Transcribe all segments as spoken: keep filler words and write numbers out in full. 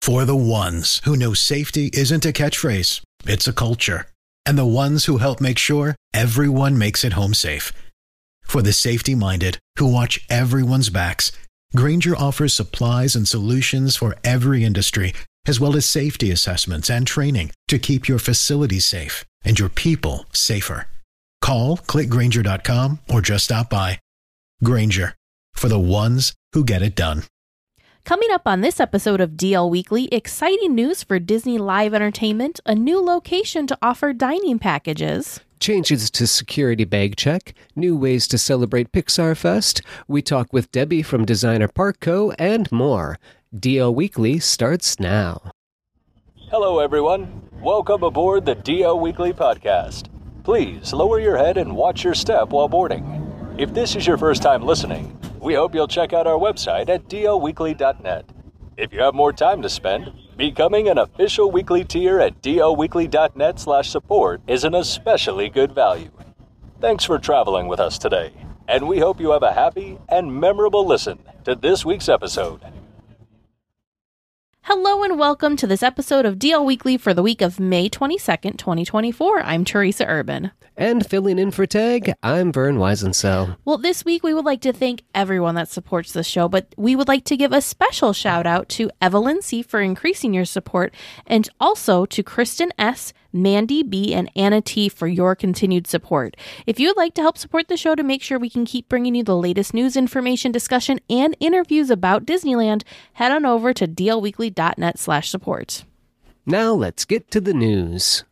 For the ones who know safety isn't a catchphrase, it's a culture. And the ones who help make sure everyone makes it home safe. For the safety-minded who watch everyone's backs, Grainger offers supplies and solutions for every industry, as well as safety assessments and training to keep your facilities safe and your people safer. Call, click Grainger dot com, or just stop by. Grainger, for the ones who get it done. Coming up on this episode of D L Weekly, exciting news for Disney Live Entertainment, a new location to offer dining packages. Changes to security bag check, new ways to celebrate Pixar Fest, we talk with Debbie from Designer Park Co., and more. D L Weekly starts now. Hello, everyone. Welcome aboard the D L Weekly podcast. Please lower your head and watch your step while boarding. If this is your first time listening, we hope you'll check out our website at d l weekly dot net. If you have more time to spend, becoming an official weekly tier at d l weekly dot net slash support is an especially good value. Thanks for traveling with us today, and we hope you have a happy and memorable listen to this week's episode. Hello and welcome to this episode of D L Weekly for the week of May twenty-second, twenty twenty-four. I'm Teresa Urban. And filling in for Tag, I'm Vern Weisensell. Well, this week we would like to thank everyone that supports the show, but we would like to give a special shout out to Evelyn C. for increasing your support, and also to Kristen S., Mandy B., and Anna T. for your continued support. If you would like to help support the show to make sure we can keep bringing you the latest news, information, discussion, and interviews about Disneyland, head on over to d l weekly dot net slash support. Now let's get to the news.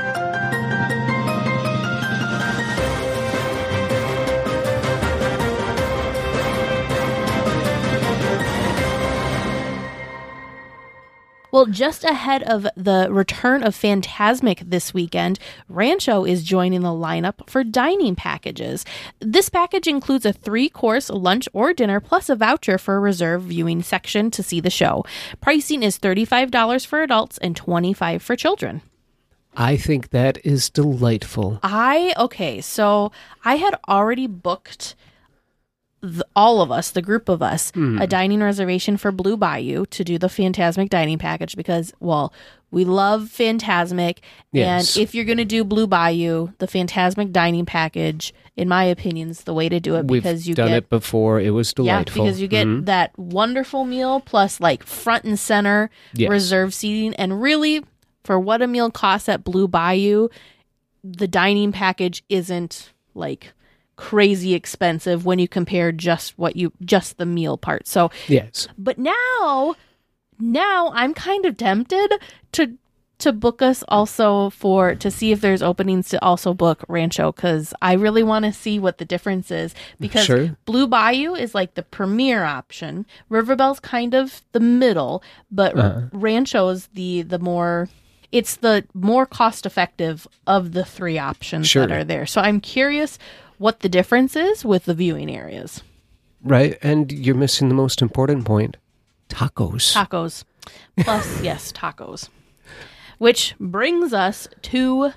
Well, just ahead of the return of Fantasmic this weekend, Rancho is joining the lineup for dining packages. This package includes a three-course lunch or dinner plus a voucher for a reserved viewing section to see the show. Pricing is thirty-five dollars for adults and twenty-five dollars for children. I think that is delightful. I, okay, so I had already booked The, all of us, the group of us, mm. a dining reservation for Blue Bayou to do the Fantasmic dining package because, well, we love Fantasmic. Yes. And if you're going to do Blue Bayou, the Fantasmic dining package, in my opinion, is the way to do it because We've you done get, it before. It was delightful. Yeah, because you get mm-hmm. that wonderful meal plus like front and center yes. reserved seating. And really, for what a meal costs at Blue Bayou, the dining package isn't like crazy expensive when you compare just what you just the meal part. So yes, but now now I'm kind of tempted to to book us also for to see if there's openings to also book Rancho, because I really want to see what the difference is, because sure. Blue Bayou is like the premier option, Riverbell's kind of the middle, but uh-huh. Rancho's the the more it's the more cost effective of the three options sure. that are there. So I'm curious what the difference is with the viewing areas. Right, and you're missing the most important point. Tacos. Tacos. Plus, yes, tacos. Which brings us to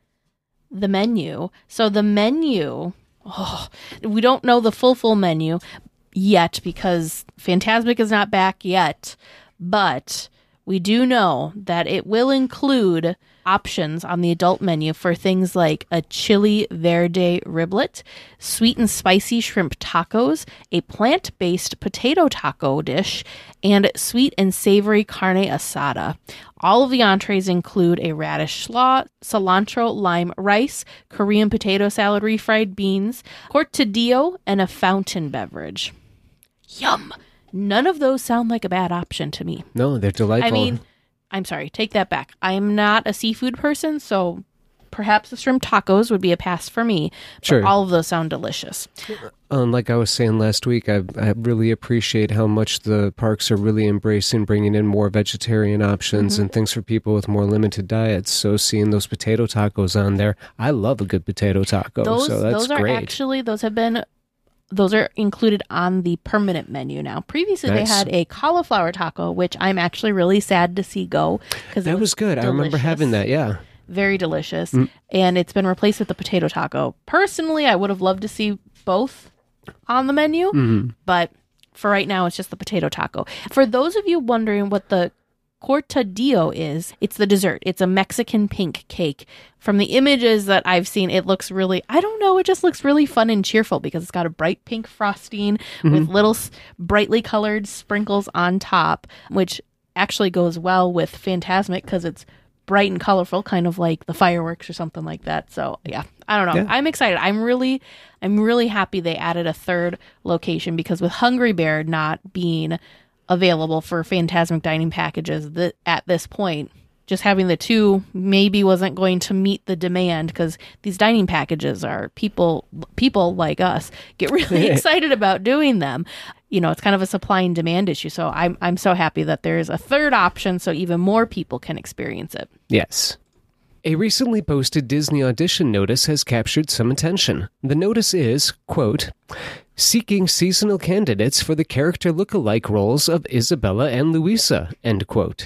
the menu. So the menu, oh, we don't know the full, full menu yet because Fantasmic is not back yet, but we do know that it will include options on the adult menu for things like a chili verde riblet, sweet and spicy shrimp tacos, a plant-based potato taco dish, and sweet and savory carne asada. All of the entrees include a radish slaw, cilantro lime rice, Korean potato salad, refried beans, cortadillo, and a fountain beverage. Yum! None of those sound like a bad option to me. No, they're delightful. I mean, I'm sorry, take that back. I am not a seafood person, so perhaps the shrimp tacos would be a pass for me. But sure. all of those sound delicious. Um, like I was saying last week, I, I really appreciate how much the parks are really embracing bringing in more vegetarian options mm-hmm. and things for people with more limited diets. So seeing those potato tacos on there, I love a good potato taco. Those, so that's those are great. Actually, those have been... Those are included on the permanent menu now. Previously, nice. They had a cauliflower taco, which I'm actually really sad to see go. That was, was good. Delicious. I remember having that, yeah. Very delicious. Mm. And it's been replaced with the potato taco. Personally, I would have loved to see both on the menu, mm-hmm. but for right now, it's just the potato taco. For those of you wondering what the cortadillo is, it's the dessert. It's a Mexican pink cake. From the images that I've seen, it looks really, I don't know, it just looks really fun and cheerful because it's got a bright pink frosting mm-hmm. with little brightly colored sprinkles on top, which actually goes well with Fantasmic because it's bright and colorful, kind of like the fireworks or something like that. So yeah, I don't know. Yeah. I'm excited. I'm really, I'm really happy they added a third location because with Hungry Bear not being available for Fantasmic dining packages that at this point, just having the two maybe wasn't going to meet the demand because these dining packages are people people like us get really excited about doing them. You know, it's kind of a supply and demand issue. So I'm I'm so happy that there's a third option so even more people can experience it. Yes. A recently posted Disney audition notice has captured some attention. The notice is, quote, seeking seasonal candidates for the character look-alike roles of Isabella and Luisa, end quote.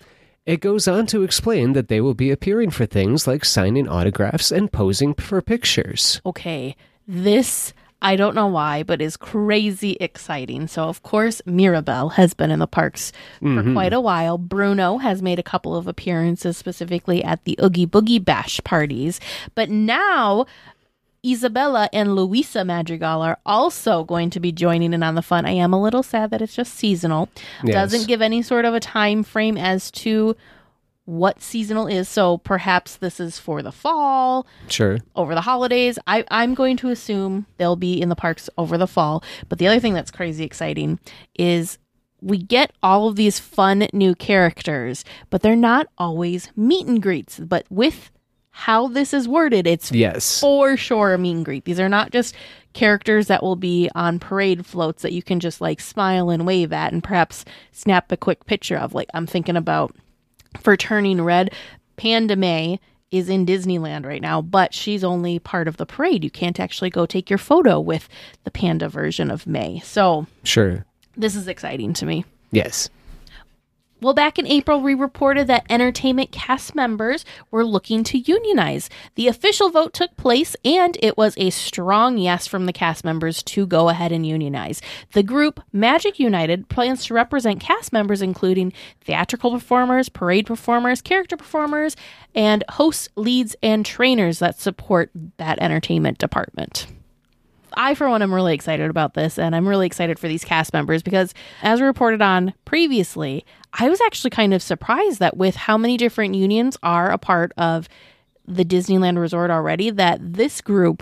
It goes on to explain that they will be appearing for things like signing autographs and posing for pictures. Okay, this, I don't know why, but is crazy exciting. So, of course, Mirabel has been in the parks for mm-hmm. quite a while. Bruno has made a couple of appearances, specifically at the Oogie Boogie Bash parties. But now Isabella and Luisa Madrigal are also going to be joining in on the fun. I am a little sad that it's just seasonal. Yes. Doesn't give any sort of a time frame as to what seasonal is. So perhaps this is for the fall. Sure. Over the holidays. I, I'm going to assume they'll be in the parks over the fall. But the other thing that's crazy exciting is we get all of these fun new characters, but they're not always meet and greets. But with how this is worded, it's yes. for sure a meet and greet. These are not just characters that will be on parade floats that you can just like smile and wave at and perhaps snap a quick picture of. Like I'm thinking about for Turning Red, Panda May is in Disneyland right now, but she's only part of the parade. You can't actually go take your photo with the panda version of May. So sure, this is exciting to me. Yes. Well, back in April, we reported that entertainment cast members were looking to unionize. The official vote took place, and it was a strong yes from the cast members to go ahead and unionize. The group, Magic United, plans to represent cast members including theatrical performers, parade performers, character performers, and hosts, leads, and trainers that support that entertainment department. I, for one, am really excited about this, and I'm really excited for these cast members because, as reported on previously, I was actually kind of surprised that with how many different unions are a part of the Disneyland Resort already, that this group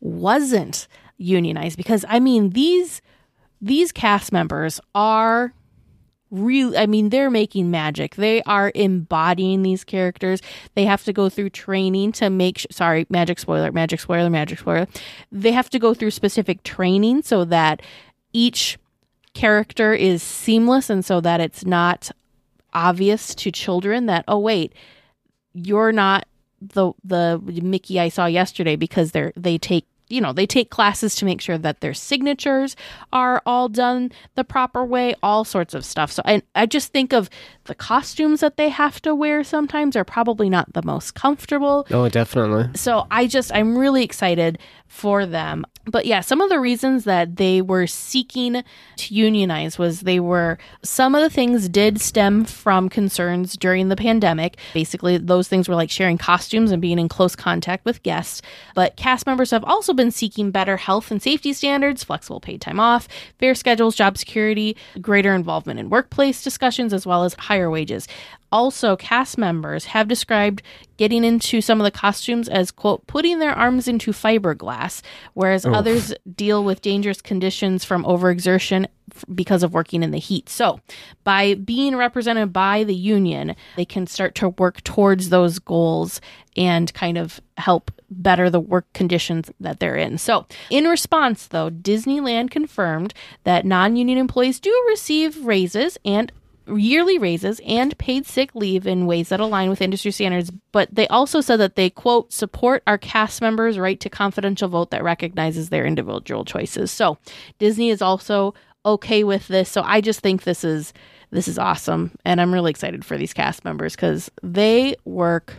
wasn't unionized. Because, I mean, these these cast members are really, I mean, they're making magic. They are embodying these characters. They have to go through training to make, sh- sorry, magic spoiler, magic spoiler, magic spoiler. They have to go through specific training so that each character is seamless and so that it's not obvious to children that, oh, wait, you're not the the Mickey I saw yesterday, because they're they take you know, they take classes to make sure that their signatures are all done the proper way, all sorts of stuff. So I, I just think of the costumes that they have to wear sometimes are probably not the most comfortable. Oh, definitely. So I just, I'm really excited for them. But yeah, some of the reasons that they were seeking to unionize was they were, some of the things did stem from concerns during the pandemic. Basically, those things were like sharing costumes and being in close contact with guests. But cast members have also been seeking better health and safety standards, flexible paid time off, fair schedules, job security, greater involvement in workplace discussions, as well as higher wages. Also, cast members have described getting into some of the costumes as, quote, putting their arms into fiberglass, whereas Oof. others deal with dangerous conditions from overexertion because of working in the heat. So by being represented by the union, they can start to work towards those goals and kind of help better the work conditions that they're in. So in response, though, Disneyland confirmed that non-union employees do receive raises and yearly raises and paid sick leave in ways that align with industry standards, but they also said that they, quote, support our cast members' right to confidential vote that recognizes their individual choices. So Disney is also okay with this. So I just think this is this is awesome, and I'm really excited for these cast members because they work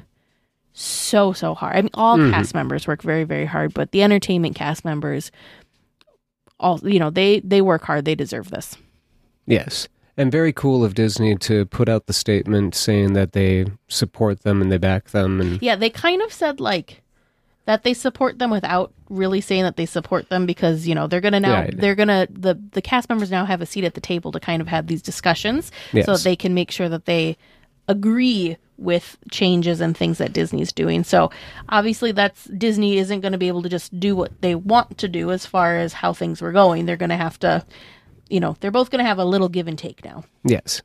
so, so hard. I mean, all mm-hmm. cast members work very, very hard, but the entertainment cast members, all you know, they they work hard. They deserve this. Yes. And very cool of Disney to put out the statement saying that they support them and they back them. And Yeah, they kind of said like that they support them without really saying that they support them because, you know, they're going to now, Yeah. they're going to, the, the cast members now have a seat at the table to kind of have these discussions Yes. so that they can make sure that they agree with changes and things that Disney's doing. So obviously that's, Disney isn't going to be able to just do what they want to do as far as how things were going. They're going to have to, you know, they're both going to have a little give and take now. yes.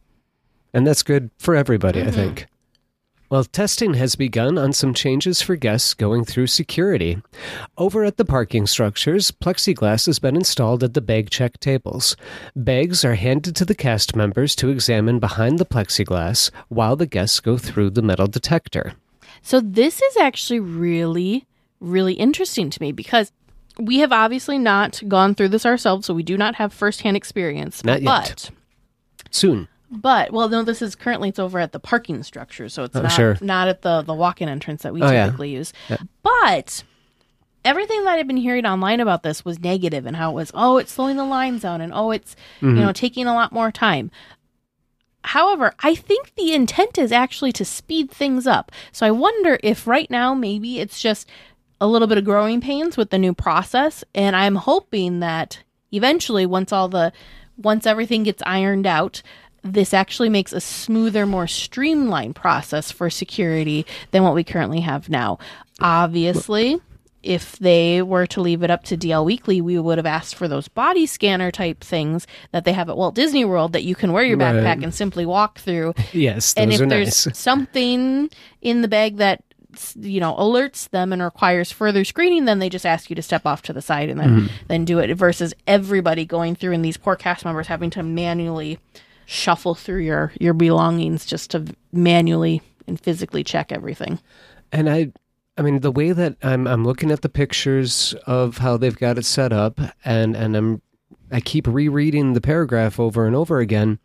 And that's good for everybody, Mm-hmm. I think. Well, testing has begun on some changes for guests going through security. Over at the parking structures, plexiglass has been installed at the bag check tables. Bags are handed to the cast members to examine behind the plexiglass while the guests go through the metal detector. So this is actually really, really interesting to me because we have obviously not gone through this ourselves, so we do not have firsthand experience. Not yet. But, Soon. but well, no, this is currently it's over at the parking structure, so it's Oh, not sure. not at the the walk-in entrance that we Oh, yeah. typically use. Yeah. But everything that I've been hearing online about this was negative, and how it was, oh, it's slowing the lines down, and oh, it's Mm-hmm. you know taking a lot more time. However, I think the intent is actually to speed things up. So I wonder if right now maybe it's just a little bit of growing pains with the new process, and I'm hoping that eventually once all the once everything gets ironed out, this actually makes a smoother, more streamlined process for security than what we currently have now. Obviously, if they were to leave it up to D L Weekly, we would have asked for those body scanner type things that they have at Walt Disney World that you can wear your backpack Right. and simply walk through. Yes, those And if are there's nice. something in the bag that you know alerts them and requires further screening, then they just ask you to step off to the side and then Mm-hmm. then do it, versus everybody going through and these poor cast members having to manually shuffle through your your belongings just to manually and physically check everything. And I, I mean, the way that I'm, I'm looking at the pictures of how they've got it set up, and and I'm, I keep rereading the paragraph over and over again,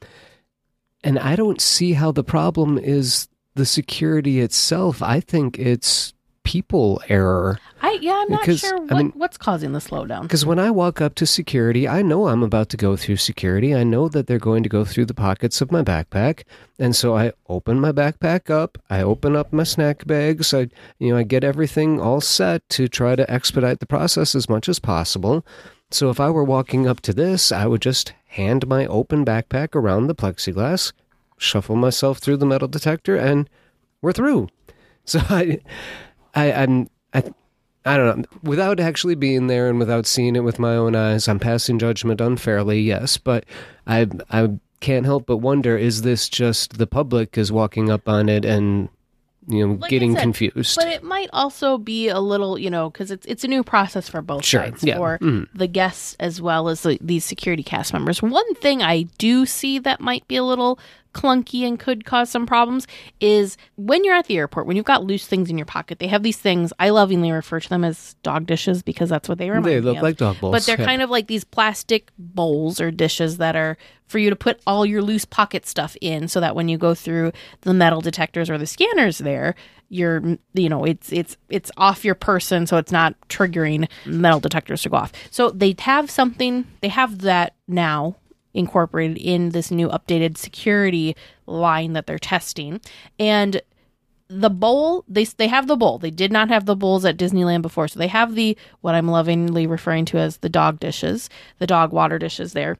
and I don't see how the problem is the security itself. I think it's people error. I yeah, I'm not Because, sure I what, mean- what's causing the slowdown. Because when I walk up to security, I know I'm about to go through security. I know that they're going to go through the pockets of my backpack. And so I open my backpack up. I open up my snack bags. I, you know, I get everything all set to try to expedite the process as much as possible. So if I were walking up to this, I would just hand my open backpack around the plexiglass, shuffle myself through the metal detector, and we're through. So I, I, I'm, I, I don't know. Without actually being there and without seeing it with my own eyes, I'm passing judgment unfairly, yes. But I, I can't help but wonder: is this just the public is walking up on it and, you know, Like I getting said, confused? But it might also be a little, you know, because it's it's a new process for both Sure, sides, yeah, for mhm. the guests as well as the, these security cast members. One thing I do see that might be a little clunky and could cause some problems is when you're at the airport, when you've got loose things in your pocket, they have these things. I lovingly refer to them as dog dishes because that's what they remind They me look of. like dog bowls. But they're yeah. kind of like these plastic bowls or dishes that are for you to put all your loose pocket stuff in, so that when you go through the metal detectors or the scanners there, you're, you know, it's it's it's off your person, so it's not triggering metal detectors to go off. So they have something, they have that now incorporated in this new updated security line that they're testing. And the bowl, they they have the bowl. They did not have the bowls at Disneyland before. So they have the, what I'm lovingly referring to as the dog dishes, the dog water dishes there.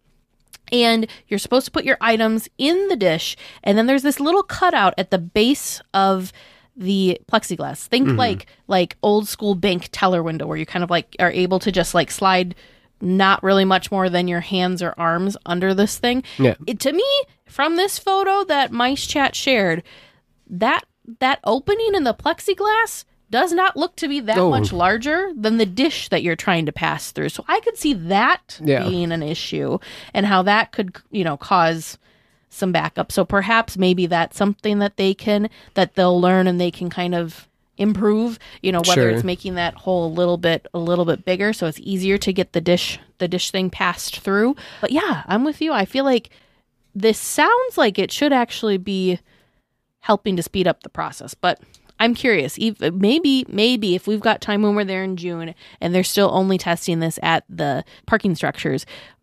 And you're supposed to put your items in the dish. And then there's this little cutout at the base of the plexiglass. Think like like old school bank teller window where you kind of like are able to just like slide not really much more than your hands or arms under this thing. Yeah. It, to me, from this photo that Mice Chat shared, that that opening in the plexiglass does not look to be that Oh. much larger than the dish that you're trying to pass through. So I could see that Yeah. being an issue and how that could, you know, cause some backup. So perhaps maybe that's something that they can, that they'll learn and they can kind of improve, you know, whether Sure. it's making that hole a little bit, a little bit bigger. So it's easier to get the dish, the dish thing passed through. But yeah, I'm with you. I feel like this sounds like it should actually be helping to speed up the process, but I'm curious. If, maybe, maybe if we've got time when we're there in June and they're still only testing this at the parking structures,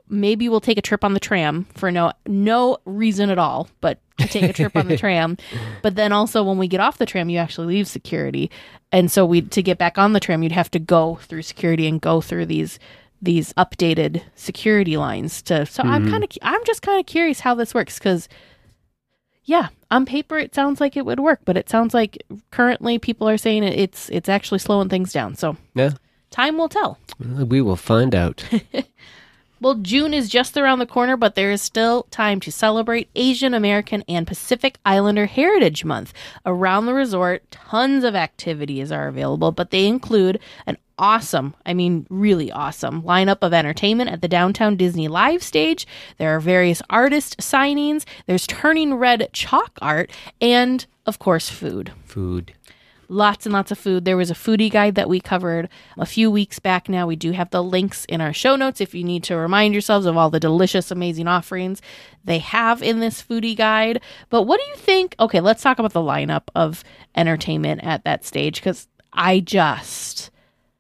maybe we'll take a trip on the tram for no no reason at all, but to take a trip on the tram. But then also when we get off the tram, you actually leave security. And so we to get back on the tram, you'd have to go through security and go through these these updated security lines to so mm-hmm. I'm kind of I'm just kind of curious how this works, because yeah, on paper it sounds like it would work, but it sounds like currently people are saying it's it's actually slowing things down. So yeah, time will tell. We will find out. Well, June is just around the corner, but there is still time to celebrate Asian American and Pacific Islander Heritage Month. Around the resort, tons of activities are available, but they include an awesome, I mean really awesome, lineup of entertainment at the Downtown Disney Live Stage. There are various artist signings, there's Turning Red chalk art, and, of course, food. Food. Lots and lots of food. There was a foodie guide that we covered a few weeks back now. We do have the links in our show notes if you need to remind yourselves of all the delicious, amazing offerings they have in this foodie guide. But what do you think? Okay, let's talk about the lineup of entertainment at that stage, because I just...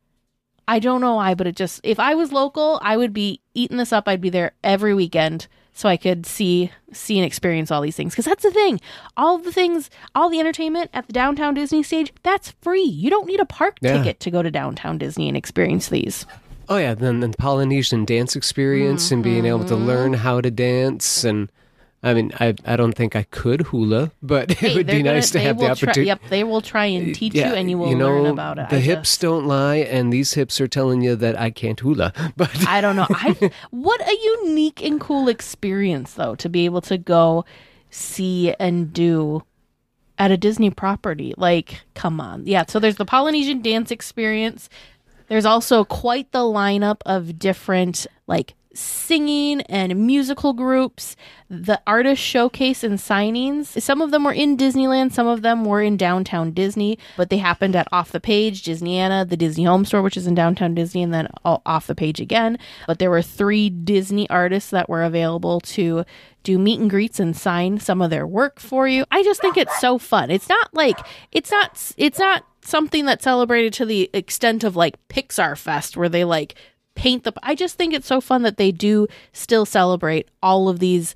I don't know why, but it just... If I was local, I would be eating this up. I'd be there every weekend so I could see see and experience all these things. Because that's the thing. All the things, all the entertainment at the Downtown Disney stage, that's free. You don't need a park yeah. ticket to go to Downtown Disney and experience these. Oh, yeah. Then the Polynesian dance experience mm-hmm. and being able to learn how to dance. And I mean, I I don't think I could hula, but hey, it would be gonna, nice to have the opportunity. Try, yep, they will try and teach yeah, you, and you will you know, learn about it. The I hips just, don't lie, and these hips are telling you that I can't hula. But I don't know. I what a unique and cool experience, though, to be able to go see and do at a Disney property. Like, come on. Yeah, so there's the Polynesian dance experience. There's also quite the lineup of different, like, singing and musical groups, the artist showcase and signings. Some of them were in Disneyland, some of them were in Downtown Disney, but they happened at Off the Page, Disneyana, the Disney Home Store, which is in Downtown Disney, and then Off the Page again. But there were three Disney artists that were available to do meet and greets and sign some of their work for you. I just think it's so fun. It's not like, it's not, it's not something that's celebrated to the extent of like Pixar Fest, where they like paint the... I just think it's so fun that they do still celebrate all of these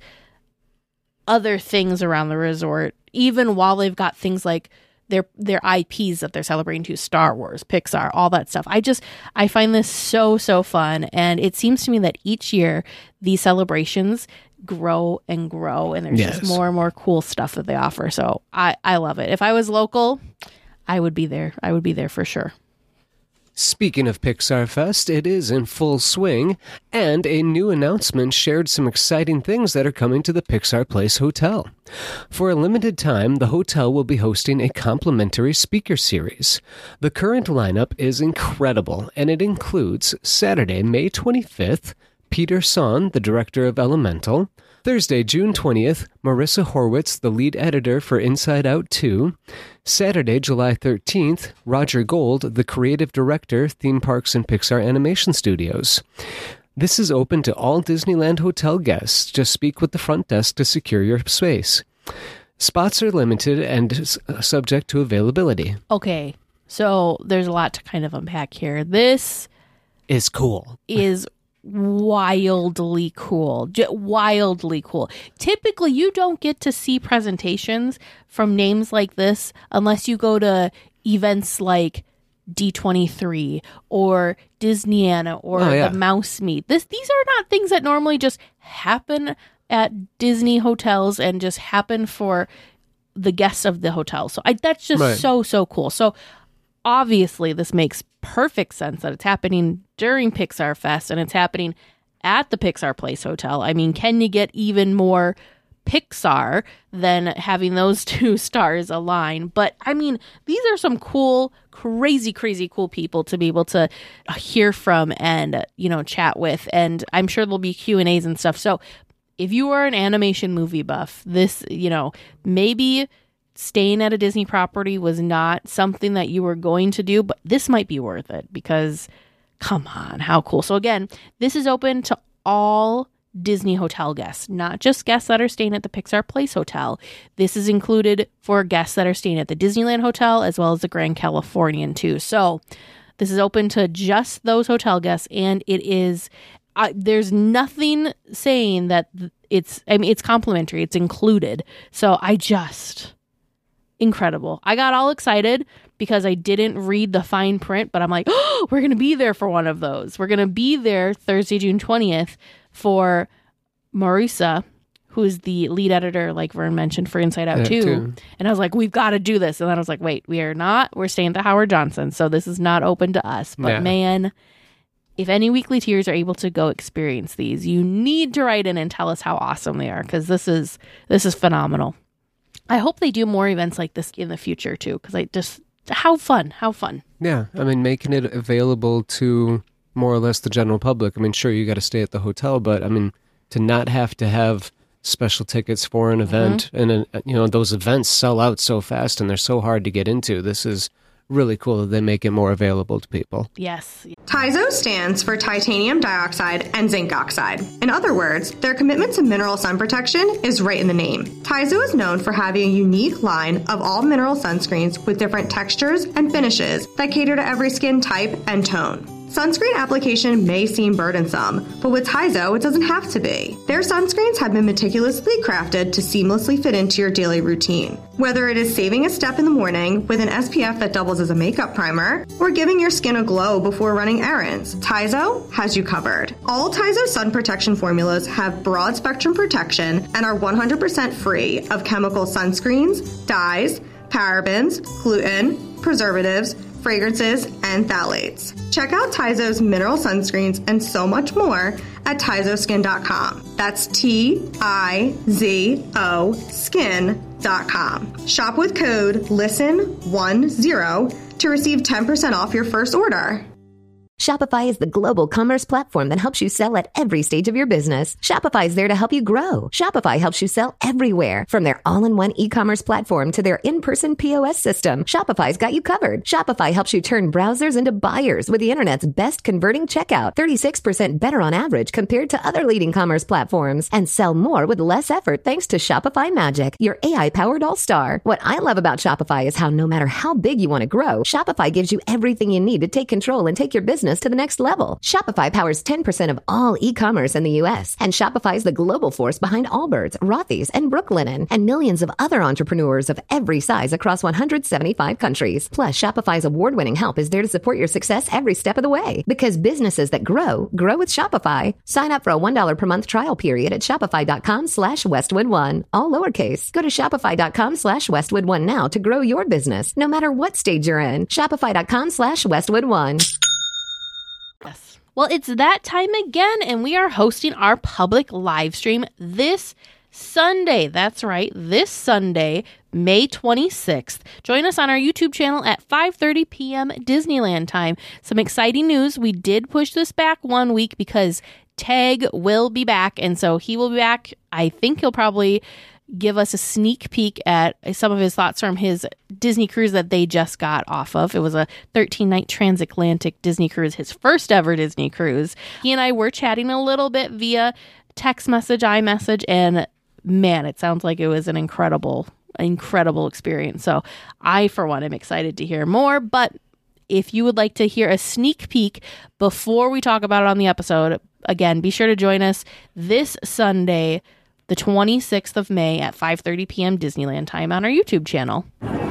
other things around the resort, even while they've got things like their their I Ps that they're celebrating too, Star Wars, Pixar, all that stuff. I just, I find this so, so fun. And it seems to me that each year these celebrations grow and grow, and there's yes. just more and more cool stuff that they offer. So I, I love it. If I was local, I would be there. I would be there for sure. Speaking of Pixar Fest, it is in full swing, and a new announcement shared some exciting things that are coming to the Pixar Place Hotel. For a limited time, the hotel will be hosting a complimentary speaker series. The current lineup is incredible, and it includes Saturday, May twenty-fifth, Peter Sohn, the director of Elemental; Thursday, June twentieth, Marissa Horwitz, the lead editor for Inside Out two; Saturday, July thirteenth, Roger Gold, the creative director, Theme Parks and Pixar Animation Studios. This is open to all Disneyland Hotel guests. Just speak with the front desk to secure your space. Spots are limited and s- subject to availability. Okay, so there's a lot to kind of unpack here. This is cool. is wildly cool. J- wildly cool. Typically, you don't get to see presentations from names like this unless you go to events like D twenty-three or Disneyana or oh, yeah. the Mouse Meet. This these are not things that normally just happen at Disney hotels and just happen for the guests of the hotel. So I, that's just right. so, so cool. So obviously this makes perfect sense that it's happening during Pixar Fest and it's happening at the Pixar Place Hotel. I mean, can you get even more Pixar than having those two stars align? But I mean, these are some cool, crazy, crazy cool people to be able to hear from and, you know, chat with. And I'm sure there'll be Q and A's and stuff. So if you are an animation movie buff, this, you know, maybe staying at a Disney property was not something that you were going to do, but this might be worth it because come on, how cool. So again, this is open to all Disney hotel guests, not just guests that are staying at the Pixar Place Hotel. This is included for guests that are staying at the Disneyland Hotel as well as the Grand Californian too. So this is open to just those hotel guests, and it is I, there's nothing saying that it's, I mean, it's complimentary. It's included. So I just, incredible. I got all excited because I didn't read the fine print, but I'm like, oh, we're going to be there for one of those. We're going to be there Thursday, June twentieth for Marisa, who's the lead editor, like Vern mentioned, for Inside Out two. two. And I was like, we've got to do this. And then I was like, wait, we are not. We're staying at Howard Johnson. So this is not open to us. But yeah. man, if any Weekly Tears are able to go experience these, you need to write in and tell us how awesome they are, because this is this is phenomenal. I hope they do more events like this in the future, too, because I just, how fun, how fun. Yeah, I mean, making it available to more or less the general public. I mean, sure, you got to stay at the hotel, but I mean, to not have to have special tickets for an event, mm-hmm. and, uh, you know, those events sell out so fast and they're so hard to get into. This is really cool that they make it more available to people. Yes. TIZO stands for titanium dioxide and zinc oxide. In other words, their commitment to mineral sun protection is right in the name. TIZO is known for having a unique line of all mineral sunscreens with different textures and finishes that cater to every skin type and tone. Sunscreen application may seem burdensome, but with TIZO, it doesn't have to be. Their sunscreens have been meticulously crafted to seamlessly fit into your daily routine. Whether it is saving a step in the morning with an S P F that doubles as a makeup primer, or giving your skin a glow before running errands, TIZO has you covered. All TIZO sun protection formulas have broad spectrum protection and are one hundred percent free of chemical sunscreens, dyes, parabens, gluten, preservatives, fragrances, and phthalates. Check out TIZO's mineral sunscreens and so much more at tizo skin dot com. That's T I Z O skin dot com. Shop with code listen ten to receive ten percent off your first order. Shopify is the global commerce platform that helps you sell at every stage of your business. Shopify is there to help you grow. Shopify helps you sell everywhere, from their all-in-one e-commerce platform to their in-person P O S system. Shopify's got you covered. Shopify helps you turn browsers into buyers with the internet's best converting checkout, thirty-six percent better on average compared to other leading commerce platforms, and sell more with less effort thanks to Shopify Magic, your A I-powered all-star. What I love about Shopify is how no matter how big you want to grow, Shopify gives you everything you need to take control and take your business to the next level. Shopify powers ten percent of all e-commerce in the U S, and Shopify is the global force behind Allbirds, Rothy's, and Brooklinen, and millions of other entrepreneurs of every size across one hundred seventy-five countries. Plus, Shopify's award-winning help is there to support your success every step of the way. Because businesses that grow, grow with Shopify. Sign up for a one dollar per month trial period at shopify.com slash Westwood One. All lowercase. Go to shopify.com slash Westwood One now to grow your business, no matter what stage you're in. Shopify.com slash Westwood One. Yes. Well, it's that time again, and we are hosting our public live stream this Sunday. That's right, this Sunday, May twenty-sixth. Join us on our YouTube channel at five thirty p.m. Disneyland time. Some exciting news. We did push this back one week because Tag will be back, and so he will be back. I think he'll probably give us a sneak peek at some of his thoughts from his Disney cruise that they just got off of. It was a thirteen-night transatlantic Disney cruise, his first ever Disney cruise. He and I were chatting a little bit via text message, iMessage, and man, it sounds like it was an incredible, incredible experience. So I, for one, am excited to hear more, but if you would like to hear a sneak peek before we talk about it on the episode, again, be sure to join us this Sunday, the twenty-sixth of May at five thirty p.m. Disneyland time on our YouTube channel.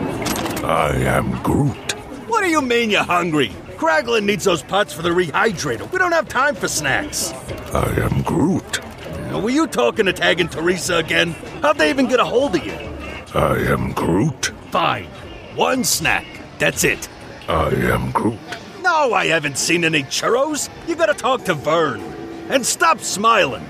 I am Groot. What do you mean you're hungry? Kraglin needs those pots for the rehydrator. We don't have time for snacks. I am Groot. Were you talking to Tag and Teresa again? How'd they even get a hold of you? I am Groot. Fine. One snack. That's it. I am Groot. No, I haven't seen any churros. You gotta talk to Vern. And stop smiling.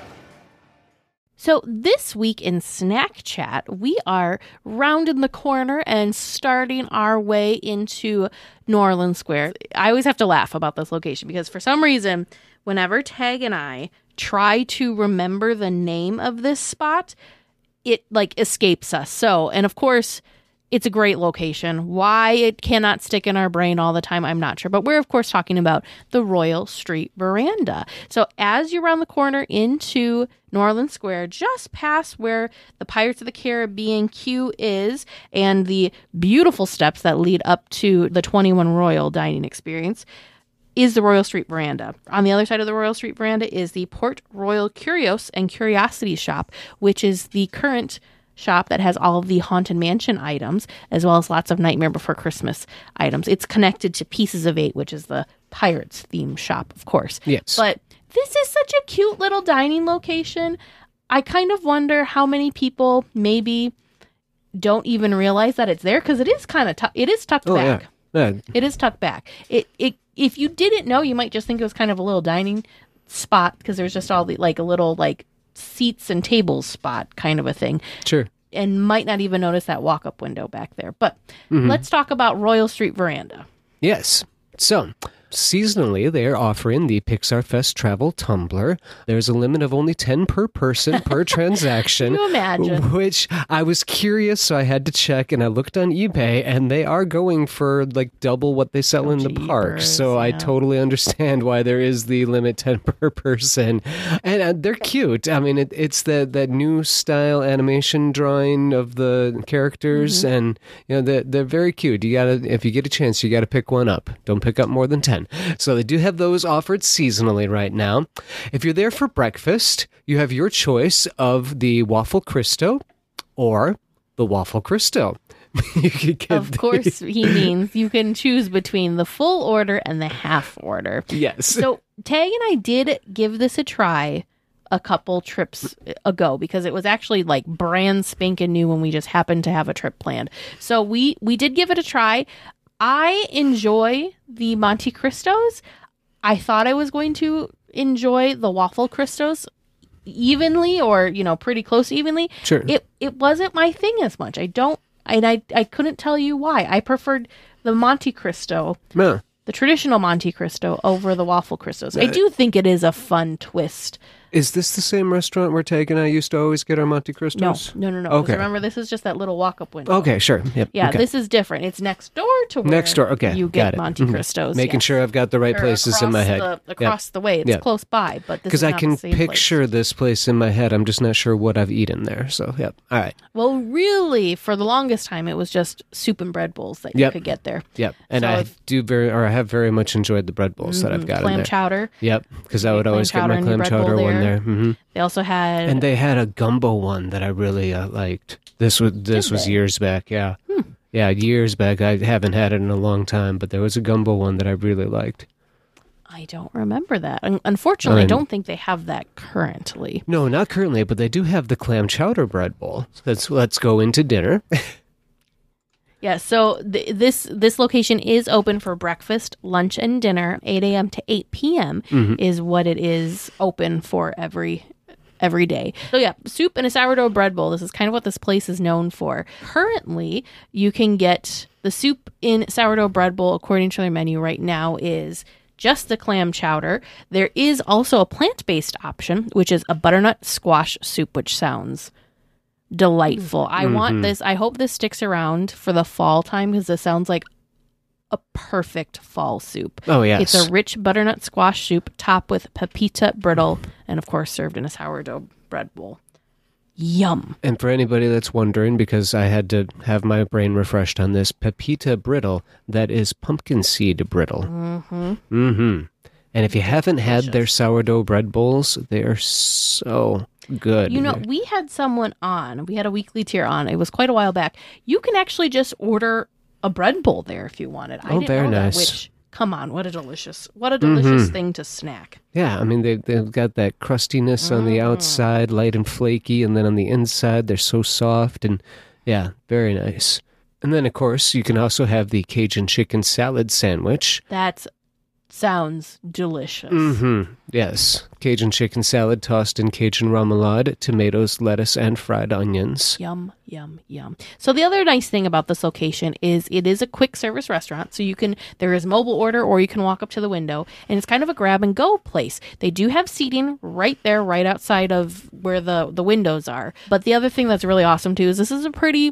So this week in Snack Chat, we are rounding the corner and starting our way into Norland Square. I always have to laugh about this location because for some reason, whenever Tag and I try to remember the name of this spot, it like escapes us. So, and of course, it's a great location. Why it cannot stick in our brain all the time, I'm not sure. But we're, of course, talking about the Royal Street Veranda. So as you round the corner into Norland Square, just past where the Pirates of the Caribbean queue is and the beautiful steps that lead up to the twenty-one Royal dining experience, is the Royal Street Veranda. On the other side of the Royal Street Veranda is the Port Royal Curios and Curiosities shop, which is the current shop that has all of the Haunted Mansion items, as well as lots of Nightmare Before Christmas items. It's connected to Pieces of Eight, which is the Pirates theme shop, of course. Yes. But this is such a cute little dining location. I kind of wonder how many people maybe don't even realize that it's there, because it is kind of tu- it is tucked Oh, back. yeah. Yeah. It is tucked back. It it if you didn't know, you might just think it was kind of a little dining spot, because there's just all the like a little like seats and tables spot kind of a thing. Sure. And might not even notice that walk-up window back there. But let's talk about Royal Street Veranda. Yes. So, seasonally, they are offering the Pixar Fest Travel Tumbler. There's a limit of only ten per person per transaction. Can you imagine? Which I was curious, so I had to check, and I looked on eBay, and they are going for like double what they sell Oh, in the park. jeepers, So I yeah. totally understand why there is the limit ten per person. And uh, they're cute. I mean, it, it's the, that new style animation drawing of the characters, Mm-hmm. and you know they're, they're very cute. You gotta, if you get a chance, you gotta pick one up. Don't pick up more than ten. So they do have those offered seasonally right now. If you're there for breakfast, you have your choice of the Waffle Cristo or the Waffle Cristo. You could get Of the- course, he means you can choose between the full order and the half order. Yes. So Tag and I did give this a try a couple trips ago, because it was actually like brand spanking new when we just happened to have a trip planned. So we we did give it a try. I enjoy the Monte Cristos. I thought I was going to enjoy the Waffle Cristos evenly, or you know, pretty close to evenly. Sure. It it wasn't my thing as much. I don't and I I couldn't tell you why. I preferred the Monte Cristo, Yeah. the traditional Monte Cristo, over the Waffle Cristos. I do think it is a fun twist. Is this the same restaurant where Tag and I used to always get our Monte No, Cristos? no, no, no. 'Cause Okay. Remember, this is just that little walk-up window. Okay, sure. Yep. Yeah, okay. this is different. It's next door to where Next door. Okay. you got get it. Monte Mhm. Cristos. Making yes. sure I've got the right Or places in my across head. the- Yep. across the way. It's Yep. close by, but this Because is I not can the same place. picture this place in my head. I'm just not sure what I've eaten there. So, yep. All right. Well, really, for the longest time, it was just soup and bread bowls that Yep. you could get there. Yep. And So I if- do very, or I have very much enjoyed the bread bowls that I've got in Clam there. chowder. Yep. Because I would Clam always get chowder my and your clam bread bowl chowder one there. there. hmm They also had And they had a gumbo one that I really uh, liked. This was this Did was they? years back. Yeah. Yeah, years back. I haven't had it in a long time, but there was a gumbo one that I really liked. I don't remember that. Un- Unfortunately, I Um, don't think they have that currently. No, not currently, but they do have the clam chowder bread bowl. Let's let's go into dinner. Yeah, so th- this this location is open for breakfast, lunch, and dinner. eight a.m. to eight p.m. Mm-hmm. is what it is open for every every day. So yeah, soup and a sourdough bread bowl. This is kind of what this place is known for. Currently, you can get the soup in sourdough bread bowl, according to their menu right now, is just the clam chowder. There is also a plant-based option, which is a butternut squash soup, which sounds delightful. I want this. I hope this sticks around for the fall time, because this sounds like a perfect fall soup. Oh, yes. It's a rich butternut squash soup topped with pepita brittle and, of course, served in a sourdough bread bowl. Yum. And for anybody that's wondering, because I had to have my brain refreshed on this, pepita brittle, that is pumpkin seed brittle. Mm-hmm. Mm-hmm. And if you haven't had their sourdough bread bowls, they are so good. You know, we had someone on. We had a weekly tier on. It was quite a while back. You can actually just order a bread bowl there if you wanted. I Oh, didn't very know nice. that, which, come on, what a delicious, what a delicious Mm-hmm. thing to snack. Yeah, I mean, they, they've got that crustiness on Mm. the outside, light and flaky, and then on the inside, they're so soft, and yeah, very nice. And then, of course, you can also have the Cajun chicken salad sandwich. That sounds delicious. Mm-hmm. Yes. Cajun chicken salad tossed in Cajun remoulade, tomatoes, lettuce, and fried onions. Yum, yum, yum. So the other nice thing about this location is it is a quick service restaurant. So you can, there is mobile order, or you can walk up to the window, and it's kind of a grab and go place. They do have seating right there, right outside of where the, the windows are. But the other thing that's really awesome too is this is a pretty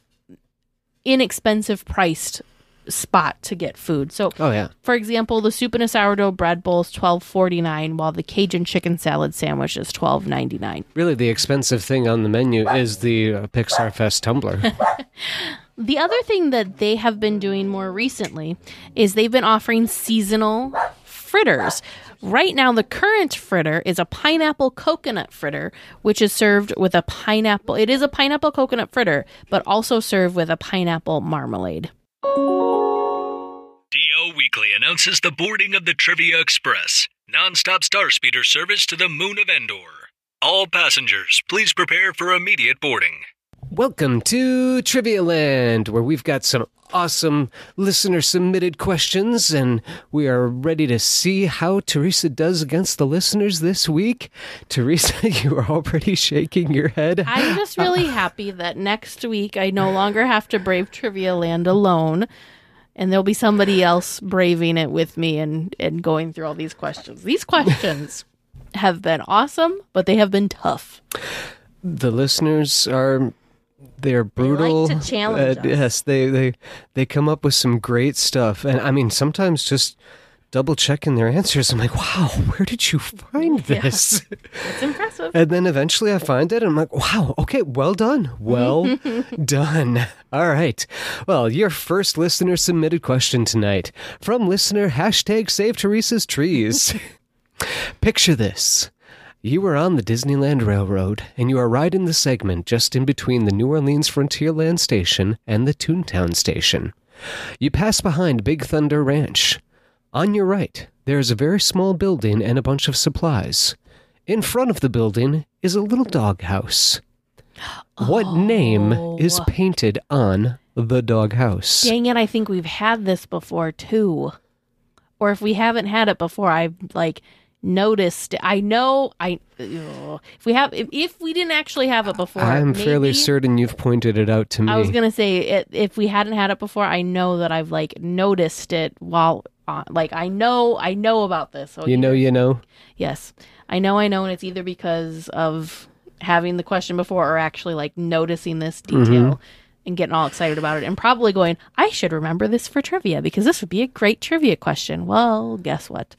inexpensive priced spot to get food. So Oh, yeah. for example, the soup and a sourdough bread bowl is twelve forty-nine, while the Cajun chicken salad sandwich is twelve ninety-nine. Really, the expensive thing on the menu is the uh, Pixar Fest tumbler. The other thing that they have been doing more recently is they've been offering seasonal fritters. Right now, the current fritter is a pineapple coconut fritter, which is served with a pineapple. It is a pineapple coconut fritter, but also served with a pineapple marmalade. D O Weekly announces the boarding of the Trivia Express, non-stop star speeder service to the moon of Endor. All passengers, please prepare for immediate boarding. Welcome to Trivia Land, where we've got some awesome listener-submitted questions, and we are ready to see how Teresa does against the listeners this week. Teresa, you are already shaking your head. I'm just really happy that next week I no longer have to brave Trivia Land alone, and there'll be somebody else braving it with me and, and going through all these questions. These questions have been awesome, but they have been tough. The listeners are... They're brutal. They like to challenge uh, us. Yes, they, they they come up with some great stuff. And I mean, sometimes just double checking their answers, I'm like, wow, where did you find this? Yeah. It's impressive. And then eventually I find it, and I'm like, wow, okay, well done. Well done. All right. Well, your first listener submitted question tonight from listener hashtag Save Teresa's Trees. Picture this. You are on the Disneyland Railroad, and you are riding the segment just in between the New Orleans Frontierland Station and the Toontown Station. You pass behind Big Thunder Ranch. On your right, there is a very small building and a bunch of supplies. In front of the building is a little doghouse. What Oh. name is painted on the doghouse? Dang it, I think we've had this before, too. Or if we haven't had it before, I've, like... noticed. I know. I ugh. if we have if, if we didn't actually have it before, I'm maybe, fairly certain you've pointed it out to me. I was gonna say it, if we hadn't had it before, I know that I've like noticed it while uh, like I know I know about this. So you know, either, you know. yes, I know, I know, and it's either because of having the question before or actually like noticing this detail. Mm-hmm. And getting all excited about it and probably going, I should remember this for trivia because this would be a great trivia question. Well, guess what?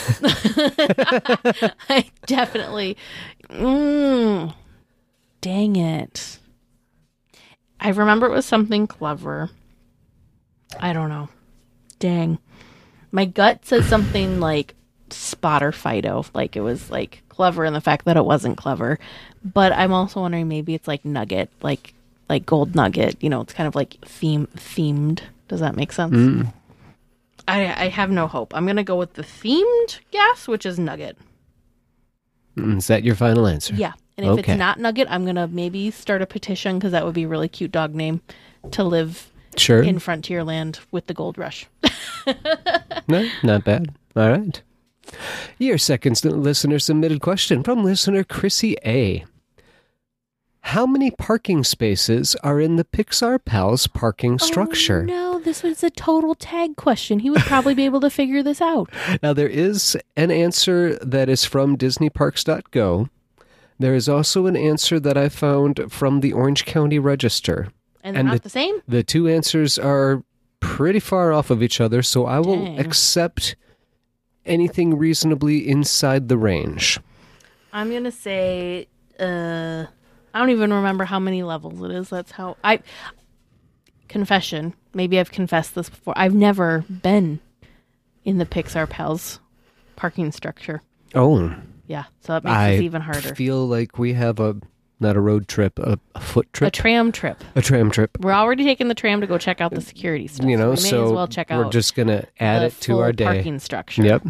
I definitely, mm, dang it. I remember it was something clever. I don't know. Dang. My gut says something like Spotter Fido. Like it was like clever in the fact that it wasn't clever. But I'm also wondering maybe it's like Nugget, like like Gold Nugget, you know, it's kind of like theme themed. Does that make sense? Mm. I I have no hope. I'm gonna go with the themed guess, which is Nugget. Is that your final answer? Yeah, and if Okay. it's not Nugget, I'm gonna maybe start a petition because that would be a really cute dog name to live Sure. in Frontierland with the gold rush. No, not bad. All right. Your second listener submitted question from listener Chrissy A. How many parking spaces are in the Pixar Pals parking structure? Oh, no, this was a total tag question. He would probably be able to figure this out. Now, there is an answer that is from Disney Parks dot go. There is also an answer that I found from the Orange County Register. And they're And not the- the same? The two answers are pretty far off of each other, so I will Dang. accept anything reasonably inside the range. I'm going to say, uh, I don't even remember how many levels it is. That's how I, confession, maybe I've confessed this before. I've never been in the Pixar Pals parking structure. Oh, Yeah, so that makes I it even harder. feel like we have a, not a road trip, a, a foot A trip, tram trip. a tram trip. We're already taking the tram to go check out the security stuff. You know, we may so as well check out we're just going to add the it to full our day. parking structure. Yep.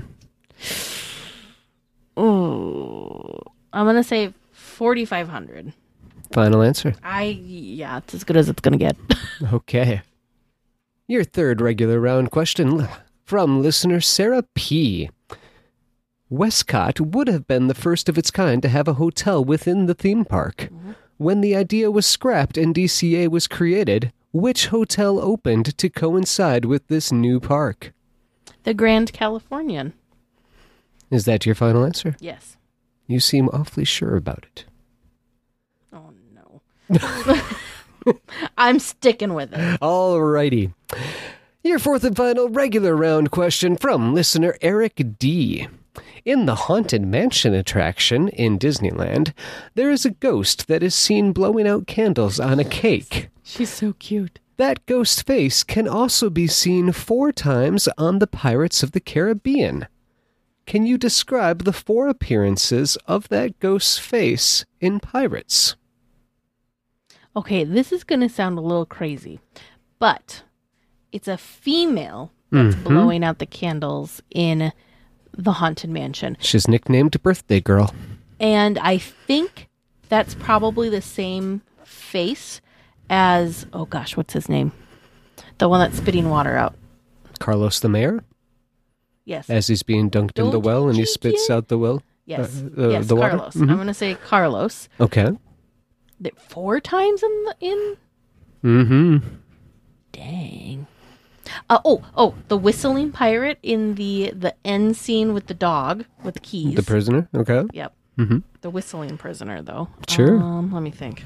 Ooh, I'm gonna say forty-five hundred. Final answer. I yeah, it's as good as it's gonna get. Okay. Your third regular round question from listener Sarah P. Westcott would have been the first of its kind to have a hotel within the theme park. Mm-hmm. When the idea was scrapped and D C A was created, which hotel opened to coincide with this new park? The Grand Californian. Is that your final answer? Yes. You seem awfully sure about it. Oh no. I'm sticking with it. Alrighty. Your fourth and final regular round question from listener Eric D. In the Haunted Mansion attraction in Disneyland, there is a ghost that is seen blowing out candles on a cake. She's so cute. That ghost face can also be seen four times on the Pirates of the Caribbean. can you describe the four appearances of that ghost's face in Pirates? Okay, this is going to sound a little crazy, but it's a female that's Mhm. blowing out the candles in the Haunted Mansion. She's nicknamed Birthday Girl. And I think that's probably the same face as, oh gosh, what's his name? The one that's spitting water out. Carlos the Mayor? Yes. As he's being dunked in the Don't well and he cheat spits you. out the well? Yes. Uh, uh, yes, the water? Carlos. Mhm. I'm going to say Carlos. Okay. Th- Four times in the, in? Mm-hmm. Dang. Uh, oh, oh, the whistling pirate in the, the end scene with the dog, with the keys. The prisoner? Okay. Yep. Mm-hmm. The whistling prisoner, though. Sure. Um, let me think.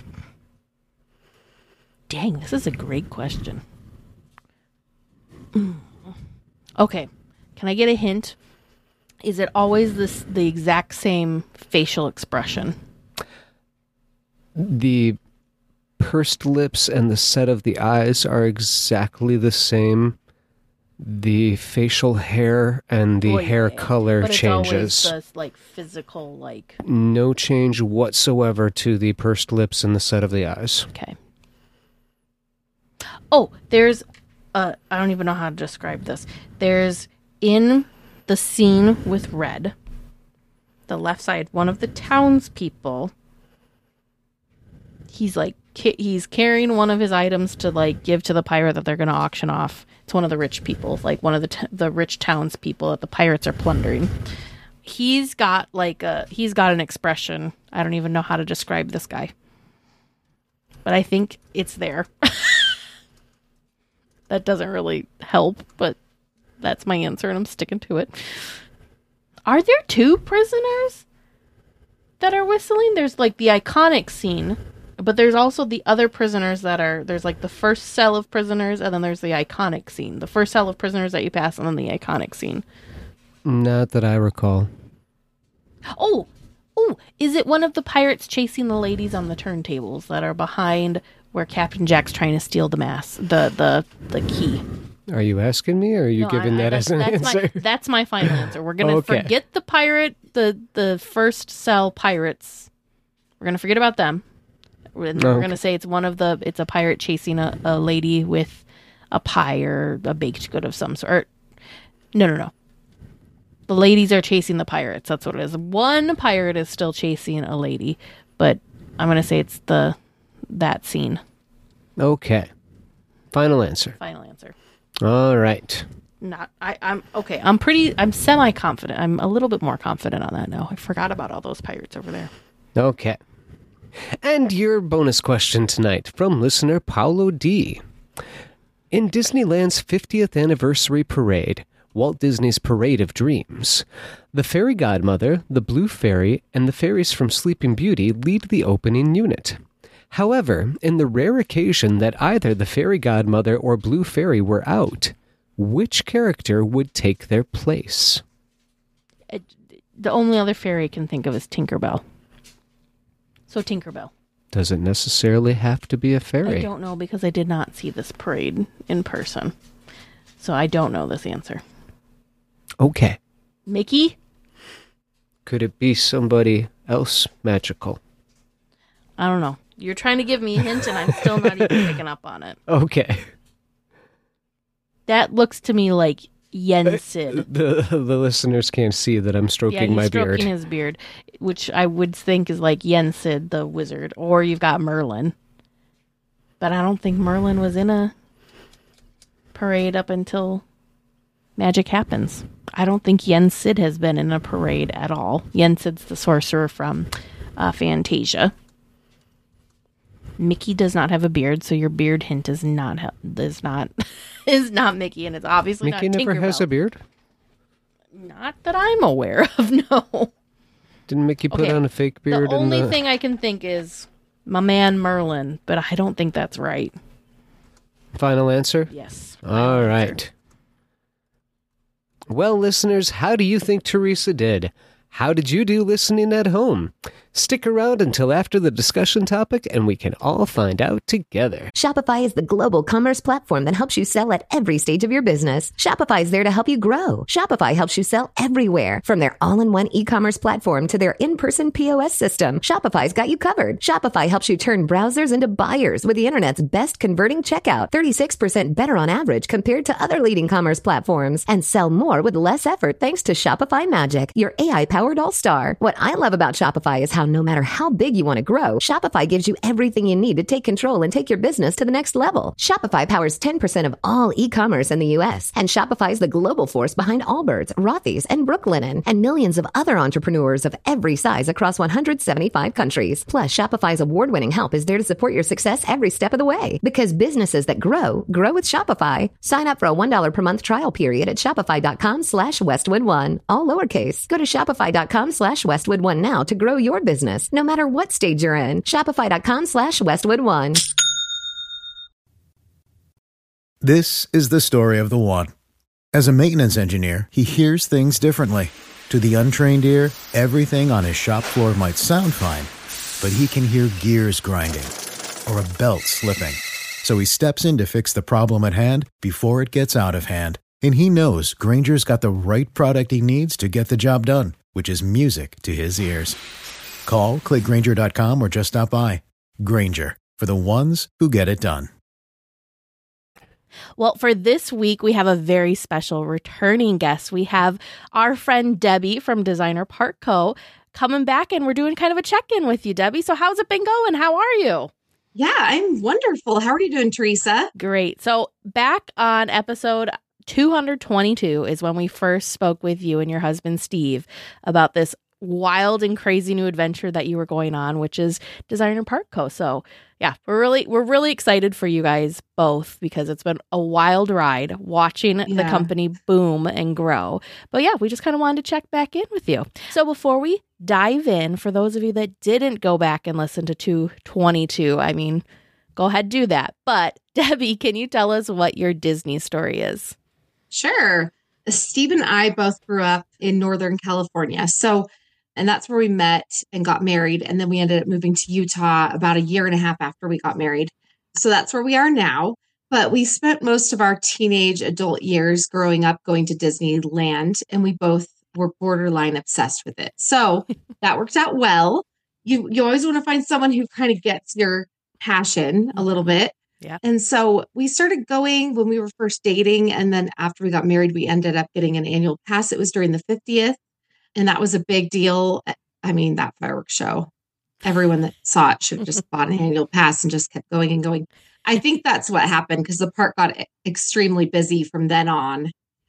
Dang, this is a great question. Mm. Okay, can I get a hint? Is it always this the exact same facial expression? The pursed lips and the set of the eyes are exactly the same. The facial hair and the Oh, yeah, hair yeah. color but it's changes. always the, like physical, like No change whatsoever to the pursed lips and the set of the eyes. okay. Oh, there's uh I don't even know how to describe this. There's in the scene with Red, the left side, one of the townspeople, he's like ca- he's carrying one of his items to like give to the pirate that they're going to auction off. It's one of the rich people, like one of the t- the rich townspeople that the pirates are plundering. He's got like a he's got an expression. I don't even know how to describe this guy, but I think it's there. That doesn't really help, but that's my answer, and I'm sticking to it. Are there two prisoners that are whistling? There's like the iconic scene, but there's also the other prisoners that are, there's like the first cell of prisoners, and then there's the iconic scene. The first cell of prisoners that you pass, and then the iconic scene. Not that I recall. Oh, oh, is it one of the pirates chasing the ladies on the turntables that are behind where Captain Jack's trying to steal the mass, the the the key? Are you asking me, or are you No, giving I- I- that as an that's answer? My, that's my final answer. We're gonna Okay. forget the pirate, the the first cell pirates. We're gonna forget about them. We're, we're Okay. gonna say it's one of the. It's a pirate chasing a, a lady with a pie or a baked good of some sort. No, no, no. The ladies are chasing the pirates. That's what it is. One pirate is still chasing a lady, but I'm gonna say it's the that scene. Okay. Final answer. Final answer. All right. Not I, I'm okay. I'm pretty I'm semi confident. I'm a little bit more confident on that now. I forgot about all those pirates over there. Okay. And your bonus question tonight from listener Paulo D. In Disneyland's fiftieth anniversary parade, Walt Disney's Parade of Dreams, the fairy godmother, the blue fairy, and the fairies from Sleeping Beauty lead the opening unit. However, in the rare occasion that either the fairy godmother or blue fairy were out, which character would take their place? Uh, The only other fairy I can think of is Tinkerbell. So Tinkerbell. Does it necessarily have to be a fairy? I don't know because I did not see this parade in person. So I don't know this answer. Okay. Mickey? Could it be somebody else magical? I don't know. You're trying to give me a hint and I'm still not even picking up on it. Okay. That looks to me like Yensid. The the listeners can't see that I'm stroking Yeah, he's my stroking beard. his beard, which I would think is like Yensid the wizard, or you've got Merlin. But I don't think Merlin was in a parade up until magic happens. I don't think Yensid has been in a parade at all. Yensid's the sorcerer from uh, Fantasia. Mickey does not have a beard, so your beard hint is not hel- is not is not Mickey, and it's obviously Mickey not never has Tinkerbell. a beard? Not that I'm aware of. No. Didn't Mickey put Okay, on a fake beard? The in only the... thing I can think is my man Merlin, but I don't think that's right. Final answer? Yes. All right. Well, listeners, how do you think Teresa did? How did you do listening at home? Stick around until after the discussion topic and we can all find out together. Shopify is the global commerce platform that helps you sell at every stage of your business. Shopify is there to help you grow. Shopify helps you sell everywhere, from their all-in-one e-commerce platform to their in-person P O S system. Shopify's got you covered. Shopify helps you turn browsers into buyers with the internet's best converting checkout, thirty-six percent better on average compared to other leading commerce platforms, and sell more with less effort thanks to Shopify Magic, your A I-powered all-star. What I love about Shopify is how no matter how big you want to grow, Shopify gives you everything you need to take control and take your business to the next level. Shopify powers ten percent of all e-commerce in the U S, and Shopify is the global force behind Allbirds, Rothy's, and Brooklinen, and millions of other entrepreneurs of every size across one hundred seventy-five countries. Plus, Shopify's award-winning help is there to support your success every step of the way. Because businesses that grow, grow with Shopify. Sign up for a one dollar per month trial period at shopify.com slash Westwood1. All lowercase. Go to shopify.com slash Westwood1 now to grow your business, no matter what stage you're in. Shopify.com slash Westwood1. This is the story of the one. As a maintenance engineer, he hears things differently. To the untrained ear, everything on his shop floor might sound fine, but he can hear gears grinding or a belt slipping. So he steps in to fix the problem at hand before it gets out of hand. And he knows Grainger's got the right product he needs to get the job done, which is music to his ears. Call, click Grainger dot com, or just stop by. Grainger, for the ones who get it done. Well, for this week, we have a very special returning guest. We have our friend Debbie from Designer Park Co. coming back, and we're doing kind of a check-in with you, Debbie. So how's it been going? How are you? Yeah, I'm wonderful. How are you doing, Teresa? Great. So back on episode two hundred twenty-two is when we first spoke with you and your husband, Steve, about this wild and crazy new adventure that you were going on, which is Designer Park Co. So yeah, we're really, we're really excited for you guys both because it's been a wild ride watching yeah. the company boom and grow. But yeah, we just kind of wanted to check back in with you. So before we dive in, for those of you that didn't go back and listen to two twenty-two, I mean, go ahead, do that. But Debbie, can you tell us what your Disney story is? Sure. Steve and I both grew up in Northern California. So And that's where we met and got married. And then we ended up moving to Utah about a year and a half after we got married. So that's where we are now. But we spent most of our teenage adult years growing up going to Disneyland, and we both were borderline obsessed with it. So that worked out well. You you always want to find someone who kind of gets your passion a little bit. Yeah. And so we started going when we were first dating. And then after we got married, we ended up getting an annual pass. It was during the fiftieth. And that was a big deal. I mean, that fireworks show, everyone that saw it should have just bought an annual pass and just kept going and going. I think that's what happened because the park got extremely busy from then on.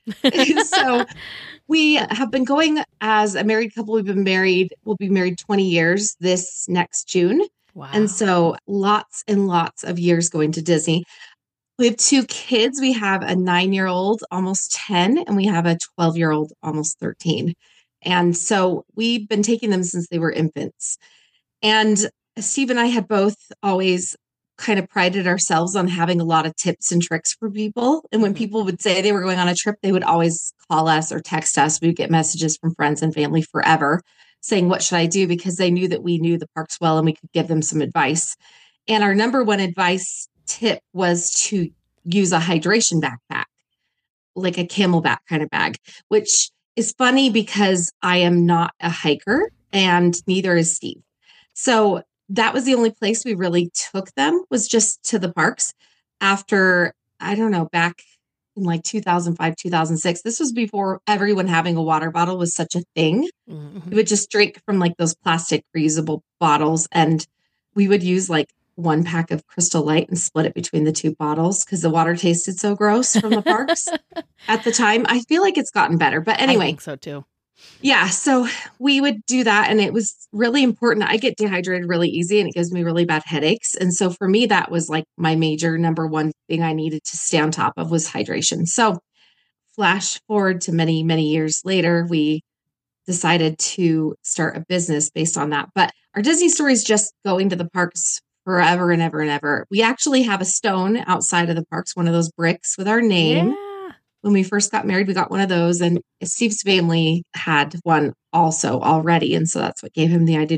So we have been going as a married couple. We've been married. We'll be married twenty years this next June. Wow. And so lots and lots of years going to Disney. We have two kids. We have a nine-year-old, almost ten, and we have a twelve-year-old, almost thirteen. And so we've been taking them since they were infants. And Steve and I had both always kind of prided ourselves on having a lot of tips and tricks for people. And when people would say they were going on a trip, they would always call us or text us. We would get messages from friends and family forever saying, what should I do? Because they knew that we knew the parks well and we could give them some advice. And our number one advice tip was to use a hydration backpack, like a Camelback kind of bag, which is funny because I am not a hiker and neither is Steve. So that was the only place we really took them, was just to the parks after, I don't know, back in like two thousand five, two thousand six. This was before everyone having a water bottle was such a thing. Mm-hmm. We would just drink from like those plastic reusable bottles, and we would use like one pack of Crystal Light and split it between the two bottles because the water tasted so gross from the parks at the time. I feel like it's gotten better, but anyway. I think so too. Yeah. So we would do that. And it was really important. I get dehydrated really easy and it gives me really bad headaches. And so for me, that was like my major number one thing I needed to stay on top of was hydration. So flash forward to many, many years later, we decided to start a business based on that. But our Disney story is just going to the parks forever and ever and ever. We actually have a stone outside of the parks, one of those bricks with our name. Yeah. When we first got married, we got one of those, and Steve's family had one also already. And so that's what gave him the idea to,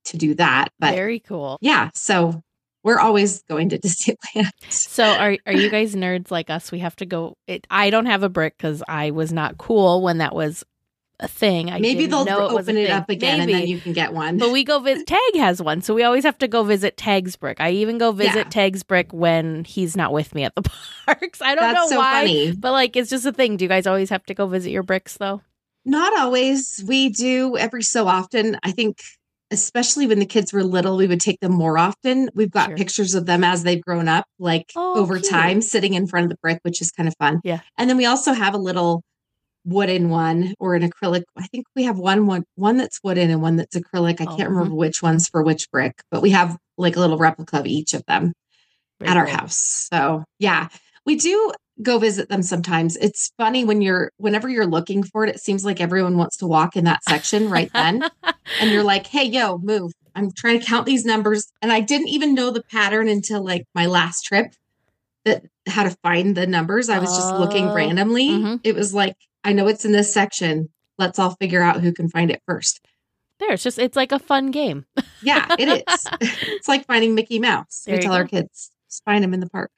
to do that. But very cool. Yeah. So we're always going to Disneyland. So are are you guys nerds like us? We have to go. It, I don't have a brick because I was not cool when that was a thing. I Maybe didn't they'll know it was a open it thing. up again Maybe. and then you can get one. But we go visit, Tag has one. So we always have to go visit Tag's brick. I even go visit Yeah. Tag's brick when he's not with me at the parks. I don't That's know so why, funny. but like, it's just a thing. Do you guys always have to go visit your bricks though? Not always. We do every so often. I think, especially when the kids were little, we would take them more often. We've got Sure. pictures of them as they've grown up, like Oh, over cute. time, sitting in front of the brick, which is kind of fun. Yeah. And then we also have a little wooden one or an acrylic. I think we have one one one that's wooden and one that's acrylic. I Oh, can't remember which one's for which brick, but we have like a little replica of each of them Very at our cool. house. So yeah, we do go visit them sometimes. It's funny when you're whenever you're looking for it, it seems like everyone wants to walk in that section right then. And you're like, hey, yo, move. I'm trying to count these numbers. And I didn't even know the pattern until like my last trip that how to find the numbers. I was just looking Oh. randomly. Mhm. It was like, I know it's in this section. Let's all figure out who can find it first. There, it's just, it's like a fun game. Yeah, it is. It's like finding Mickey Mouse. There We you tell our go. kids, just find him in the park.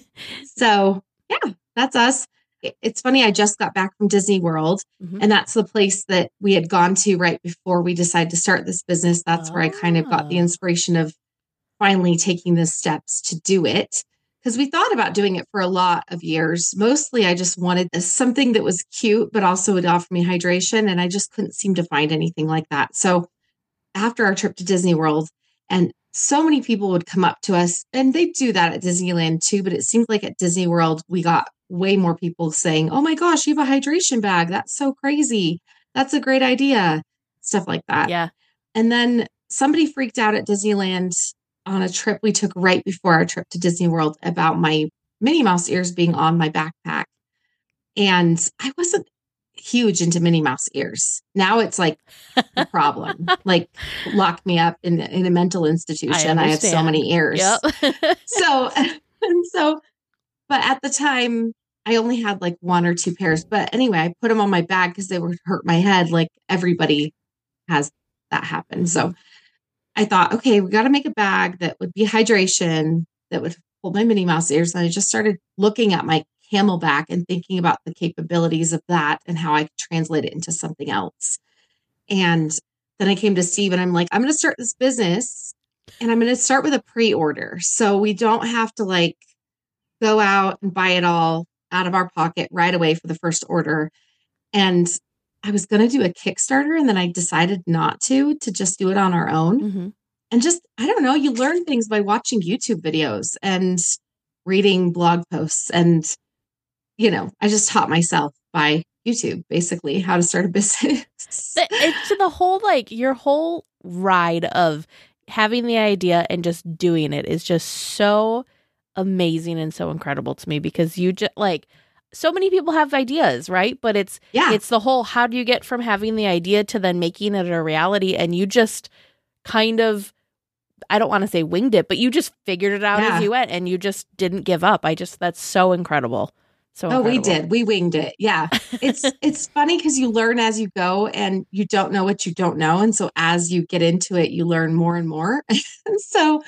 So yeah, that's us. It- It's funny. I just got back from Disney World, Mhm. and that's the place that we had gone to right before we decided to start this business. That's where I kind of got the Ah. inspiration of finally taking the steps to do it. Because we thought about doing it for a lot of years. Mostly, I just wanted something that was cute, but also would offer me hydration. And I just couldn't seem to find anything like that. So after our trip to Disney World, and so many people would come up to us, and they do that at Disneyland too. But it seemed like at Disney World, we got way more people saying, oh my gosh, you have a hydration bag. That's so crazy. That's a great idea. Stuff like that. Yeah. And then somebody freaked out at Disneyland on a trip we took right before our trip to Disney World about my Minnie Mouse ears being on my backpack. And I wasn't huge into Minnie Mouse ears. Now it's like a problem. Like lock me up in, in a mental institution. I, have so understand. many ears. Yep. So, and so, but at the time I only had like one or two pairs. But anyway, I put them on my bag because they would hurt my head. Like everybody has that happen. So I thought, okay, we got to make a bag that would be hydration, that would hold my Minnie Mouse ears. And I just started looking at my Camelback and thinking about the capabilities of that and how I could translate it into something else. And then I came to Steve and I'm like, I'm going to start this business and I'm going to start with a pre-order. So we don't have to like go out and buy it all out of our pocket right away for the first order. And I was going to do a Kickstarter and then I decided not to, to just do it on our own. Mhm. And just, I don't know, you learn things by watching YouTube videos and reading blog posts. And, you know, I just taught myself by YouTube, basically, how to start a business. The- It's the whole, like, your whole ride of having the idea and just doing it is just so amazing and so incredible to me because you just, like, so many people have ideas, right? But it's Yeah. it's the whole, how do you get from having the idea to then making it a reality? And you just kind of, I don't want to say winged it, but you just figured it out Yeah. as you went and you just didn't give up. I just, that's so incredible. So Oh, we incredible. did. We winged it. Yeah. It's it's funny because you learn as you go and you don't know what you don't know. And so as you get into it, you learn more and more. And so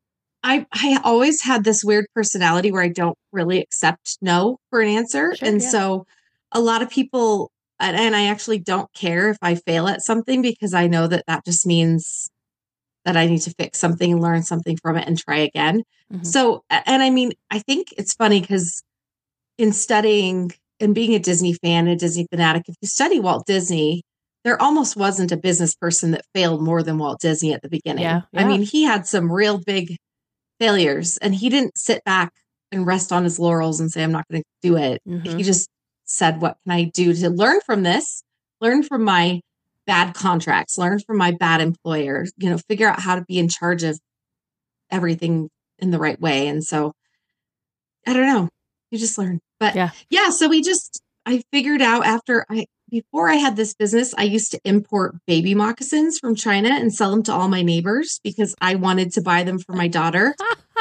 I I always had this weird personality where I don't really accept no for an answer. Sure, and yeah. so a lot of people, and, and I actually don't care if I fail at something because I know that that just means that I need to fix something and learn something from it and try again. Mhm. So, a- and I mean, I think it's funny because in studying and being a Disney fan, a Disney fanatic, if you study Walt Disney, there almost wasn't a business person that failed more than Walt Disney at the beginning. Yeah, I yeah. mean, he had some real big failures and he didn't sit back and rest on his laurels and say, I'm not going to do it. Mhm. He just said, what can I do to learn from this? Learn from my bad contracts, learn from my bad employer, you know, figure out how to be in charge of everything in the right way. And so I don't know, you just learn. But Yeah. yeah, so we just, I figured out after I, before I had this business, I used to import baby moccasins from China and sell them to all my neighbors because I wanted to buy them for my daughter.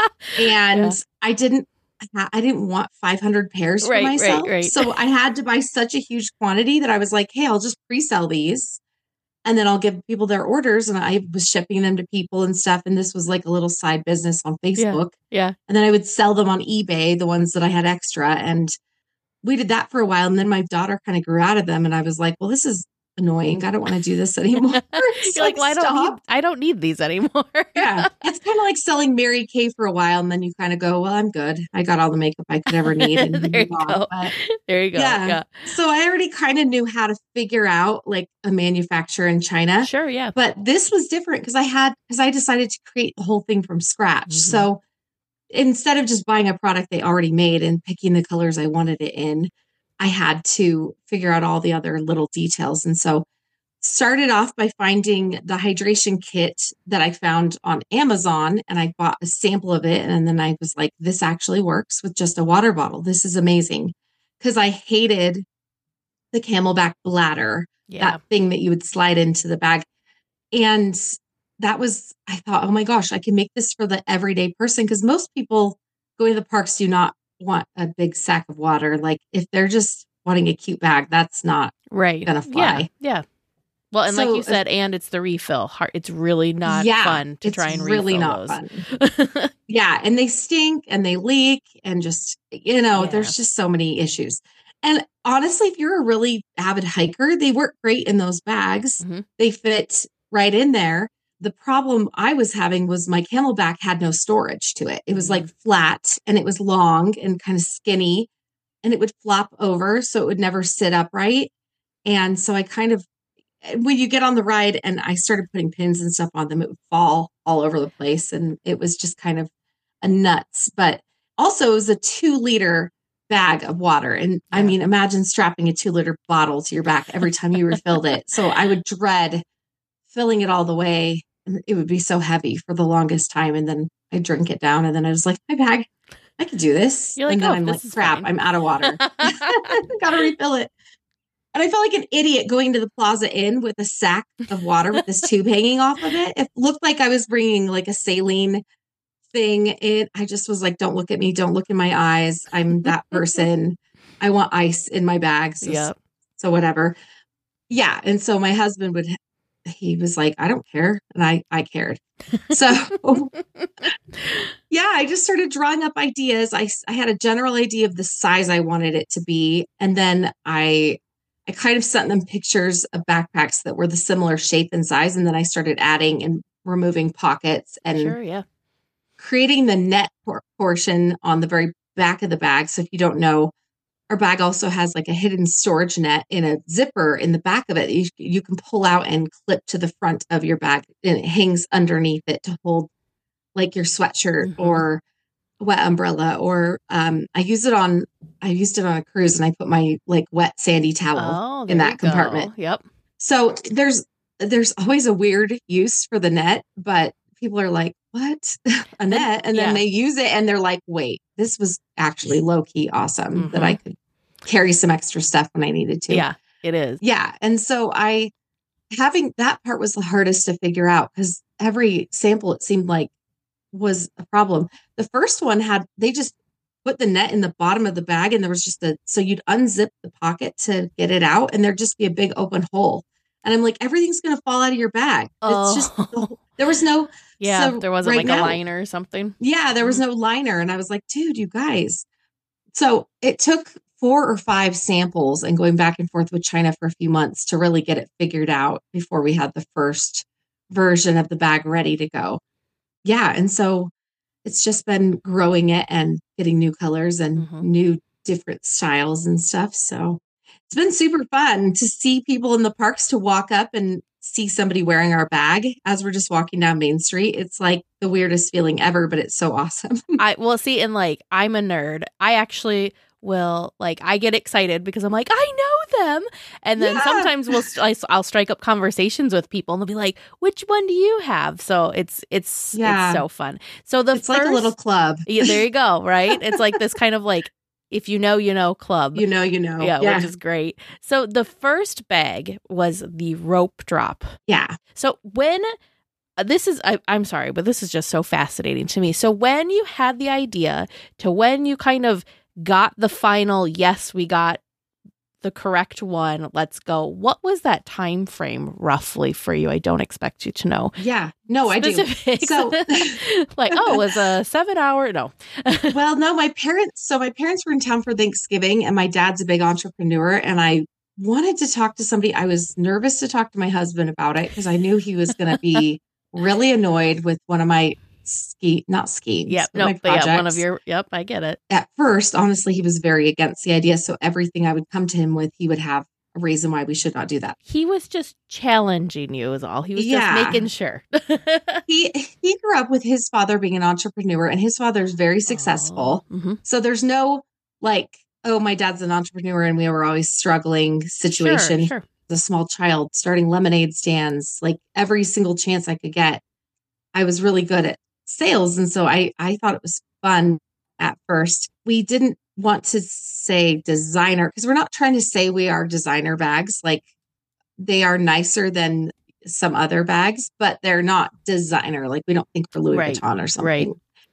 And Yeah. I didn't, I didn't want five hundred pairs for Right, right, myself. right. So I had to buy such a huge quantity that I was like, hey, I'll just pre-sell these And then I'll give people their orders, and I was shipping them to people and stuff. And this was like a little side business on Facebook. Yeah. yeah. And then I would sell them on eBay, the ones that I had extra. And we did that for a while. And then my daughter kind of grew out of them. And I was like, well, this is annoying. I don't want to do this anymore. You're So like, well, I don't stopped. need, I don't need these anymore. Yeah. It's kind of like selling Mary Kay for a while. And then you kind of go, well, I'm good. I got all the makeup I could ever need. And there, you move on. go. But, there you go. yeah. Yeah. So I already kind of knew how to figure out like a manufacturer in China. Sure. Yeah. But this was different because I had, because I decided to create the whole thing from scratch. Mhm. So instead of just buying a product they already made and picking the colors I wanted it in, I had to figure out all the other little details. And so started off by finding the hydration kit that I found on Amazon, and I bought a sample of it. And then I was like, this actually works with just a water bottle. This is amazing. Because I hated the Camelback bladder, Yeah. that thing that you would slide into the bag. And that was, I thought, oh my gosh, I can make this for the everyday person. Because most people going to the parks do not want a big sack of water. Like if they're just wanting a cute bag, that's not Right. gonna fly. Yeah. Yeah. Well, and So, like you said, and it's the refill. Har- It's really not Yeah, fun to it's try and really refill not those. Yeah. And they stink and they leak and just, you know, Yeah. there's just so many issues. And honestly, if you're a really avid hiker, they work great in those bags. Mhm. They fit right in there. The problem I was having was my Camelback had no storage to it. It was like flat and it was long and kind of skinny and it would flop over. So it would never sit upright. And so I kind of, when you get on the ride and I started putting pins and stuff on them, it would fall all over the place. And it was just kind of a nuts. But also it was a two liter bag of water. And I Yeah. mean, imagine strapping a two liter bottle to your back every time you refilled it. So I would dread filling it all the way. And it would be so heavy for the longest time. And then I drink it down. And then I was like, my bag, I could do this. You're like, and then oh, I'm this like, is crap, fine. I'm out of water. Gotta refill it. And I felt like an idiot going to the Plaza Inn with a sack of water with this tube hanging off of it. It looked like I was bringing like a saline thing in. I just was like, don't look at me. Don't look in my eyes. I'm that person. I want ice in my bag. So, Yep. so whatever. Yeah. And so my husband would, he was like, I don't care. And I, I cared. So yeah, I just started drawing up ideas. I, I had a general idea of the size I wanted it to be. And then I, I kind of sent them pictures of backpacks that were the similar shape and size. And then I started adding and removing pockets and Sure. Yeah. creating the net por- portion on the very back of the bag. So if you don't know, our bag also has like a hidden storage net in a zipper in the back of it. You, you can pull out and clip to the front of your bag, and it hangs underneath it to hold like your sweatshirt Mhm. or wet umbrella. Or um, I use it on, I used it on a cruise and I put my like wet sandy towel Oh, in there that you go. compartment. Yep. So there's, there's always a weird use for the net, but people are like, what? a net? And then yeah. they use it and they're like, wait, this was actually low key awesome that I could carry some extra stuff when I needed to. Yeah, it is. Yeah. And so I, having that part was the hardest to figure out because every sample, it seemed like, was a problem. The first one had, they just put the net in the bottom of the bag and there was just a, so you'd unzip the pocket to get it out and there'd just be a big open hole. And I'm like, everything's going to fall out of your bag. Oh. It's just, the whole, there was no, Yeah, so there wasn't right like a now- liner or something. yeah, there was no liner. And I was like, dude, you guys. So it took four or five samples and going back and forth with China for a few months to really get it figured out before we had the first version of the bag ready to go. Yeah. And so it's just been growing it and getting new colors and Mhm. new different styles and stuff. So it's been super fun to see people in the parks, to walk up and see somebody wearing our bag as we're just walking down Main Street. It's like the weirdest feeling ever, but it's so awesome. I well see, and like I'm a nerd. I actually will like I get excited because I'm like I know them, and then Yeah. sometimes we'll st- I'll strike up conversations with people, and they'll be like, "Which one do you have?" So it's it's Yeah. it's so fun. So the It's first, like a little club. yeah, there you go, right? It's like this kind of like if you know, you know club. You know, you know. Yeah, Yeah. which is great. So the first bag was the rope drop. Yeah. So when uh, this is, I, I'm sorry, but this is just so fascinating to me. So when you had the idea to when you kind of got the final, yes, we got the correct one. Let's go. What was that time frame roughly for you? I don't expect you to know. Yeah. No, I do. So like, oh, it was a seven hour. No. Well, no, my parents. So my parents were in town for Thanksgiving and my dad's a big entrepreneur and I wanted to talk to somebody. I was nervous to talk to my husband about it because I knew he was going to be really annoyed with one of my ski, not schemes. Yep. No, nope, but yeah, one of your, yep, I get it. At first, honestly, he was very against the idea. So everything I would come to him with, he would have a reason why we should not do that. He was just challenging you is all. He was yeah. just making sure. he he grew up with his father being an entrepreneur and his father's very successful. Oh, mm-hmm. So there's no like, oh, my dad's an entrepreneur and we were always struggling situation. Sure, sure. As a small child, starting lemonade stands, like every single chance I could get, I was really good at sales. And so I, I thought it was fun at first. We didn't want to say designer because we're not trying to say we are designer bags. Like they are nicer than some other bags, but they're not designer. Like we don't think for Louis right, Vuitton or something. Right.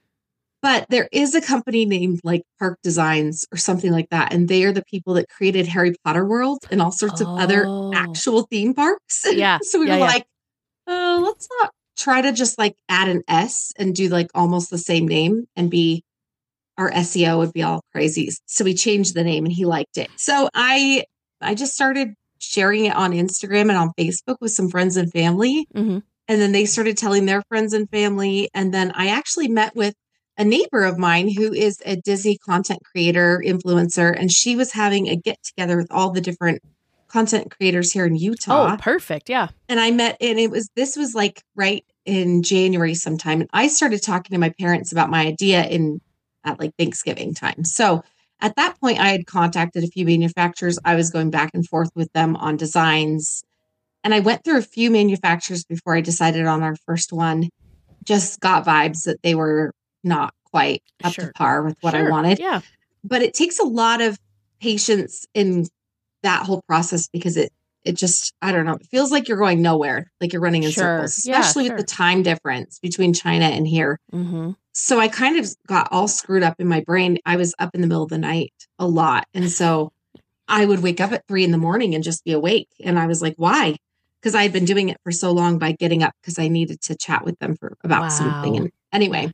But there is a company named like Park Designs or something like that. And they are the people that created Harry Potter World and all sorts oh. of other actual theme parks. Yeah. So we yeah, were yeah. like, oh, let's not try to just like add an S and do like almost the same name and be our S E O would be all crazy. So we changed the name and he liked it. So I, I just started sharing it on Instagram and on Facebook with some friends and family. Mm-hmm. And then they started telling their friends and family. And then I actually met with a neighbor of mine who is a Disney content creator, influencer, and she was having a get together with all the different content creators here in Utah. Oh, perfect. Yeah. And I met, and it was, this was like right in January sometime. And I started talking to my parents about my idea in at like Thanksgiving time. So at that point, I had contacted a few manufacturers. I was going back and forth with them on designs. And I went through a few manufacturers before I decided on our first one. Just got vibes that they were not quite up sure. to par with what sure. I wanted. Yeah. But it takes a lot of patience in that whole process because it, it just, I don't know, it feels like you're going nowhere, like you're running in sure. circles, especially yeah, with sure. the time difference between China and here. Mm-hmm. So I kind of got all screwed up in my brain. I was up in the middle of the night a lot. And so I would wake up at three in the morning and just be awake. And I was like, why? Because I had been doing it for so long by getting up because I needed to chat with them for about wow. something. And anyway,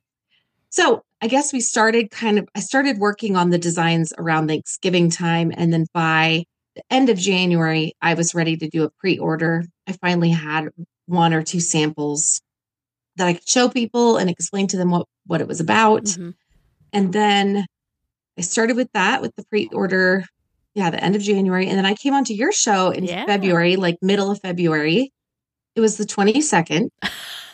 so I guess we started kind of, I started working on the designs around Thanksgiving time. And then by the end of January, I was ready to do a pre-order. I finally had one or two samples that I could show people and explain to them what, what it was about. Mm-hmm. And then I started with that, with the pre-order. Yeah, the end of January. And then I came onto your show in yeah. February, like middle of February. It was the twenty-second. I,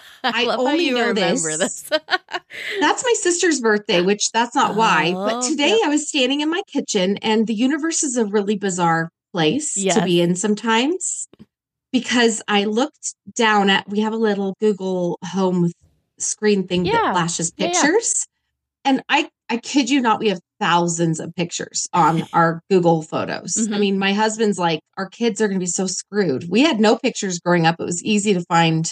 I love only how you know remember this. this. That's my sister's birthday, which that's not oh, why. But today yep. I was standing in my kitchen and the universe is a really bizarre place yes. to be in sometimes because I looked down at, we have a little Google Home screen thing yeah. that flashes pictures. Yeah, yeah. And I, I kid you not, we have thousands of pictures on our Google Photos. Mm-hmm. I mean, my husband's like, our kids are going to be so screwed. We had no pictures growing up. It was easy to find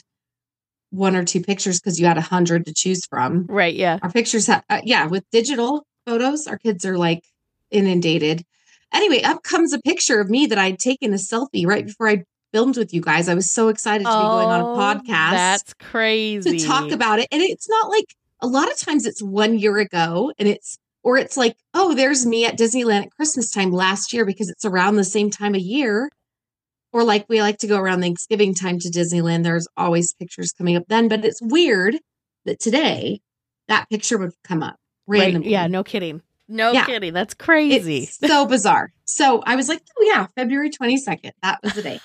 one or two pictures because you had a hundred to choose from. Right. Yeah. Our pictures, ha- uh, yeah, with digital photos, our kids are like inundated. Anyway, up comes a picture of me that I'd taken a selfie right before I filmed with you guys. I was so excited to be oh, going on a podcast. That's crazy. To talk about it. And it's not like, a lot of times it's one year ago and it's, or it's like, oh, there's me at Disneyland at Christmas time last year because it's around the same time of year. Or like we like to go around Thanksgiving time to Disneyland. There's always pictures coming up then, but it's weird that today that picture would come up randomly. Right. Yeah, no kidding. No yeah. kidding. That's crazy. It's so bizarre. So I was like, oh yeah, February twenty-second. That was the day.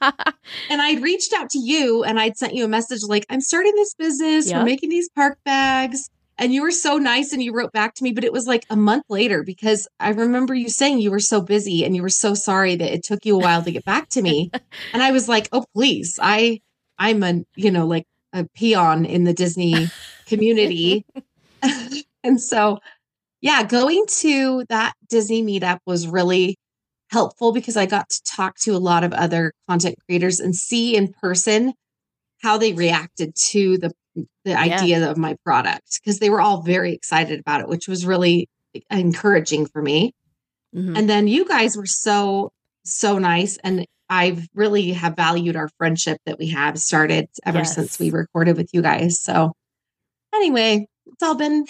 And I'd reached out to you and I'd sent you a message like, I'm starting this business. Yep. We're making these park bags. And you were so nice and you wrote back to me, but it was like a month later because I remember you saying you were so busy and you were so sorry that it took you a while to get back to me. And I was like, oh, please. I, I'm a, you know, like a peon in the Disney community. And so, yeah, going to that Disney meetup was really helpful because I got to talk to a lot of other content creators and see in person how they reacted to the the yeah. idea of my product because they were all very excited about it, which was really encouraging for me. Mm-hmm. And then you guys were so so nice. And I've really have valued our friendship that we have started ever Yes. since we recorded with you guys. So anyway, it's all been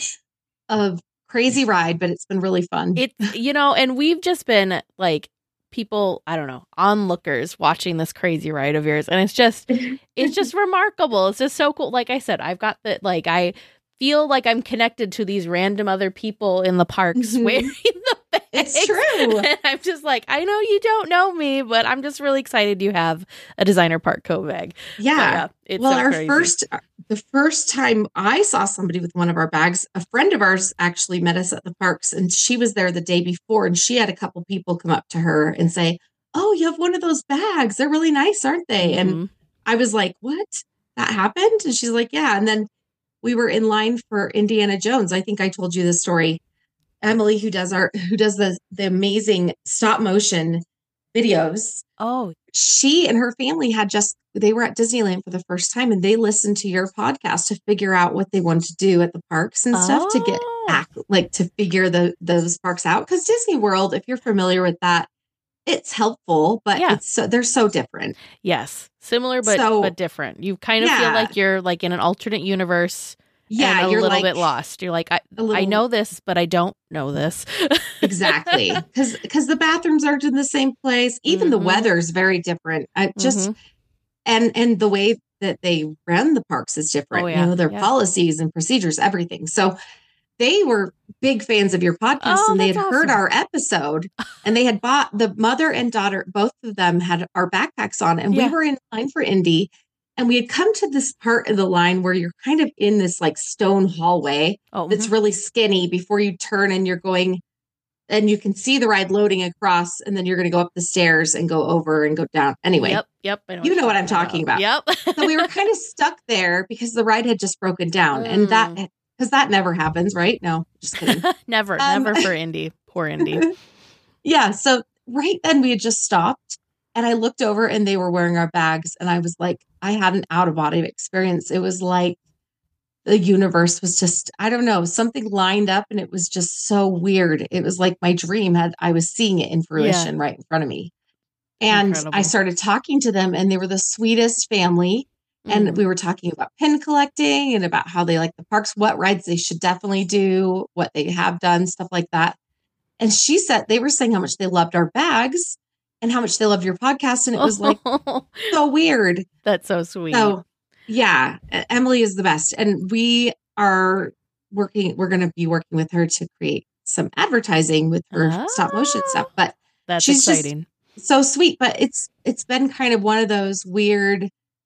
a crazy ride, but it's been really fun. It's, you know, and we've just been like people, I don't know, onlookers watching this crazy ride of yours. And it's just, it's just remarkable. It's just so cool. Like I said, I've got the, like, I feel like I'm connected to these random other people in the parks Mhm. wearing the bags. It's true. And I'm just like, I know you don't know me, but I'm just really excited you have a Designer Park Co bag. Yeah. But yeah, it's well, so our crazy. first, the first time I saw somebody with one of our bags, a friend of ours actually met us at the parks, and she was there the day before, and she had a couple people come up to her and say, "Oh, you have one of those bags. They're really nice, aren't they?" Mhm. And I was like, "What? That happened?" And she's like, "Yeah." And then we were in line for Indiana Jones. I think I told you this story. Emily, who does our, who does the the amazing stop motion videos, Oh, she and her family had just, they were at Disneyland for the first time, and they listened to your podcast to figure out what they wanted to do at the parks and stuff to get Oh. back, like to figure the those parks out. Because Disney World, if you're familiar with that, it's helpful, but Yeah. it's so, they're so different. yes. Similar, but So- but different. You kind of feel Yeah. like you're like in an alternate universe. Yeah, and a you're little like bit lost. You're like, I, a little- I know this, but I don't know this. exactly, because because the bathrooms aren't in the same place. Even the Mhm. weather's very different. I just Mhm. and and the way that they run the parks is different. Oh, You yeah, know, their yeah. policies and procedures, everything. So they were big fans of your podcast, Oh, and they had that's heard awesome. our episode, and they had bought, the mother and daughter, both of them had our backpacks on, and Yeah. we were in line for Indy, and we had come to this part of the line where you're kind of in this like stone hallway Oh, that's mhm. really skinny before you turn, and you're going, and you can see the ride loading across, and then you're going to go up the stairs and go over and go down. Anyway, Yep, yep. I you know what I'm talking about. Yep. so we were kind of stuck there because the ride had just broken down, and Mm. that, because that never happens, right? No, just kidding. never, Um, never for Indy. Poor Indy. Yeah. So right then we had just stopped, and I looked over and they were wearing our bags, and I was like, I had an out of body experience. It was like the universe was just, I don't know, something lined up, and it was just so weird. It was like my dream had, I was seeing it in fruition right in front of me. And I Incredible. started talking to them, and they were the sweetest family. And Mm. we were talking about pin collecting and about how they like the parks, what rides they should definitely do, what they have done, stuff like that. And she said, they were saying how much they loved our bags and how much they loved your podcast. And it was like so weird. That's so sweet. So yeah, E- Emily is the best. And we are working, we're going to be working with her to create some advertising with her stop motion stuff. But That's she's just exciting. so sweet. But it's, it's been kind of one of those weird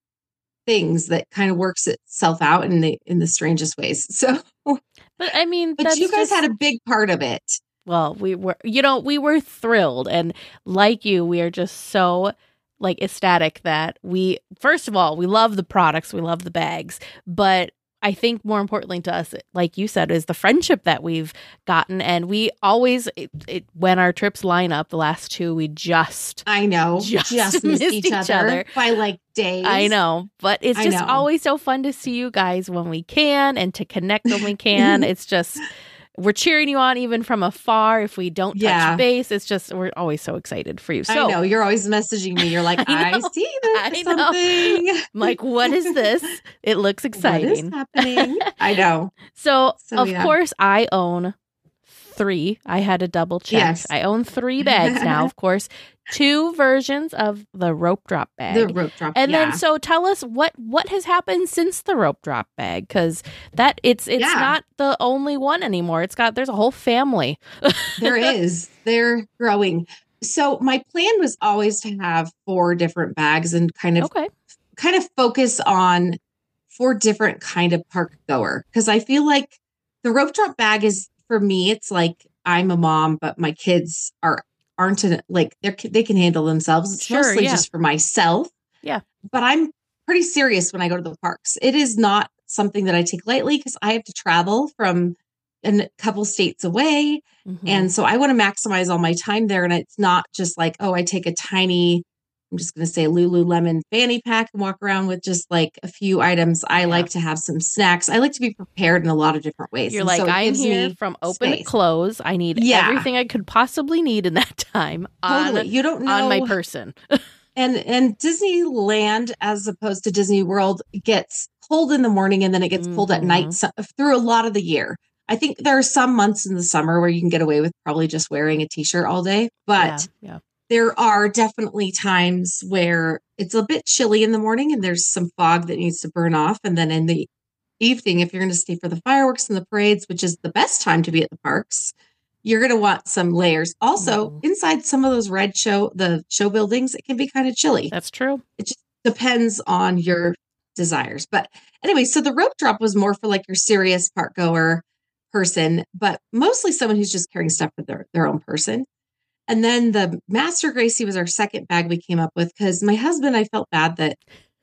things that kind of works itself out in the, in the strangest ways. So, But I mean, but that's you guys just- had a big part of it. Well, we were, you know, we were thrilled. And like you, we are just so like ecstatic that we, first of all, we love the products, we love the bags. But I think more importantly to us, like you said, is the friendship that we've gotten. And we always, it, it, when our trips line up, the last two, we just, I know, Just just, missed, missed each, each other, other. by like days. I know, but it's I just know. always so fun to see you guys when we can and to connect when we can. It's just, we're cheering you on even from afar. If we don't touch Yeah. base, it's just, we're always so excited for you. So I know, you're always messaging me. You're like, I I, know. see this I know. something. I'm like, what is this? It looks What is exciting. happening? I know. So, So, of yeah. course, I own three. I had to double check. Yes. I own three bags now, of course. Two versions of the rope drop bag. The rope drop. And yeah. then, so tell us what what has happened since the rope drop bag, because that it's it's Yeah. not the only one anymore. It's got there's a whole family. there is. They're growing. So my plan was always to have four different bags and kind of Okay. kind of focus on four different kind of park goer, because I feel like the rope drop bag is, for me, it's like I'm a mom, but my kids are aren't in, like they're they can handle themselves. It's Sure, mostly yeah. just for myself. Yeah. But I'm pretty serious when I go to the parks. It is not something that I take lightly because I have to travel from a couple states away. Mhm. And so I want to maximize all my time there. And it's not just like, oh, I take a tiny I'm just going to say Lululemon fanny pack and walk around with just like a few items. I Yeah. like to have some snacks. I like to be prepared in a lot of different ways. You're And like, so it I'm gives here me from open to space. close. I need Yeah. everything I could possibly need in that time on, Totally. You don't know on my person. And and Disneyland, as opposed to Disney World, gets cold in the morning and then it gets cold at night Mhm. so, through a lot of the year. I think there are some months in the summer where you can get away with probably just wearing a t-shirt all day, but yeah, yeah. there are definitely times where it's a bit chilly in the morning and there's some fog that needs to burn off. And then in the evening, if you're going to stay for the fireworks and the parades, which is the best time to be at the parks, you're going to want some layers. Also, Mhm. inside some of those red show, the show buildings, it can be kind of chilly. That's true. It just depends on your desires. But anyway, so the rope drop was more for like your serious park goer person, but mostly someone who's just carrying stuff for their, their own person. And then the Master Gracie was our second bag we came up with because my husband, I felt bad that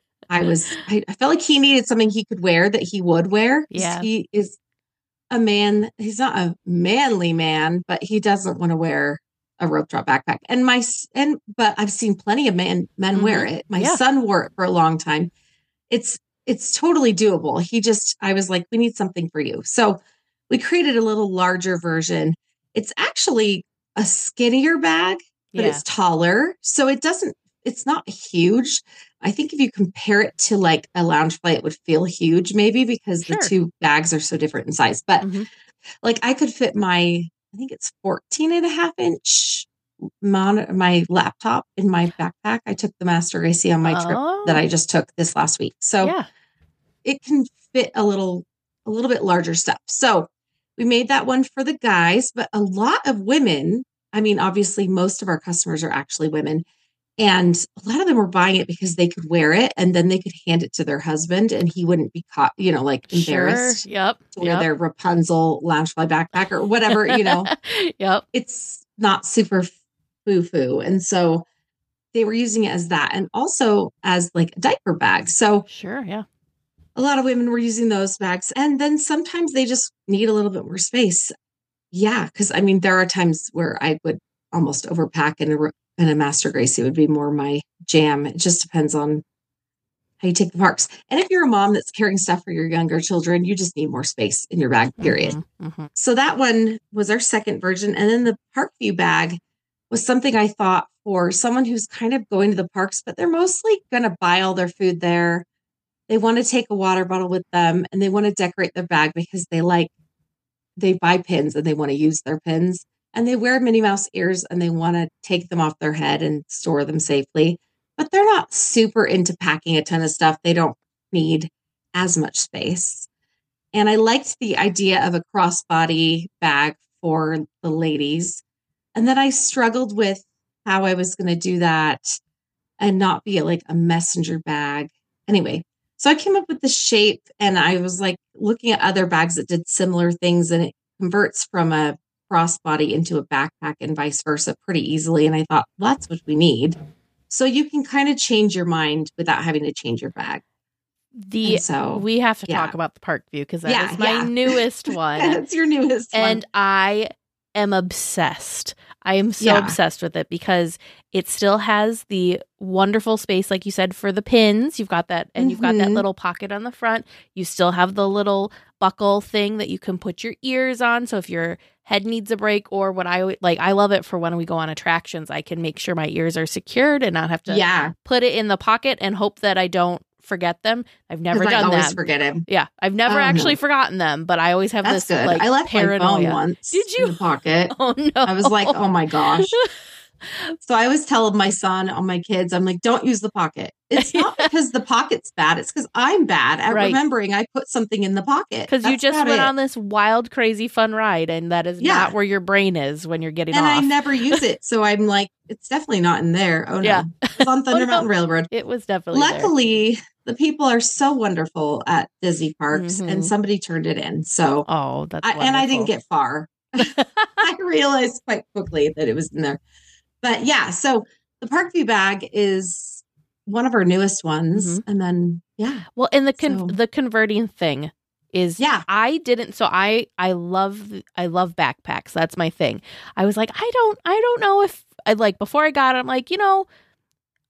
I was, I, I felt like he needed something he could wear that he would wear. 'Cause Yeah. He is a man. He's not a manly man, but he doesn't want to wear a rope drop backpack. And my, s- and, but I've seen plenty of men, men wear Mhm. it. My Yeah. son wore it for a long time. It's, it's totally doable. He just, I was like, we need something for you. So we created a little larger version. It's actually a skinnier bag, but Yeah. it's taller. So it doesn't, it's not huge. I think if you compare it to like a Loungefly, it would feel huge maybe because Sure. the two bags are so different in size. But Mhm. like I could fit my, I think it's fourteen and a half inch mon- my laptop in my backpack. I took the Master Gracie on my trip that Oh. I just took this last week. So Yeah. it can fit a little, a little bit larger stuff. So we made that one for the guys, but a lot of women, I mean, obviously most of our customers are actually women, and a lot of them were buying it because they could wear it and then they could hand it to their husband and he wouldn't be caught, you know, like embarrassed Sure. Yep. to wear Yep. their Rapunzel Loungefly backpack or whatever, you know. Yep. It's not super foo-foo. And so they were using it as that and also as like a diaper bag. So Sure. Yeah. a lot of women were using those bags. And then sometimes they just need a little bit more space. Yeah. Cause I mean, there are times where I would almost overpack and a, and a Master Gracie would be more my jam. It just depends on how you take the parks. And if you're a mom that's carrying stuff for your younger children, you just need more space in your bag, period. Mhm. Mhm. So that one was our second version. And then the Parkview bag was something I thought for someone who's kind of going to the parks, but they're mostly going to buy all their food there. They want to take a water bottle with them and they want to decorate their bag because they like, they buy pins and they want to use their pins and they wear Minnie Mouse ears and they want to take them off their head and store them safely. But they're not super into packing a ton of stuff. They don't need as much space. And I liked the idea of a crossbody bag for the ladies. And then I struggled with how I was going to do that and not be like a messenger bag. Anyway, so I came up with the shape and I was like looking at other bags that did similar things and it converts from a crossbody into a backpack and vice versa pretty easily. And I thought, well, that's what we need. So you can kind of change your mind without having to change your bag. The And so, we have to yeah. talk about the Parkview because that Yeah, is my yeah. newest one. That's your newest And one. I am obsessed. I am so Yeah. obsessed with it because it still has the wonderful space, like you said, for the pins. You've got that, and you've got that Mhm. little pocket on the front. You still have the little buckle thing that you can put your ears on. So if your head needs a break, or what I always- like, I love it for when we go on attractions. I can make sure my ears are secured and not have to Yeah. put it in the pocket and hope that I don't forget them. I've never 'Cause I done always that. forget him. Yeah, I've never Oh, actually no. forgotten them, but I always have That's this good. like I left paranoia. my phone once. Did you? In the pocket. Oh no! I was like, oh my gosh. So I always tell my son, on my kids, I'm like, don't use the pocket. It's not because the pocket's bad. It's because I'm bad at Right. remembering I put something in the pocket. Because you That's just about went it. on this wild, crazy, fun ride, and that is Yeah. not where your brain is when you're getting and off. I never use it. So I'm like, it's definitely not in there. Oh no. Yeah. It's on Thunder Oh, no. Mountain Railroad. It was definitely there. Luckily, the people are so wonderful at Disney parks Mhm. and somebody turned it in. So Oh, that's I, and I didn't wonderful. get far. I realized quite quickly that it was in there. But yeah, so the Parkview bag is one of our newest ones. Mhm. And then, yeah. Well, and the con- So- the converting thing is Yeah. I didn't so I I love I love backpacks. That's my thing. I was like, I don't I don't know if I like before I got it, I'm like, you know,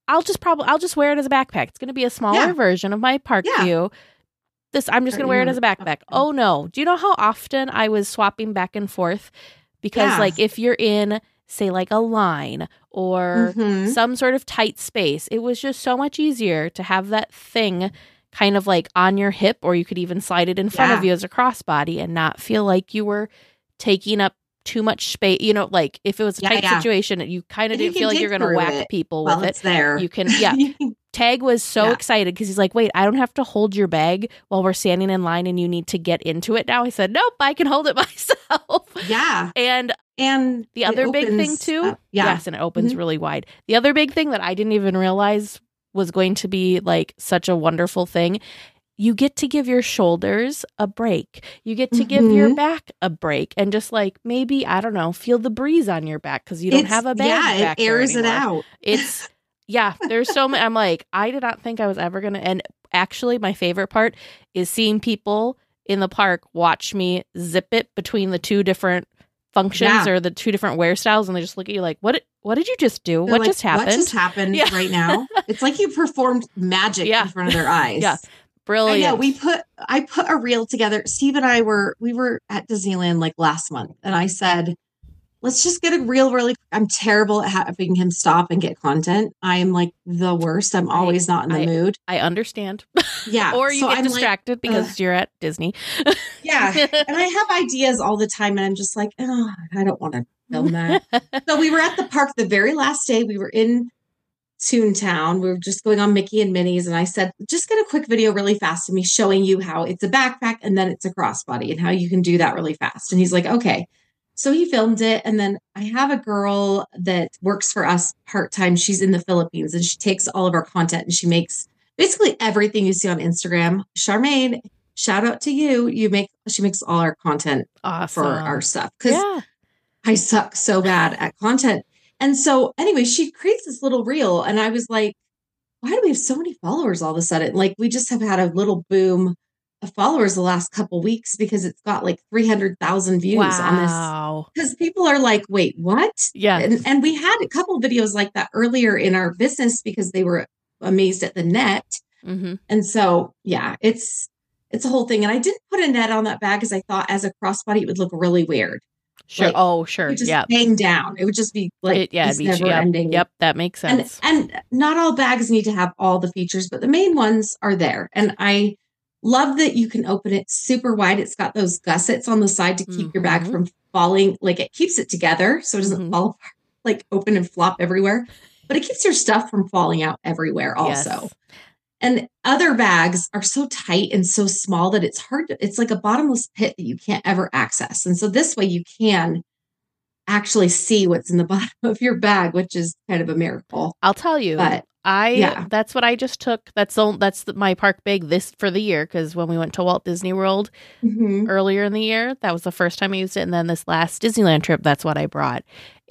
I'll just probably I'll just wear it as a backpack. It's going to be a smaller Yeah. version of my Park Yeah. View. This I'm just Or going to wear it your- as a backpack. Oh no. Do you know how often I was swapping back and forth? Because Yeah. like if you're in say like a line or Mhm. some sort of tight space, it was just so much easier to have that thing kind of like on your hip, or you could even slide it in front of Yeah. you as a crossbody and not feel like you were taking up too much space. You know, like if it was a Yeah, tight yeah. situation, you kind of And you didn't can feel like dig you're going to through whack it people while with it's it. there. You can, yeah. You can- Tag was so Yeah. excited because he's like, wait, I don't have to hold your bag while we're standing in line and you need to get into it now. I said, nope, I can hold it myself. yeah. And And the it other big thing opens too, up. Yeah. yes, and it opens Mhm. really wide. The other big thing that I didn't even realize was going to be like such a wonderful thing. You get to give your shoulders a break. You get to give your Mhm. back a break and just like maybe, I don't know, feel the breeze on your back because you don't It's- have a bag Yeah, back it there airs it anymore. out. It's yeah, there's so many. I'm like, I did not think I was ever gonna. And actually, my favorite part is seeing people in the park watch me zip it between the two different functions Yeah. or the two different wear styles, and they just look at you like, "What? What did you just do? They're What like, just happened? What just happened Yeah. right now? It's like you performed magic Yeah. in front of their eyes. Yeah, I brilliant." know. We put I put a reel together. Steve and I were we were at Disneyland like last month, and I said, let's just get a reel really I'm terrible at having him stop and get content. I'm like the worst. I'm always not in the I- mood. I understand. Yeah. or you so get I'm like, distracted because ugh. you're at Disney. Yeah. And I have ideas all the time, and I'm just like, oh, I don't want to film that. So we were at the park the very last day. We were in Toontown. We were just going on Mickey and Minnie's, and I said, just get a quick video really fast of me showing you how it's a backpack and then it's a crossbody and how you can do that really fast. And he's like, okay. So he filmed it. And then I have a girl that works for us part-time. She's in the Philippines, and she takes all of our content and she makes basically everything you see on Instagram. Charmaine, shout out to you. You make, she makes all our content Awesome. for our stuff. Cause Yeah. I suck so bad at content. And so anyway, she creates this little reel, and I was like, why do we have so many followers all of a sudden? Like, we just have had a little boom of followers the last couple weeks because it's got like three hundred thousand views on this. Wow. Because people are like, wait, what? Yeah. And, and we had a couple of videos like that earlier in our business because they were amazed at the net. Mm-hmm. And so, yeah, it's, it's a whole thing. And I didn't put a net on that bag because I thought as a crossbody, it would look really weird. Sure. Like, oh, sure. It would just Yeah. hang down. It would just be like It, yeah. this It'd be, never yep, ending. Yep. That makes And sense. and not all bags need to have all the features, but the main ones are there. And I love that you can open it super wide. It's got those gussets on the side to keep your bag Mhm. from falling. Like, it keeps it together so it doesn't Mhm. fall apart, like open and flop everywhere. But it keeps your stuff from falling out everywhere also. Yes. And other bags are so tight and so small that it's hard to, it's like a bottomless pit that you can't ever access. And so this way you can actually see what's in the bottom of your bag, which is kind of a miracle. I'll tell you. But I yeah. that's what I just took. That's the, that's the, my park bag this for the year, because when we went to Walt Disney World Mhm. earlier in the year, that was the first time I used it, and then this last Disneyland trip, that's what I brought,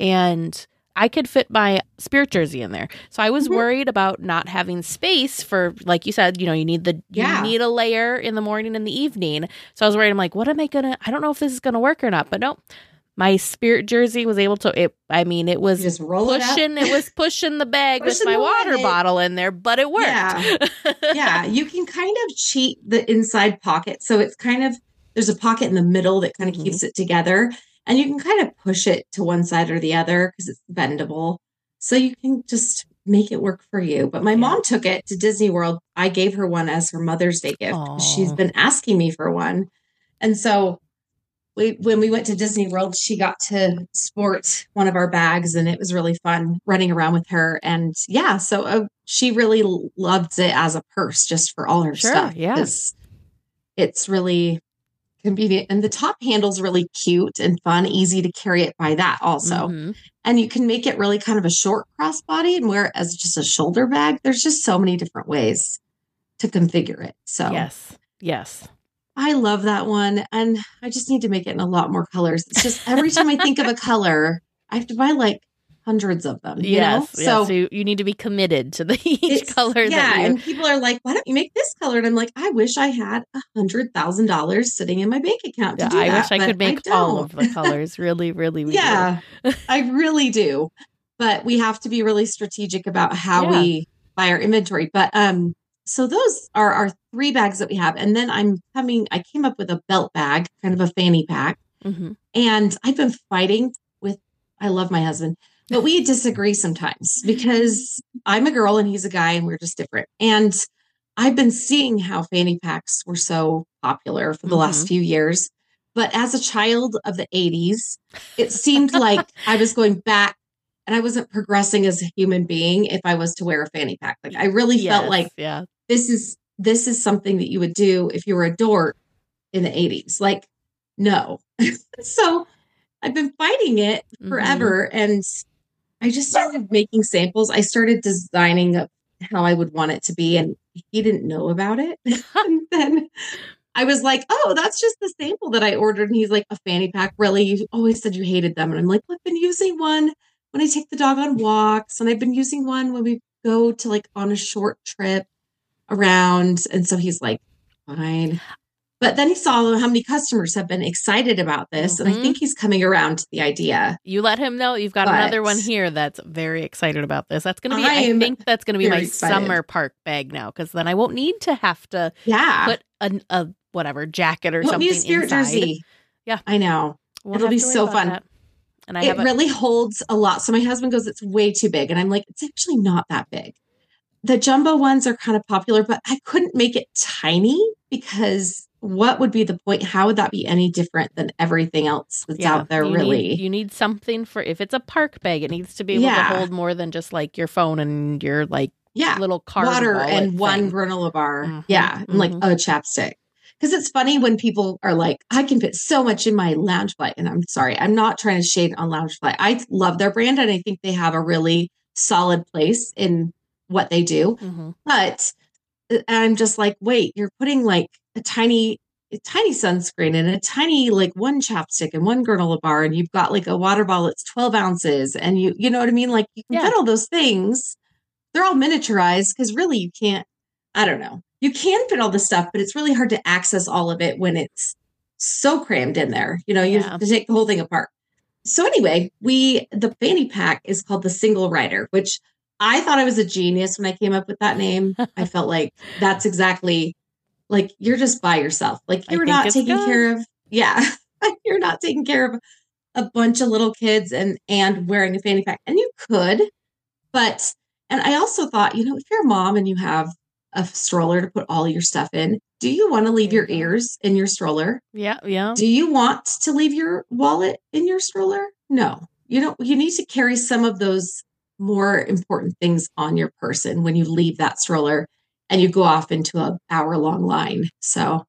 and I could fit my Spirit jersey in there. So I was Mhm. worried about not having space for, like you said, you know, you need the Yeah. you need a layer in the morning and the evening. So I was worried. I'm like, what am I gonna? I don't know if this is gonna work or not. But no, my Spirit jersey was able to. It. I mean, it was You just roll it up. pushing. It, was pushing the bag with Pushing my the water leg. bottle in there, but it worked. Yeah. Yeah, you can kind of cheat the inside pocket. So it's kind of, there's a pocket in the middle that kind of Mhm. keeps it together. And you can kind of push it to one side or the other because it's bendable. So you can just make it work for you. But my Yeah. mom took it to Disney World. I gave her one as her Mother's Day gift. Aw. She's been asking me for one. And so we, when we went to Disney World, she got to sport one of our bags, and it was really fun running around with her. And yeah, so uh, she really l- loved it as a purse just for all her Sure, stuff. yeah. 'cause It's really convenient. And the top handle's really cute and fun, easy to carry it by that also. Mhm. And you can make it really kind of a short crossbody and wear it as just a shoulder bag. There's just so many different ways to configure it. So Yes. Yes. I love that one. And I just need to make it in a lot more colors. It's just every time I think of a color, I have to buy like hundreds of them. You Yes. know? yes. So, So you, you need to be committed to the each it's- color. yeah. that you, And people are like, why don't you make this color? And I'm like, I wish I had a hundred thousand dollars sitting in my bank account to Yeah, do I that, wish I but could make all don't. of the colors. Really, really, we do. Yeah, I really do. but we have to be really strategic about how Yeah. we buy our inventory. But um, so those are our three bags that we have. And then I'm coming, I came up with a belt bag, kind of a fanny pack. Mm-hmm. And I've been fighting with, I love my husband, but we disagree sometimes because I'm a girl and he's a guy and we're just different. And I've been seeing how fanny packs were so popular for the Mm-hmm. last few years. But as a child of the eighties, it seemed like I was going back and I wasn't progressing as a human being if I was to wear a fanny pack. Like I really Yes, felt like yeah. this is this is something that you would do if you were a dork in the eighties. Like, no. So I've been fighting it forever. Mm-hmm. And I just started making samples. I started designing a, how I would want it to be. And he didn't know about it. And then I was like, oh, that's just the sample that I ordered. And he's like, a fanny pack? Really? You always said you hated them. And I'm like, well, I've been using one when I take the dog on walks. And I've been using one when we go to like on a short trip around. And so he's like, fine. But then he saw how many customers have been excited about this. Mm-hmm. And I think he's coming around to the idea. You let him know you've got but another one here that's very excited about this. That's going to be, I, I think that's going to be my excited. summer park bag now. Because then I won't need to have to yeah. put a, a whatever jacket or won't something need a spirit inside. Jersey. Yeah. I know. Won't It'll be so fun. That. And I it have a- really holds a lot. So my husband goes, it's way too big. And I'm like, it's actually not that big. The jumbo ones are kind of popular, but I couldn't make it tiny because what would be the point? How would that be any different than everything else that's yeah, out there, you really? Need, you need something for, if it's a park bag, it needs to be able yeah. to hold more than just like your phone and your like yeah. little card water and thing. one granola bar. Mm-hmm, yeah. mm-hmm. And like a chapstick. Because it's funny when people are like, I can fit so much in my Loungefly. And I'm sorry, I'm not trying to shade on Loungefly. I love their brand and I think they have a really solid place in what they do. Mm-hmm. But I'm just like, wait, you're putting like a tiny, a tiny sunscreen and a tiny like one chapstick and one granola bar, and you've got like a water bottle that's twelve ounces, and you, you know what I mean? Like you can yeah. fit all those things. They're all miniaturized because really you can't. I don't know. You can fit all this stuff, but it's really hard to access all of it when it's so crammed in there. You know, you yeah. have to take the whole thing apart. So anyway, we the fanny pack is called the Single Rider, which I thought I was a genius when I came up with that name. I felt like that's exactly like you're just by yourself. Like you're not taking good. care of, yeah, you're not taking care of a bunch of little kids and, and wearing a fanny pack. And you could, but, and I also thought, you know, if you're a mom and you have a stroller to put all your stuff in, do you want to leave your ears in your stroller? Yeah. Yeah. Do you want to leave your wallet in your stroller? No, you don't. You need to carry some of those more important things on your person when you leave that stroller and you go off into an hour long line. So,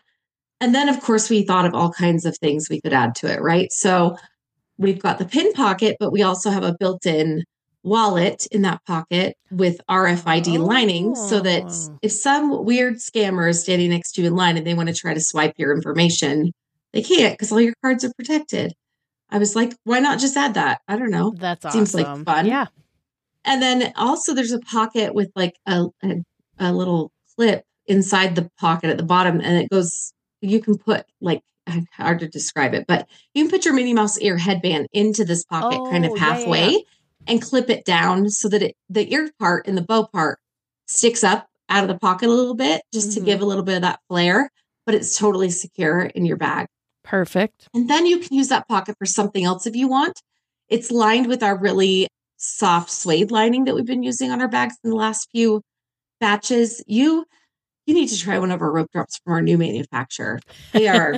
and then of course we thought of all kinds of things we could add to it, right? So we've got the pin pocket, but we also have a built-in wallet in that pocket with R F I D oh. lining so that if some weird scammer is standing next to you in line and they want to try to swipe your information, they can't because all your cards are protected. I was like, why not just add that? I don't know. That's awesome. Seems like fun. Yeah. And then also there's a pocket with like a, a, a little clip inside the pocket at the bottom. And it goes, you can put like, hard to describe it, but you can put your Minnie Mouse ear headband into this pocket oh, kind of halfway yeah, yeah. and clip it down so that it, the ear part and the bow part sticks up out of the pocket a little bit just mm-hmm. to give a little bit of that flair, but it's totally secure in your bag. Perfect. And then you can use that pocket for something else if you want. It's lined with our really soft suede lining that we've been using on our bags in the last few batches. You you need to try one of our rope drops from our new manufacturer. They are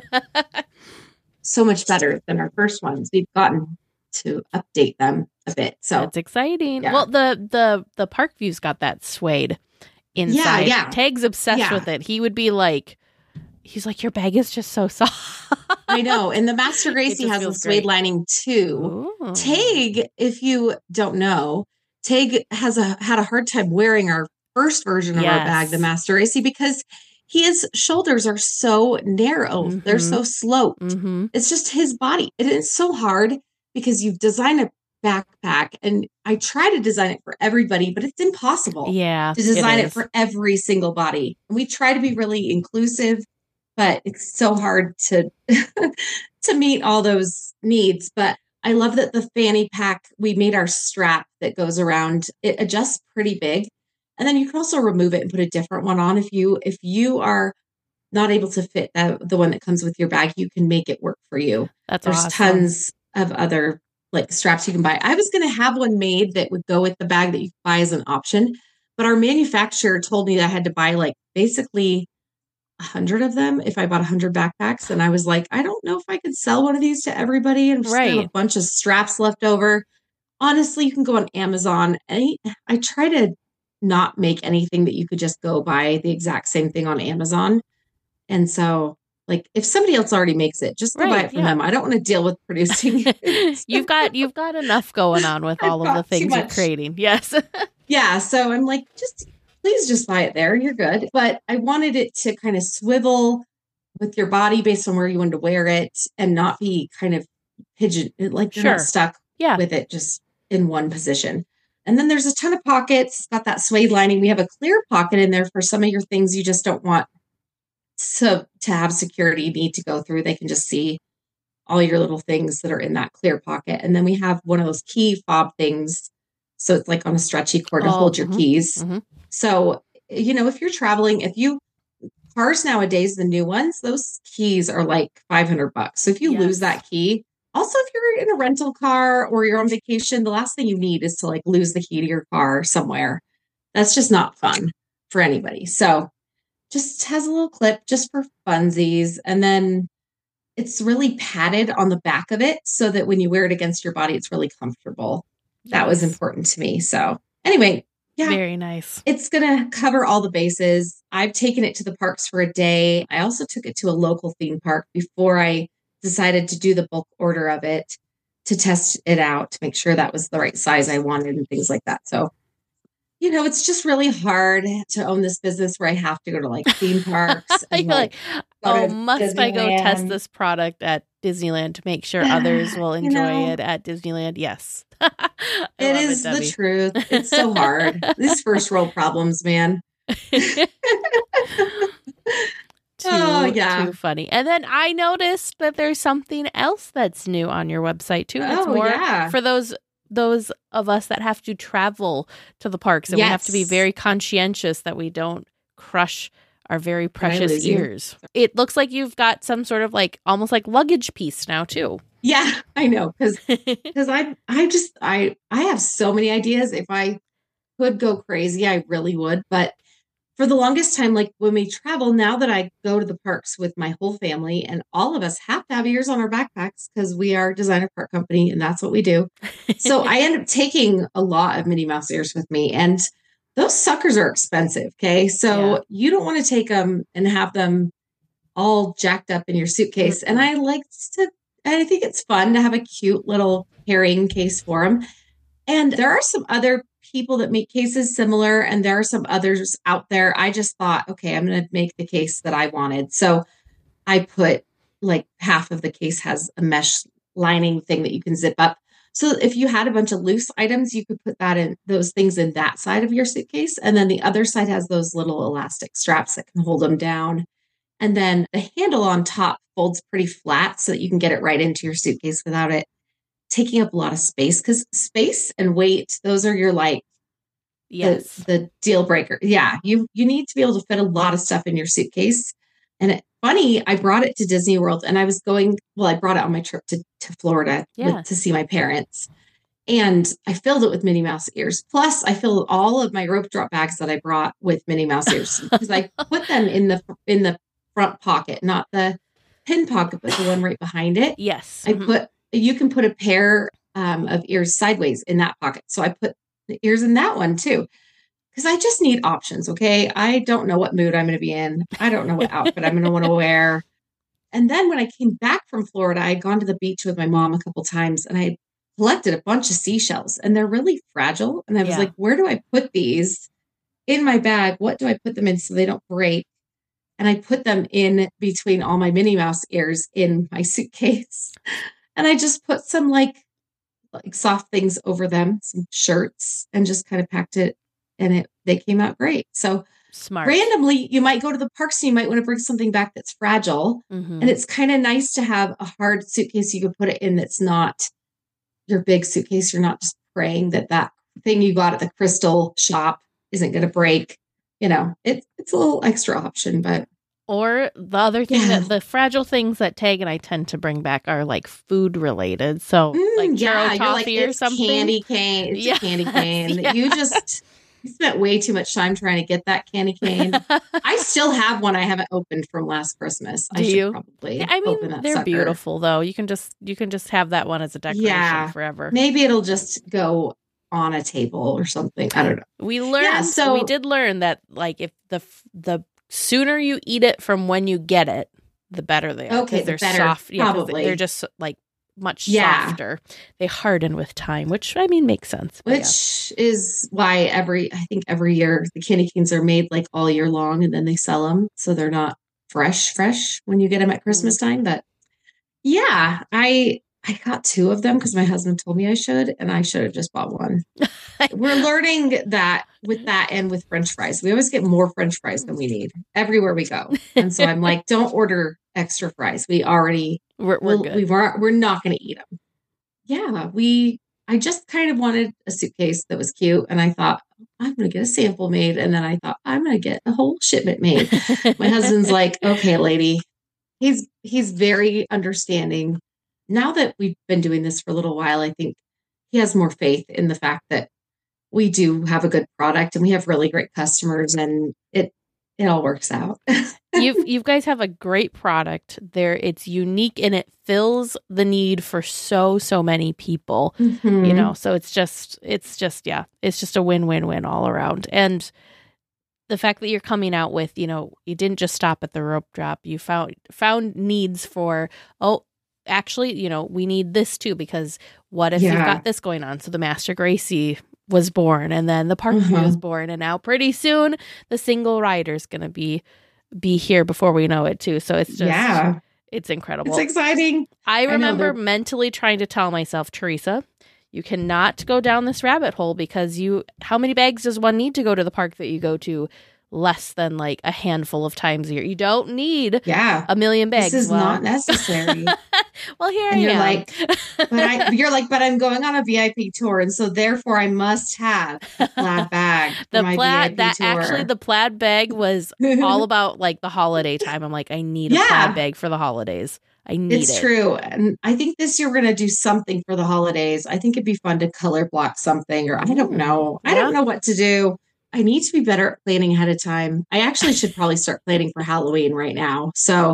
so much better than our first ones. We've gotten to update them a bit. So that's exciting. Yeah. Well, the the the Parkview's got that suede inside. Yeah, yeah. Tag's obsessed yeah. with it. He would be like, he's like, your bag is just so soft. I know. And the Master Gracie has a suede great. lining too. Ooh. Tag, if you don't know, Tag has a had a hard time wearing our first version of yes. our bag, the Master Gracie, because his shoulders are so narrow. Mm-hmm. They're so sloped. Mm-hmm. It's just his body. And it's so hard because you design a backpack, and I try to design it for everybody, but it's impossible yeah, to design it, it for every single body. And we try to be really inclusive, but it's so hard to to meet all those needs. But I love that the fanny pack, we made our strap that goes around, it adjusts pretty big. And then you can also remove it and put a different one on. If you, if you are not able to fit the, the one that comes with your bag, you can make it work for you. That's There's awesome. tons of other like straps you can buy. I was going to have one made that would go with the bag that you buy as an option, but our manufacturer told me that I had to buy like basically a hundred of them if I bought a hundred backpacks. And I was like, I don't know if I could sell one of these to everybody. And I'm just gonna have Right. a bunch of straps left over. Honestly, you can go on Amazon. I, I try to not make anything that you could just go buy the exact same thing on Amazon. And so like if somebody else already makes it, just go buy Right, it from yeah. them. I don't want to deal with producing. you've got you've got enough going on with all of the got too things you're much. creating. Yes. Yeah. So I'm like, just please just buy it there. You're good. But I wanted it to kind of swivel with your body based on where you wanted to wear it and not be kind of pigeon, like you're Sure. not stuck Yeah. with it just in one position. And then there's a ton of pockets. It's got that suede lining. We have a clear pocket in there for some of your things you just don't want to, to have security need to go through. They can just see all your little things that are in that clear pocket. And then we have one of those key fob things. So it's like on a stretchy cord to Oh, hold your mhm, keys. mhm. So, you know, if you're traveling, if you cars nowadays, the new ones, those keys are like five hundred bucks. So if you Yes. lose that key, also if you're in a rental car or you're on vacation, the last thing you need is to like lose the key to your car somewhere. That's just not fun for anybody. So just has a little clip just for funsies. And then it's really padded on the back of it so that when you wear it against your body, it's really comfortable. That was Yes. important to me. So anyway, yeah, Very nice. it's going to cover all the bases. I've taken it to the parks for a day. I also took it to a local theme park before I decided to do the bulk order of it to test it out to make sure that was the right size I wanted and things like that. So, you know, it's just really hard to own this business where I have to go to like theme parks. You're and like, go oh, to must I go test Disneyland." this product at Disneyland to make sure others will You enjoy know. it at Disneyland? Yes. I It love is the Debbie. truth. It's so hard. These first world problems, man. Too, Oh, yeah. too funny. And then I noticed that there's something else that's new on your website too. That's Oh, more yeah. for those those of us that have to travel to the parks, and we have to be Yes. very conscientious that we don't crush our very precious lose you? ears. It looks like you've got some sort of like almost like luggage piece now too. Yeah, I know. Because because I I just I I have so many ideas. If I could go crazy, I really would. But for the longest time, like when we travel, now that I go to the parks with my whole family, and all of us have to have ears on our backpacks because we are a designer park company and that's what we do. So I end up taking a lot of Minnie Mouse ears with me, and those suckers are expensive. Okay, so Yeah. you don't want to take them and have them all jacked up in your suitcase. And I like to. I think it's fun to have a cute little carrying case for them. And there are some other people that make cases similar, and there are some others out there. I just thought, okay, I'm going to make the case that I wanted. So I put like half of the case has a mesh lining thing that you can zip up. So if you had a bunch of loose items, you could put that in those things in that side of your suitcase. And then the other side has those little elastic straps that can hold them down. And then the handle on top folds pretty flat so that you can get it right into your suitcase without it taking up a lot of space, because space and weight, those are your like Yes. the, the deal breaker. Yeah, you you need to be able to fit a lot of stuff in your suitcase. And it, funny, I brought it to Disney World, and I was going. Well, I brought it on my trip to to Florida Yeah. with, to see my parents, and I filled it with Minnie Mouse ears. Plus, I filled all of my rope drop bags that I brought with Minnie Mouse ears because I put them in the in the front pocket, not the pin pocket, but the one right behind it. Yes. I Mhm. put, you can put a pair um, of ears sideways in that pocket. So I put the ears in that one too, because I just need options. Okay. I don't know what mood I'm going to be in. I don't know what outfit I'm going to want to wear. And then when I came back from Florida, I had gone to the beach with my mom a couple times, and I had collected a bunch of seashells, and they're really fragile. And I was Yeah. like, where do I put these in my bag? What do I put them in so they don't break? And I put them in between all my Minnie Mouse ears in my suitcase. And I just put some like, like soft things over them, some shirts, and just kind of packed it. And it they came out great. So Smart. randomly, you might go to the parks and you might want to bring something back that's fragile. Mhm. And it's kind of nice to have a hard suitcase you can put it in that's not your big suitcase. You're not just praying that that thing you got at the crystal shop isn't going to break. You know, it's it's a little extra option, but. Or the other thing Yeah. that the fragile things that Tag and I tend to bring back are like food related. So Mm, like yeah, churro you're like, toffee or it's something. candy cane. It's Yes, a candy cane. yes. You just you spent way too much time trying to get that candy cane. I still have one I haven't opened from last Christmas. I Do should you? probably Yeah, I open mean, that they're sucker. beautiful though. You can just you can just have that one as a decoration Yeah. forever. Maybe it'll just go on a table or something. I don't know. We learned. Yeah, so- we did learn that like if the f- the sooner you eat it from when you get it, the better they are. Okay, 'cause the they're better, soft. Yeah, 'cause probably. they're just like much Yeah. softer. They harden with time, which I mean makes sense. but yeah. Which is why every, I think every year the candy canes are made like all year long and then they sell them. So they're not fresh, fresh when you get them at Christmas time. But yeah, I, I got two of them because my husband told me I should, and I should have just bought one. We're learning that with that and with French fries. We always get more French fries than we need everywhere we go. And so I'm like, don't order extra fries. We already, We're we're we'll- good. we weren't, we're not going to eat them. Yeah, we, I just kind of wanted a suitcase that was cute. And I thought, I'm going to get a sample made. And then I thought, I'm going to get a whole shipment made. My husband's like, okay, lady. He's, he's very understanding. Now that we've been doing this for a little while, I think he has more faith in the fact that we do have a good product and we have really great customers, and it, it all works out. You've you guys have a great product there. It's unique and it fills the need for so so many people. Mhm. You know, so it's just it's just yeah, it's just a win-win-win all around. And the fact that you're coming out with, you know, you didn't just stop at the rope drop. You found found needs for, oh, actually, you know, we need this too, because what if you've Yeah. got this going on? So the Master Gracie was born, and then the Park View Uh-huh. was born, and now pretty soon the single rider's going to be be here before we know it too. So it's just Yeah. it's incredible. It's exciting. I know, remember they're- mentally trying to tell myself, Teresa, you cannot go down this rabbit hole because you, how many bags does one need to go to the park that you go to less than like a handful of times a year? You don't need Yeah. a million bags. This is Well- not necessary. well, here And I you're am. like, but I, you're like, but I'm going on a V I P tour, and so therefore I must have a plaid bag. for the my plaid, V I P that tour. actually, the plaid bag was all about like the holiday time. I'm like, I need a Yeah. plaid bag for the holidays. I need It's it. true. And I think this year we're going to do something for the holidays. I think it'd be fun to color block something, or I don't Mm, know. I yeah. don't know what to do. I need to be better at planning ahead of time. I actually should probably start planning for Halloween right now. So,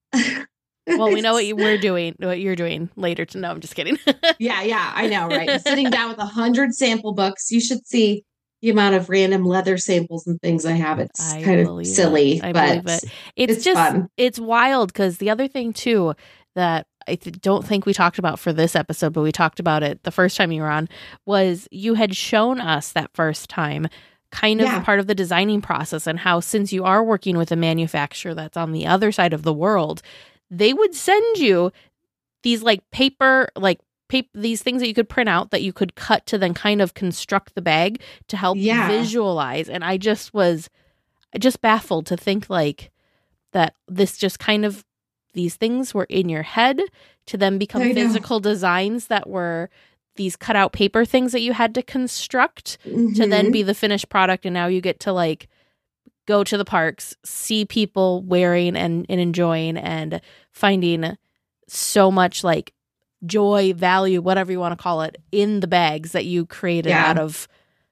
Well, we know what you, we're doing, what you're doing later. To know, I'm just kidding. yeah, yeah, I know, right? I'm sitting down with a hundred sample books. You should see the amount of random leather samples and things I have. It's I kind of believe it. silly, I but believe it. It's, it's just fun. it's wild because the other thing too that I th- don't think we talked about for this episode, but we talked about it the first time you were on, was you had shown us that first time kind of Yeah. part of the designing process, and how since you are working with a manufacturer that's on the other side of the world, they would send you these like paper like paper these things that you could print out that you could cut to then kind of construct the bag to help Yeah. visualize. And I just was just baffled to think like that this just kind of these things were in your head to then become I know. physical designs that were these cutout paper things that you had to construct to then Mhm. be the finished product. And now you get to like go to the parks, see people wearing and, and enjoying and finding so much like joy, value, whatever you want to call it, in the bags that you created Yeah. out of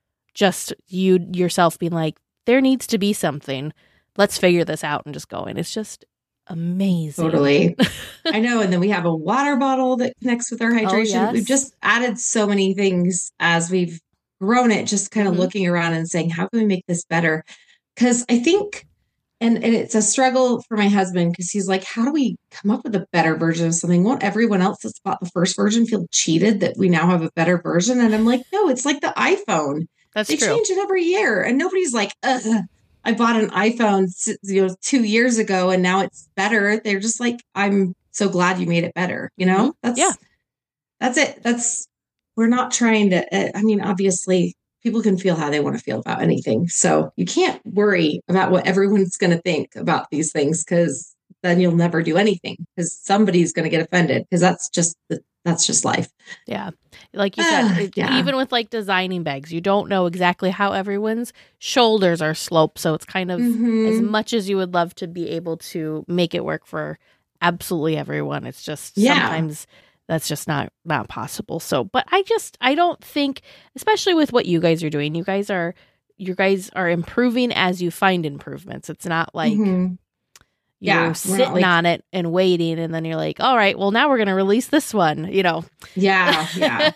just you yourself being like, there needs to be something. Let's figure this out and just going. It's just amazing. Totally. I know. And then we have a water bottle that connects with our hydration. yes. We've just added so many things as we've grown it, just kind of Mhm. looking around and saying, how can we make this better? Because I think, and, and it's a struggle for my husband because he's like, how do we come up with a better version of something? Won't everyone else that's bought the first version feel cheated that we now have a better version? And I'm like, no, it's like the iPhone. That's They true. change it every year. And nobody's like, Ugh, I bought an iPhone s- you know, two years ago and now it's better. They're just like, I'm so glad you made it better. You know, that's, Yeah. that's it. That's, we're not trying to, uh, I mean, obviously people can feel how they want to feel about anything. So you can't worry about what everyone's going to think about these things, because then you'll never do anything because somebody's going to get offended, because that's just the, that's just life. Yeah. Like you Ah, said, it, yeah. even with like designing bags, you don't know exactly how everyone's shoulders are sloped. So it's kind of Mhm. as much as you would love to be able to make it work for absolutely everyone. It's just Yeah. sometimes that's just not, not possible. So, but I just, I don't think, especially with what you guys are doing, you guys are, you guys are improving as you find improvements. It's not like, Mhm. you're Yeah, we're not sitting like- on it and waiting, and then you're like, all right, well, now we're going to release this one, you know. Yeah, yeah.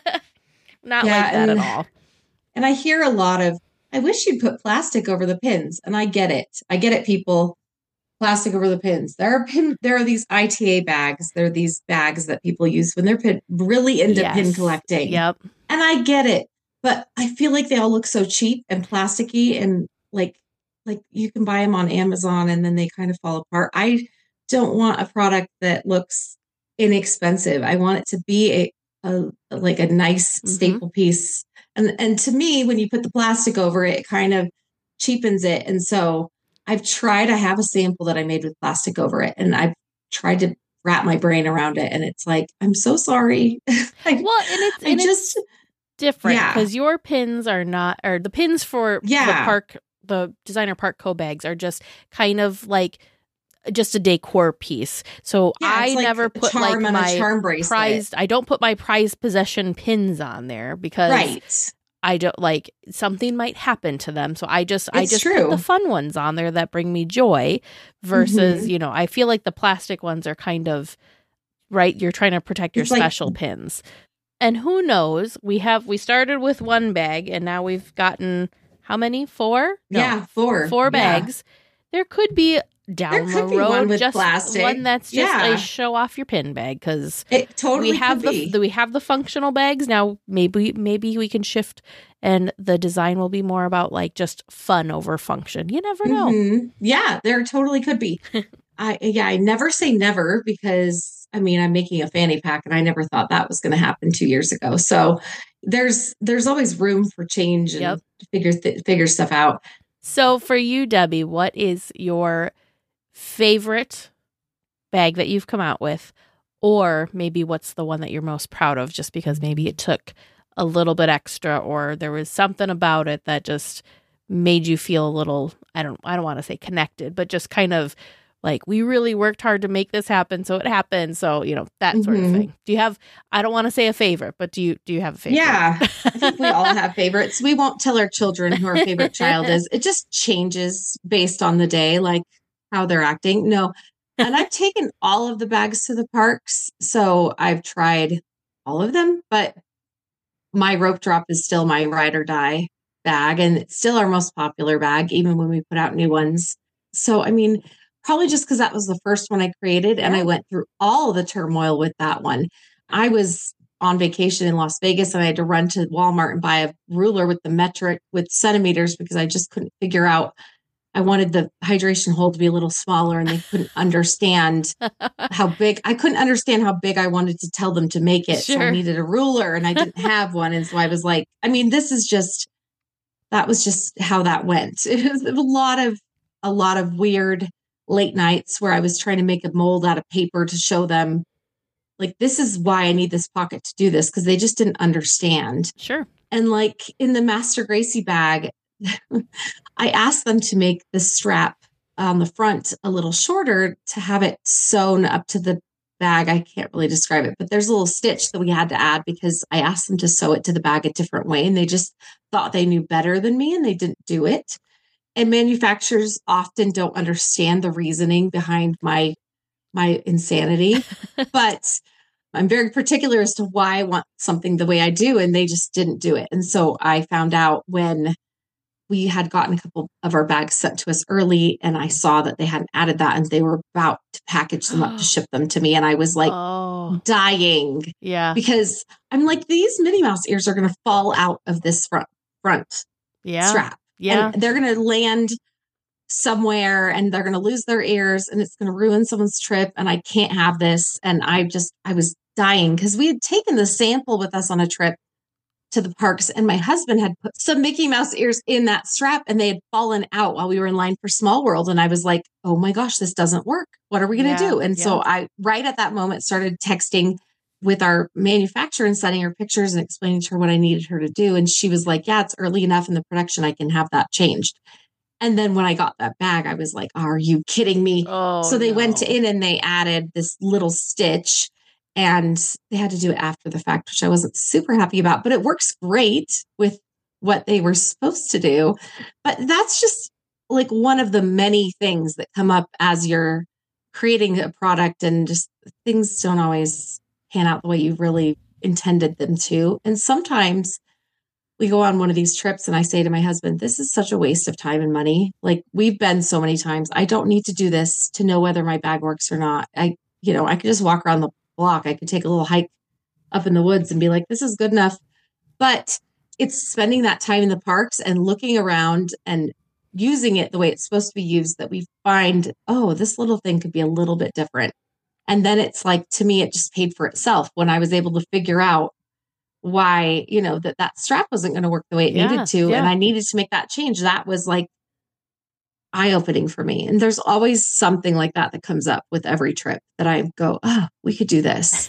Not Yeah, like that and- at all. And I hear a lot of, I wish you'd put plastic over the pins. And I get it. I get it, people. Plastic over the pins. There are pin, there are these I T A bags. There are these bags that people use when they're pin, really into pin Yes. collecting. Yep. And I get it. But I feel like they all look so cheap and plasticky, and like like you can buy them on Amazon and then they kind of fall apart. I don't want a product that looks inexpensive. I want it to be a, a like a nice Mhm. staple piece. And and to me, when you put the plastic over it, it kind of cheapens it. And so I've tried, I have a sample that I made with plastic over it, and I've tried to wrap my brain around it. And it's like, I'm so sorry. I, Well, and it's I and just, it's different yeah. because your pins are not, or the pins for the Yeah. park, the designer park co bags are just kind of like just a decor piece. So Yeah, I it's like never a put like charm and a my charm bracelet. prized. I don't put my prized possession pins on there because right. I don't like something might happen to them. So I just I It's just put true. the fun ones on there that bring me joy versus, Mhm. you know, I feel like the plastic ones are kind of right. You're trying to protect your It's like- special pins. And who knows? We have we started with one bag and now we've gotten how many? Four? No, Yeah, four. Four Yeah. bags. There could be down There the could be road one with just plastic. one that's just Yeah. a show off your pin bag because It totally we have could the, be. the we have the functional bags now. Maybe maybe we can shift, and the design will be more about like just fun over function. You never know. Mhm. Yeah, there totally could be. I yeah, I never say never because I mean I'm making a fanny pack and I never thought that was going to happen two years ago. So there's there's always room for change and Yep. figure th- figure stuff out. So for you, Debbie, what is your favorite bag that you've come out with, or maybe what's the one that you're most proud of? Just because maybe it took a little bit extra, or there was something about it that just made you feel a little, I don't I don't want to say connected, but just kind of like we really worked hard to make this happen, so it happened. So, you know, that sort of Mhm. thing. Do you have, I don't want to say a favorite, but do you do you have a favorite? Yeah, I think we all have favorites. We won't tell our children who our favorite child is. It just changes based on the day, like how they're acting. No. And I've taken all of the bags to the parks. So I've tried all of them, but my rope drop is still my ride or die bag. And it's still our most popular bag, even when we put out new ones. So, I mean, probably just because that was the first one I created and I Yeah. went through all the turmoil with that one. I was on vacation in Las Vegas and I had to run to Walmart and buy a ruler with the metric with centimeters because I just couldn't figure out. I wanted the hydration hole to be a little smaller and they couldn't understand how big. I couldn't understand how big I wanted to tell them to make it. So I Sure. needed a ruler and I didn't have one. And so I was like, I mean, this is just, that was just how that went. It was a lot of, a lot of weird late nights where I was trying to make a mold out of paper to show them like, this is why I need this pocket to do this. Cause they just didn't understand. Sure. And like in the Master Gracie bag, I asked them to make the strap on the front a little shorter to have it sewn up to the bag. I can't really describe it, but there's a little stitch that we had to add because I asked them to sew it to the bag a different way. And they just thought they knew better than me and they didn't do it. And manufacturers often don't understand the reasoning behind my my insanity. But I'm very particular as to why I want something the way I do, and they just didn't do it. And so I found out when we had gotten a couple of our bags sent to us early, and I saw that they hadn't added that, and they were about to package them up to ship them to me. And I was like Oh, dying yeah. because I'm like, these Minnie Mouse ears are going to fall out of this front front Yeah. strap. Yeah. And they're going to land somewhere and they're going to lose their ears and it's going to ruin someone's trip. And I can't have this. And I just, I was dying because we had taken the sample with us on a trip to the parks and my husband had put some Mickey Mouse ears in that strap and they had fallen out while we were in line for Small World. And I was like, oh my gosh, this doesn't work. What are we going to Yeah, do? And so yeah. I, right at that moment, started texting with our manufacturer and sending her pictures and explaining to her what I needed her to do. And she was like, yeah, it's early enough in the production. I can have that changed. And then when I got that bag, I was like, are you kidding me? Oh, so they no. went in and they added this little stitch, and they had to do it after the fact, which I wasn't super happy about, but it works great with what they were supposed to do. But that's just like one of the many things that come up as you're creating a product, and just things don't always pan out the way you really intended them to. And sometimes we go on one of these trips and I say to my husband, this is such a waste of time and money. Like, we've been so many times. I don't need to do this to know whether my bag works or not. I, you know, I could just walk around the block. I could take a little hike up in the woods and be like, this is good enough. But it's spending that time in the parks and looking around and using it the way it's supposed to be used that we find, oh, this little thing could be a little bit different. And then it's like, to me, it just paid for itself when I was able to figure out why, you know, that that strap wasn't going to work the way it Yeah, needed to. yeah. And I needed to make that change. That was like eye-opening for me. And there's always something like that that comes up with every trip that I go, oh, we could do this.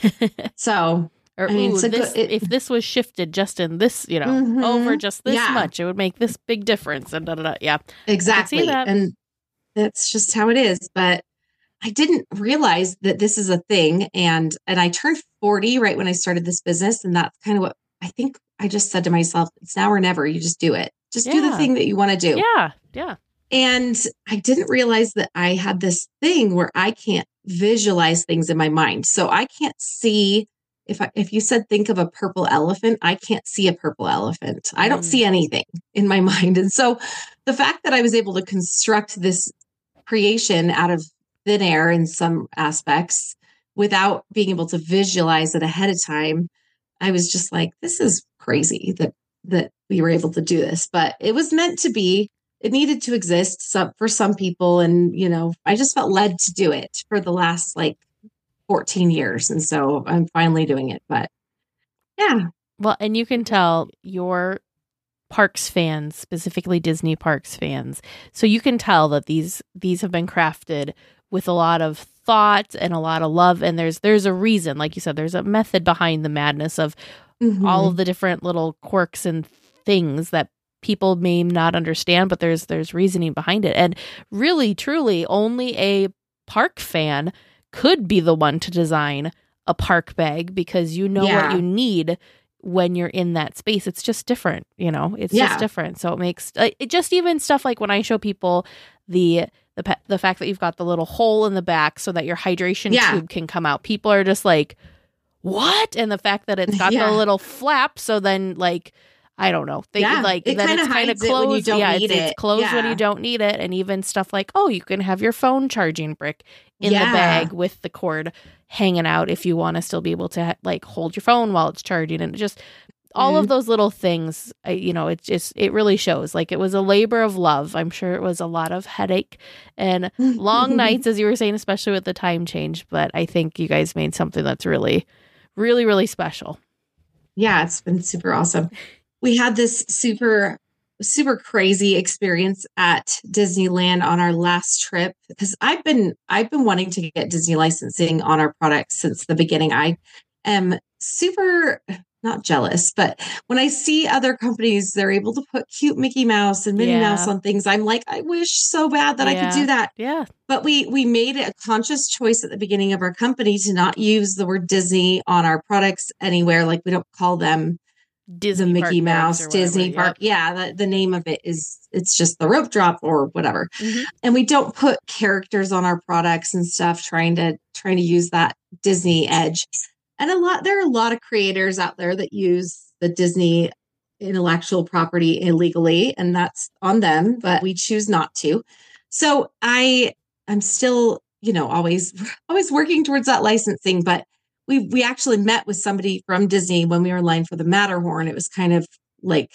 So, Or, I mean, ooh, it's a this, good- it- if this was shifted just in this, you know, Mhm. over just this Yeah. much, it would make this big difference. And da, da, da. Yeah. exactly. that. And that's just how it is. But I didn't realize that this is a thing. And, and I turned forty right when I started this business. And that's kind of what I think I just said to myself, it's now or never. You just do it. Just do the Yeah. thing that you want to do. Yeah. Yeah. And I didn't realize that I had this thing where I can't visualize things in my mind. So I can't see, if I, if you said, think of a purple elephant, I can't see a purple elephant. I don't Mm. see anything in my mind. And so the fact that I was able to construct this creation out of thin air in some aspects without being able to visualize it ahead of time, I was just like, this is crazy that, that we were able to do this, but it was meant to be. It needed to exist some, for some people. And, you know, I just felt led to do it for the last like fourteen years. And so I'm finally doing it. But yeah. Well, and you can tell your parks fans, specifically Disney parks fans. So you can tell that these these have been crafted with a lot of thought and a lot of love. And there's there's a reason, like you said, there's a method behind the madness of Mhm. all of the different little quirks and things that people may not understand, but there's there's reasoning behind it. And really, truly, only a park fan could be the one to design a park bag, because you know Yeah. what you need when you're in that space. It's just different, you know, it's Yeah. just different. So it makes like, it just even stuff like when I show people the the pe- the fact that you've got the little hole in the back so that your hydration Yeah. tube can come out. People are just like, what? And the fact that it's got Yeah. the little flap, so then like I don't know. They Yeah, like it then kinda it's kind of hides it when you closed. don't Yeah, need it's, it's it. closed when Yeah. you don't need it, and even stuff like, oh, you can have your phone charging brick in Yeah. the bag with the cord hanging out if you want to still be able to like hold your phone while it's charging, and just all Mm-hmm. of those little things. I, you know, it just it really shows. Like, it was a labor of love. I'm sure it was a lot of headache and long nights, as you were saying, especially with the time change. But I think you guys made something that's really, really, really special. Yeah, it's been super awesome. We had this super, super crazy experience at Disneyland on our last trip, because I've been I've been wanting to get Disney licensing on our products since the beginning. I am super not jealous, but when I see other companies, they're able to put cute Mickey Mouse and Minnie Yeah. Mouse on things. I'm like, I wish so bad that I could Yeah. do that. Yeah. But we we made a conscious choice at the beginning of our company to not use the word Disney on our products anywhere. Like, we don't call them Disney the park Mickey bags Mouse or whatever. Disney Yep. Park. Yeah, the, the name of it is, it's just the rope drop or whatever. Mhm. And we don't put characters on our products and stuff, trying to trying to use that Disney edge. And a lot there are a lot of creators out there that use the Disney intellectual property illegally, and that's on them, but we choose not to. So I I'm still, you know, always always working towards that licensing, but we we actually met with somebody from Disney when we were in line for the Matterhorn. It was kind of like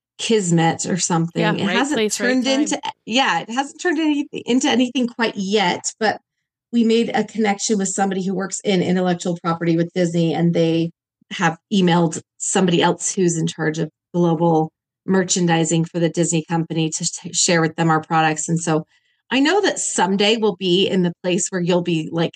kismet or something. Yeah, it right hasn't place, right turned time. into yeah, it hasn't turned any, into anything quite yet, but we made a connection with somebody who works in intellectual property with Disney, and they have emailed somebody else who's in charge of global merchandising for the Disney company to t- share with them our products. And so I know that someday we'll be in the place where you'll be like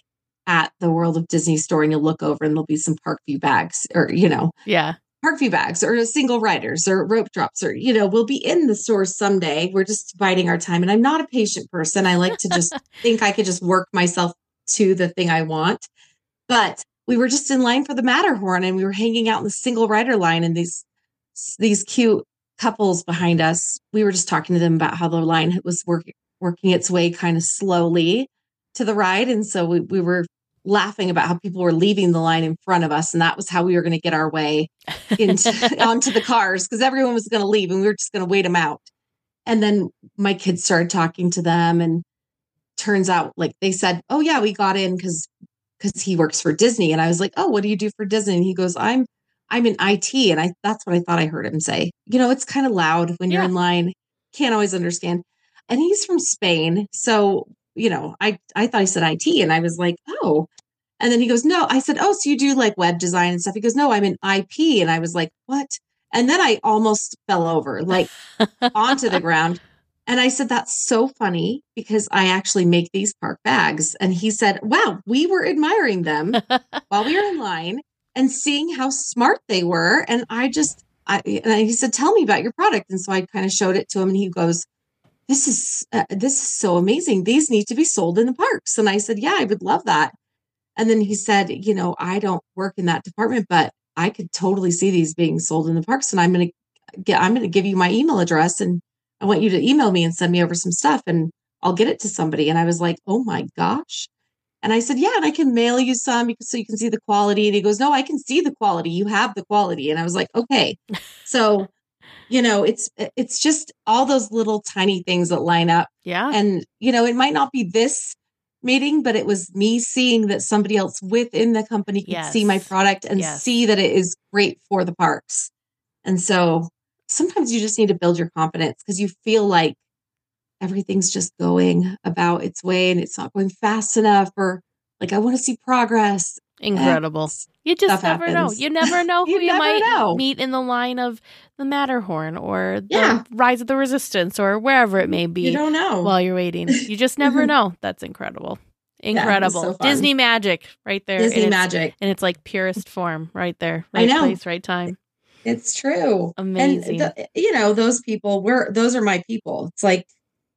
at the World of Disney store and you'll look over and there'll be some Parkview bags or, you know, Yeah. Parkview bags or single riders or rope drops or, you know, we'll be in the stores someday. We're just biding our time. And I'm not a patient person. I like to just think I could just work myself to the thing I want. But we were just in line for the Matterhorn and we were hanging out in the single rider line and these, these cute couples behind us. We were just talking to them about how the line was working, working its way kind of slowly to the ride. And so we, we were laughing about how people were leaving the line in front of us. And that was how we were going to get our way into onto the cars because everyone was going to leave and we were just going to wait them out. And then my kids started talking to them and turns out like they said, oh yeah, we got in because because he works for Disney. And I was like, oh, what do you do for Disney? And he goes, I'm I'm in I T. And I that's what I thought I heard him say. You know, it's kind of loud when Yeah. you're in line. Can't always understand. And he's from Spain. So you know, I, I thought I said I T and I was like, oh, and then he goes, no, I said, oh, so you do like web design and stuff. He goes, no, I'm in I P. And I was like, what? And then I almost fell over like onto the ground. And I said, that's so funny because I actually make these park bags. And he said, wow, we were admiring them while we were in line and seeing how smart they were. And I just, I, and he said, tell me about your product. And so I kind of showed it to him and he goes, this is, uh, this is so amazing. These need to be sold in the parks. And I said, yeah, I would love that. And then he said, you know, I don't work in that department, but I could totally see these being sold in the parks. And I'm going to get, I'm going to give you my email address and I want you to email me and send me over some stuff and I'll get it to somebody. And I was like, oh my gosh. And I said, yeah, and I can mail you some so you can see the quality. And he goes, no, I can see the quality. You have the quality. And I was like, okay. So, you know, it's, it's just all those little tiny things that line up. Yeah. And, you know, it might not be this meeting, but it was me seeing that somebody else within the company could Yes. see my product and Yes. see that it is great for the parks. And so sometimes you just need to build your confidence because you feel like everything's just going about its way and it's not going fast enough, or like, I want to see progress. Incredible. And You just stuff never know. happens. You never know who You you, never might know. meet in the line of the Matterhorn or the Yeah. Rise of the Resistance or wherever it may be You don't know. while you're waiting. You just never know. That's incredible. Incredible. so fun. Disney magic right there. Disney in its- magic. In its like purest form right there. I Right know. place, right time. It's true. Amazing. And, the, you know, those people were, those are my people. It's like,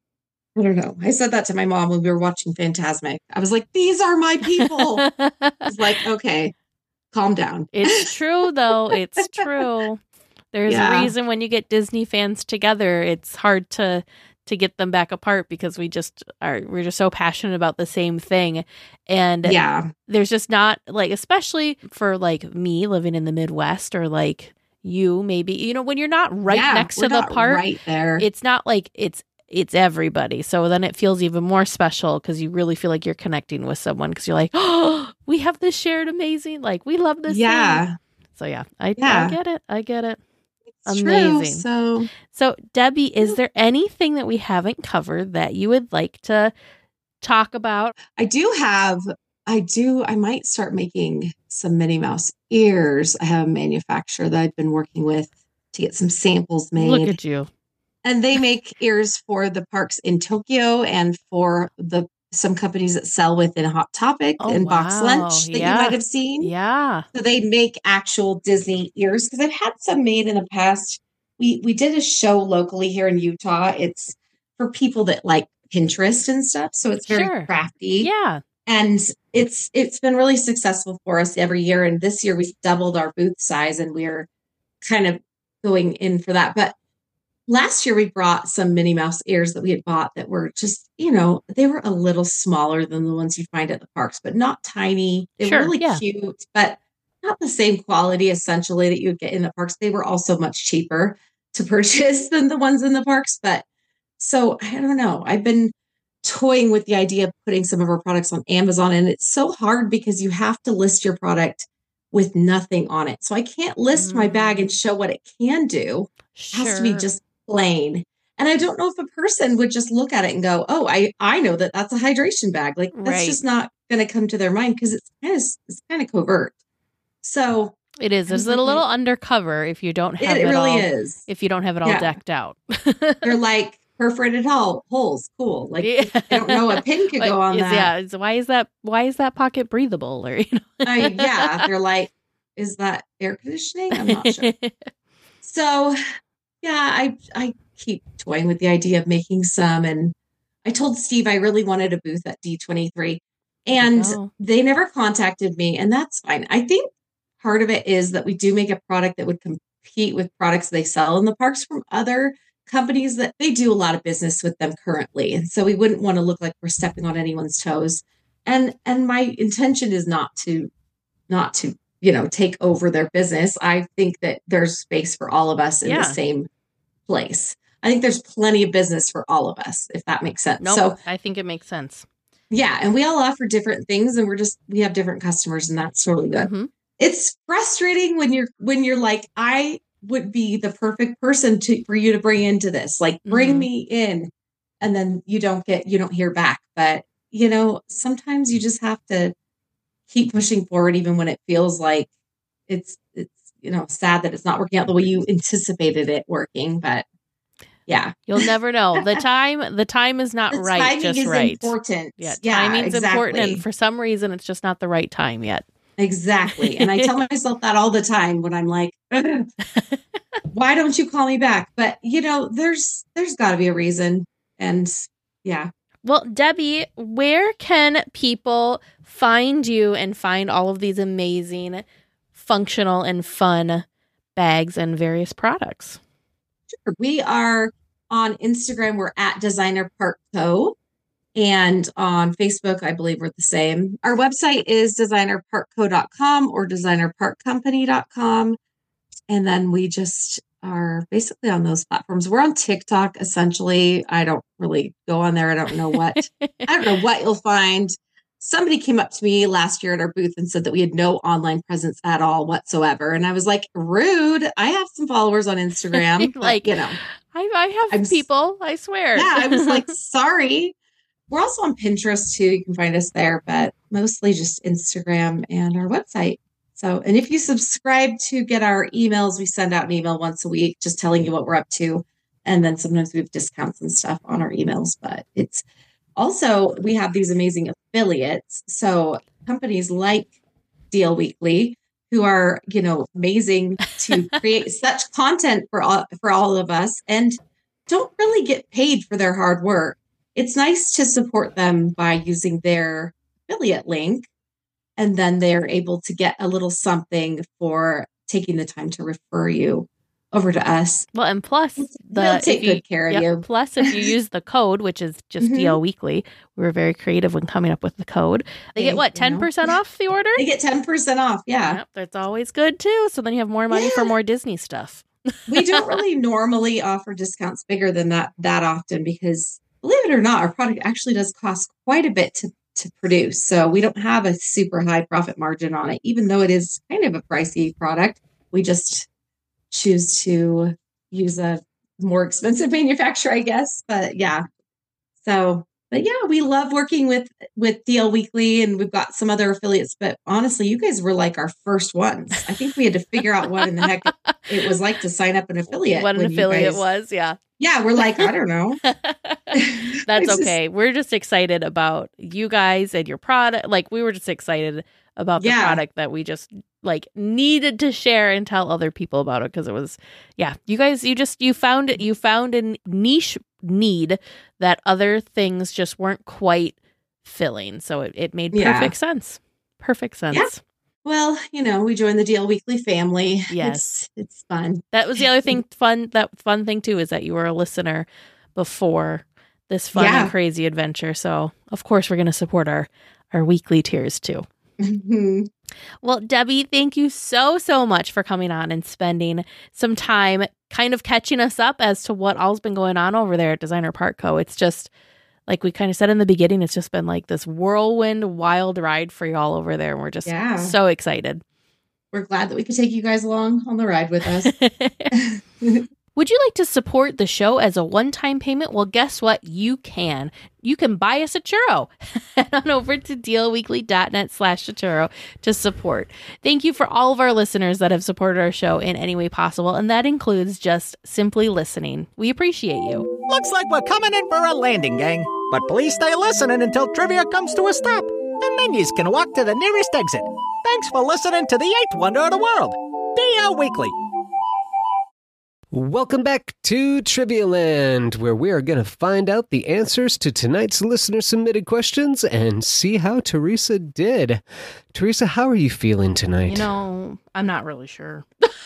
I don't know. I said that to my mom when we were watching Fantasmic. I was like, these are my people. I was like, okay, calm down. It's true, though. It's true. There's Yeah. a reason when you get Disney fans together, it's hard to to get them back apart because we just are we're just so passionate about the same thing. And Yeah. there's just not like, especially for like me living in the Midwest or like you maybe, you know, when you're not right Yeah, next we're to the not park, right there. it's not like it's it's everybody. So then it feels even more special because you really feel like you're connecting with someone because you're like, oh, we have this shared amazing, like we love this. Yeah. thing. So yeah, I, Yeah. I get it. I get it. It's Amazing. True, so So Debbie, is there anything that we haven't covered that you would like to talk about? I do have, I do, I might start making some Minnie Mouse ears. I have a manufacturer that I've been working with to get some samples made. Look at you. And they make ears for the parks in Tokyo and for the some companies that sell within Hot Topic Oh, and Box wow. Lunch that Yeah. you might have seen. Yeah. So they make actual Disney ears because I've had some made in the past. We we did a show locally here in Utah. It's for people that like Pinterest and stuff. So it's very Sure. crafty. Yeah. And it's it's been really successful for us every year. And this year we've doubled our booth size and we're kind of going in for that. But last year we brought some Minnie Mouse ears that we had bought that were just, you know, they were a little smaller than the ones you find at the parks, but not tiny. They Sure, were really yeah. cute, but not the same quality essentially that you would get in the parks. They were also much cheaper to purchase than the ones in the parks. But so I don't know. I've been toying with the idea of putting some of our products on Amazon, and it's so hard because you have to list your product with nothing on it. So I can't list my bag and show what it can do. Sure. It has to be just plain. And I don't know if a person would just look at it and go, oh, I, I know that that's a hydration bag. Like that's Right. just not going to come to their mind because it's kind of, it's kind of covert. So It is. I was It's a little thinking- undercover if you don't have it, it, really all. is. If you don't have it all Yeah. decked out. They're like, perforated hole, holes. Cool. Like Yeah. I don't know, a pin could Like, go on is, that. Yeah, it's, why is that? Why is that pocket breathable? Or you know, uh, yeah, they're like, is that air conditioning? I'm not sure. So, yeah, I I keep toying with the idea of making some, and I told Steve I really wanted a booth at D twenty-three, and Oh. they never contacted me, and that's fine. I think part of it is that we do make a product that would compete with products they sell in the parks from other companies that they do a lot of business with them currently, and so we wouldn't want to look like we're stepping on anyone's toes. And and my intention is not to not to you know take over their business. I think that there's space for all of us in Yeah. the same place. I think there's plenty of business for all of us, if that makes sense. Nope, So I think it makes sense. yeah, and we all offer different things, and we're just we have different customers, and that's totally good. Mhm. It's frustrating when you're when you're like, I would be the perfect person to for you to bring into this. Like, bring Mhm. me in, and then you don't get you don't hear back. But you know, sometimes you just have to keep pushing forward, even when it feels like it's it's you know sad that it's not working out the way you anticipated it working. But yeah, You'll never know. The time the time is not the right, timing just is right. important. Yeah, Yeah, timing's important, exactly. and for some reason, it's just not the right time yet. Exactly. And I tell myself that all the time when I'm like, why don't you call me back? But you know, there's there's got to be a reason. And yeah. Well, Debbie, where can people find you and find all of these amazing, functional and fun bags and various products? Sure. We are on Instagram, we're at Designer Park Co. And on Facebook, I believe we're the same. Our website is designer park co dot com or designer park company dot com. And then we just are basically on those platforms. We're on TikTok, essentially. I don't really go on there. I don't know what. I don't know what you'll find. Somebody came up to me last year at our booth and said that we had no online presence at all whatsoever. And I was like, rude. I have some followers on Instagram. Like, but, you know, I, I have I'm s- people, I swear. yeah, I was like, sorry. We're also on Pinterest too. You can find us there, but mostly just Instagram and our website. So, and if you subscribe to get our emails, we send out an email once a week just telling you what we're up to. And then sometimes we have discounts and stuff on our emails, but it's also, we have these amazing affiliates. So companies like Deal Weekly, who are, you know, amazing to create such content for all, for all of us and don't really get paid for their hard work. It's nice to support them by using their affiliate link, and then they're able to get a little something for taking the time to refer you over to us. Well, and plus, the They'll take if you- good care of yep, you. Plus, if you use the code, which is just Mhm. D L Weekly, we were very creative when coming up with the code. They get Hey, what, you know. ten percent off the order? They get ten percent off. Yeah. Yep, that's always good too. So then you have more money for Yeah. more Disney stuff. We don't really normally offer discounts bigger than that that often because, believe it or not, our product actually does cost quite a bit to, to produce. So we don't have a super high profit margin on it, even though it is kind of a pricey product. We just choose to use a more expensive manufacturer, I guess. But yeah. So, but yeah, we love working with with D L Weekly, and we've got some other affiliates. But honestly, you guys were like our first ones. I think we had to figure out what in the heck it was like to sign up an affiliate. What an when you affiliate guys- was, yeah. Yeah, we're like, I don't know. That's It's just- okay. We're just excited about you guys and your product. Like, we were just excited about the Yeah. product that we just like needed to share and tell other people about it because it was, yeah. You guys, you just you found it. You found a niche need that other things just weren't quite filling. So it, it made Yeah. perfect sense. Perfect sense. Yeah. Well, you know, we joined the D L Weekly family. Yes. It's, it's fun. That was the other thing. Fun. That fun thing too is that you were a listener before this fun Yeah. and crazy adventure. So of course we're going to support our our weekly tiers too. Mhm. Well, Debbie, thank you so, so much for coming on and spending some time kind of catching us up as to what all's been going on over there at Designer Park Co. It's just, like we kind of said in the beginning, it's just been like this whirlwind, wild ride for y'all over there. And we're just Yeah. so excited. We're glad that we could take you guys along on the ride with us. Would you like to support the show as a one-time payment? Well, guess what? You can. You can buy us a churro. Head on over to dealweekly.net slash churro to support. Thank you for all of our listeners that have supported our show in any way possible, and that includes just simply listening. We appreciate you. Looks like we're coming in for a landing, gang. But please stay listening until trivia comes to a stop. The menus can walk to the nearest exit. Thanks for listening to the eighth wonder of the world, D L Weekly. Welcome back to Trivia Land, where we are going to find out the answers to tonight's listener-submitted questions and see how Teresa did. Teresa, how are you feeling tonight? You know, I'm not really sure.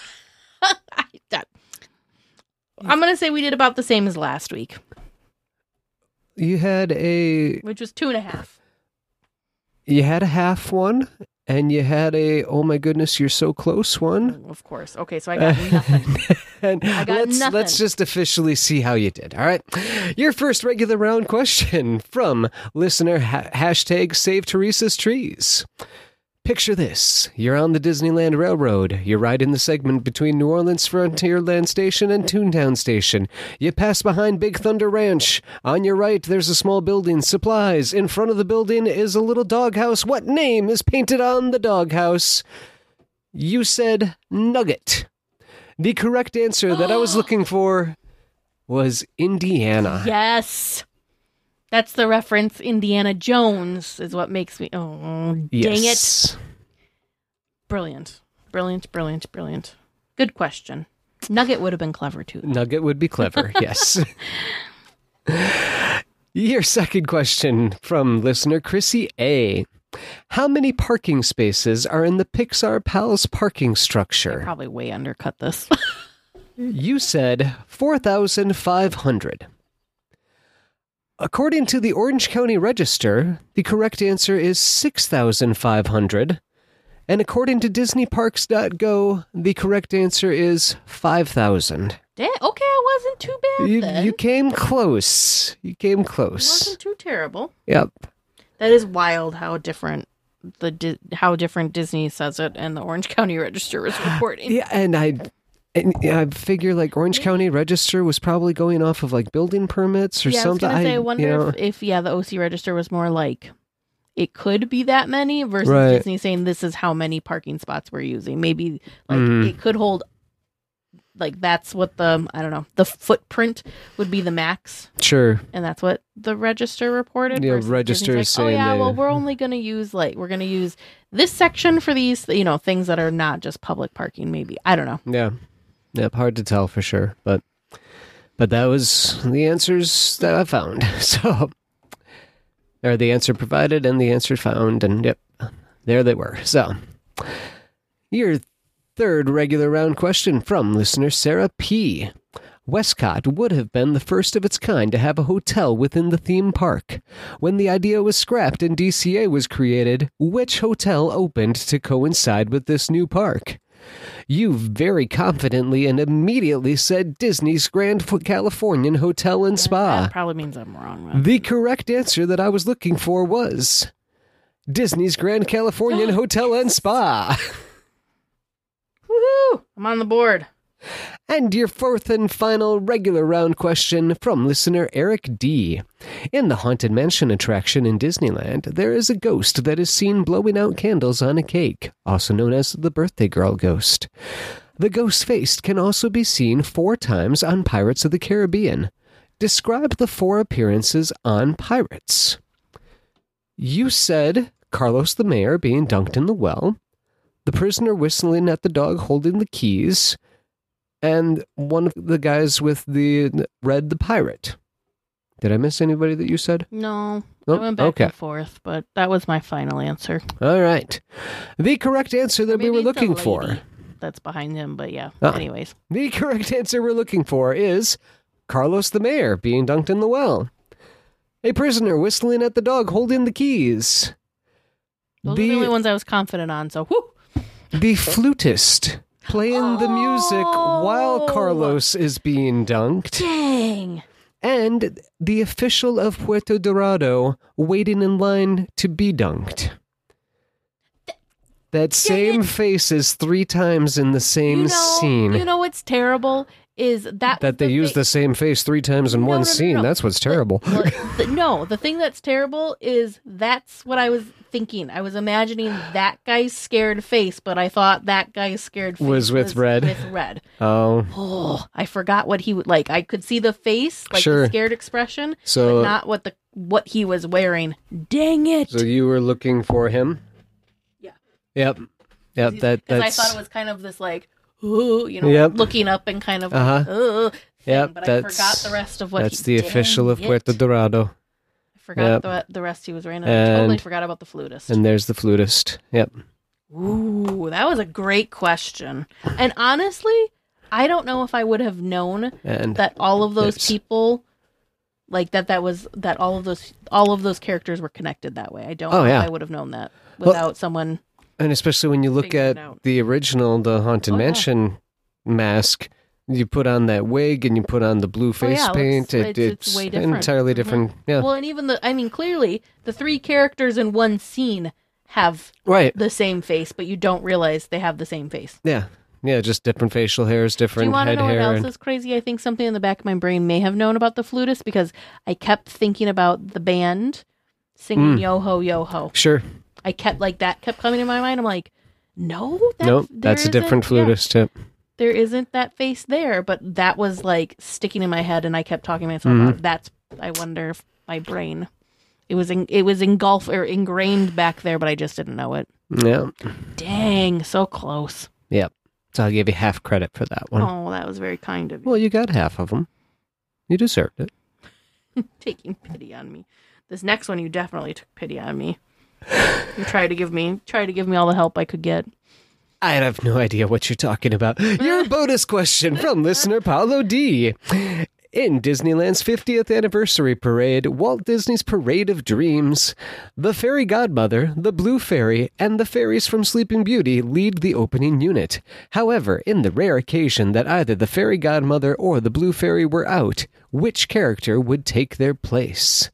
I'm going to say we did about the same as last week. You had a... Which was two and a half. You had a half one, and you had a, oh my goodness, you're so close one. Of course. Okay, so I got nothing. and I got let's, nothing. Let's just officially see how you did, all right? Your first regular round question from listener ha- hashtag Save Teresa's Trees. Picture this. You're on the Disneyland Railroad. You're riding the segment between New Orleans Frontierland Station and Toontown Station. You pass behind Big Thunder Ranch. On your right, there's a small building, supplies. In front of the building is a little doghouse. What name is painted on the doghouse? You said Nugget. The correct answer that I was looking for was Indiana. Yes. That's the reference. Indiana Jones is what makes me... Oh, dang Yes. it. Brilliant. Brilliant, brilliant, brilliant. Good question. Nugget would have been clever, too. Nugget would be clever, yes. Your second question from listener Chrissy A. How many parking spaces are in the Pixar Palace parking structure? Probably way undercut this. You said four thousand five hundred. According to the Orange County Register, the correct answer is six thousand five hundred. And according to Disney Parks dot go, the correct answer is five thousand. Damn, okay, I wasn't too bad You, then. you came close. You came It close. wasn't too terrible. Yep. That is wild how different the Di- how different Disney says it and the Orange County Register is reporting. Yeah, and I... And I figure like Orange County Register was probably going off of like building permits or yeah, something. I was gonna say, I I wonder you know, if, if yeah, the O C Register was more like it could be that many versus Right. Disney saying this is how many parking spots we're using. Maybe like Mhm. it could hold like that's what the I don't know the footprint would be the max, Sure. and that's what the Register reported. Yeah, versus Register Disney's is like, oh saying yeah, they- well we're only gonna use like we're gonna use this section for these you know things that are not just public parking. Maybe I don't know. Yeah. Yep, hard to tell for sure. But but that was the answers that I found. So or the answer provided and the answer found, and yep, there they were. So your third regular round question from listener Sarah P. Westcott would have been the first of its kind to have a hotel within the theme park. When the idea was scrapped and D C A was created, which hotel opened to coincide with this new park? You very confidently and immediately said Disney's Grand Californian Hotel and Spa. That probably means I'm wrong. Then. The correct answer that I was looking for was Disney's Grand Californian Hotel and Spa. Woohoo! I'm on the board. And your fourth and final regular round question from listener Eric D. In the Haunted Mansion attraction in Disneyland, there is a ghost that is seen blowing out candles on a cake, also known as the Birthday Girl Ghost. The ghost face can also be seen four times on Pirates of the Caribbean. Describe the four appearances on Pirates. You said Carlos the Mayor being dunked in the well, the prisoner whistling at the dog holding the keys, and one of the guys with the Red the Pirate. Did I miss anybody that you said? No, Oh, I went back okay. and forth, but that was my final answer. All right. The correct answer that we Maybe were it's the looking for. lady that's behind him, but yeah. Ah. Anyways, The correct answer we're looking for is Carlos the Mayor being dunked in the well. A prisoner whistling at the dog holding the keys. those are the only ones I was confident on. So, whoo! The flutist playing the music while Carlos is being dunked. Dang. And the official of Puerto Dorado waiting in line to be dunked. That same face is three times in the same You know, scene. you know what's terrible is that That they the use thing- the same face three times in No, one no, no, scene. no. That's what's terrible. Well, the, no, the thing that's terrible is that's what I was thinking. I was imagining that guy's scared face, but I thought that guy's scared face Was with Red? With Red. Oh. Oh, I forgot what he would like. I could see the face, like Sure. the scared expression, So- but not what the what he was wearing. Dang it! So you were looking for him? Yeah. Yep. Yep. That Because I that's. thought it was kind of this like, ooh, you know, Yep. looking up and kind of, Uh-huh. like, uh, thing, Yep, but I that's- forgot the rest of what. That's he, the official dang of it. Puerto Dorado. I forgot Yep. the the rest he was wearing. And I And- totally forgot about the flutist. And there's the flutist. Yep. Ooh, that was a great question. And honestly, I don't know if I would have known And that all of those it's- people, like that, that was that all of those all of those characters were connected that way. I don't Oh, know yeah. if I would have known that Well, without someone. And especially when you look Figure it at out. the original, the Haunted Oh, yeah. Mansion mask, you put on that wig and you put on the blue face Oh, yeah, paint. it's- It, it's- it's it's way different. entirely Mhm. different. Yeah. Well, and even the, I mean, clearly the three characters in one scene have Right. the same face, but you don't realize they have the same face. Yeah. Yeah. Just different facial hairs, Do you different want to head know what hair. else and- is crazy? I think something in the back of my brain may have known about the flutist because I kept thinking about the band singing Mm. Yo Ho Yo Ho. Sure. I kept like that kept coming to my mind. I'm like, no, that's, Nope. there That's a different isn't- yeah, flutist. Yep. there isn't that face there, but that was like sticking in my head, and I kept talking to myself Mhm. about it. That's. I wonder if my brain, it was in, it was engulfed or ingrained back there, but I just didn't know it. Yeah. Dang, so close. Yep. So I'll give you half credit for that one. Oh, that was very kind of you. Well, you got half of them. You deserved it. Taking pity on me. This next one, you definitely took pity on me. You tried to give me, tried to give me all the help I could get. I have no idea what you're talking about. Your bonus question from listener Paulo D. In Disneyland's fiftieth anniversary parade, Walt Disney's Parade of Dreams, the fairy godmother, the blue fairy, and the fairies from Sleeping Beauty lead the opening unit. However, in the rare occasion that either the fairy godmother or the blue fairy were out, which character would take their place?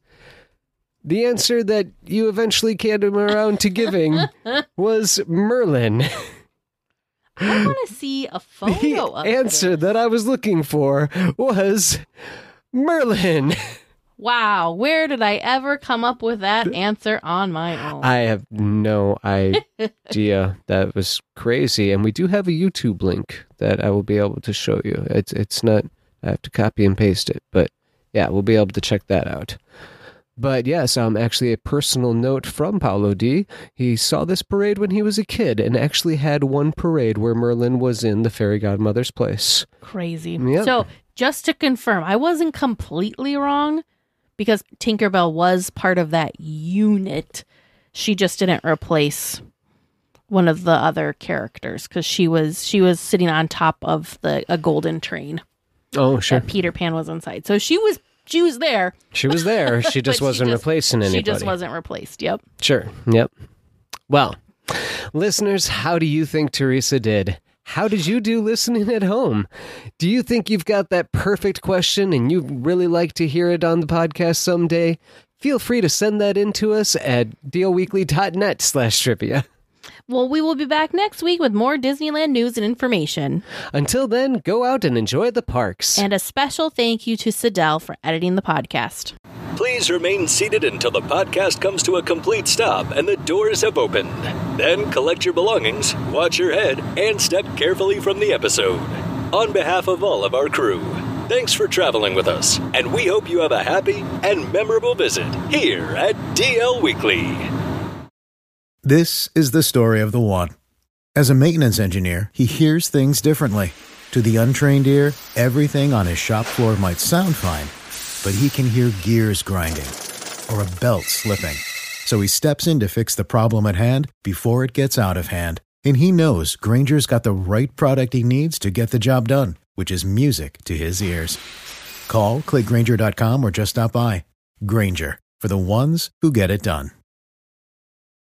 The answer that you eventually came around to giving was Merlin. I want to see a photo The of answer this. that I was looking for was Merlin. Wow, where did I ever come up with that answer on my own? I have no idea. That was crazy. And we do have a YouTube link that I will be able to show you. It's it's not, I have to copy and paste it, but yeah, we'll be able to check that out. But yes, um, actually a personal note from Paulo D. He saw this parade when he was a kid and actually had one parade where Merlin was in the fairy godmother's place. Crazy. Yep. So, just to confirm, I wasn't completely wrong because Tinkerbell was part of that unit. She just didn't replace one of the other characters because she was she was sitting on top of the a golden train Oh, sure. that Peter Pan was inside. So she was she was there. She was there. She just but wasn't replacing anybody. She just wasn't replaced. Yep. Sure. Yep. Well, listeners, how do you think Teresa did? How did you do listening at home? Do you think you've got that perfect question and you'd really like to hear it on the podcast someday? Feel free to send that in to us at dealweekly.net slash trivia. Well, we will be back next week with more Disneyland news and information. Until then, go out and enjoy the parks. And a special thank you to Sidel for editing the podcast. Please remain seated until the podcast comes to a complete stop and the doors have opened. Then collect your belongings, watch your head, and step carefully from the episode. On behalf of all of our crew, thanks for traveling with us, and we hope you have a happy and memorable visit here at D L Weekly. This is the story of the one. As a maintenance engineer, he hears things differently. To the untrained ear, everything on his shop floor might sound fine, but he can hear gears grinding or a belt slipping. So he steps in to fix the problem at hand before it gets out of hand. And he knows Grainger's got the right product he needs to get the job done, which is music to his ears. Call, click Grainger dot com, or just stop by. Grainger, for the ones who get it done.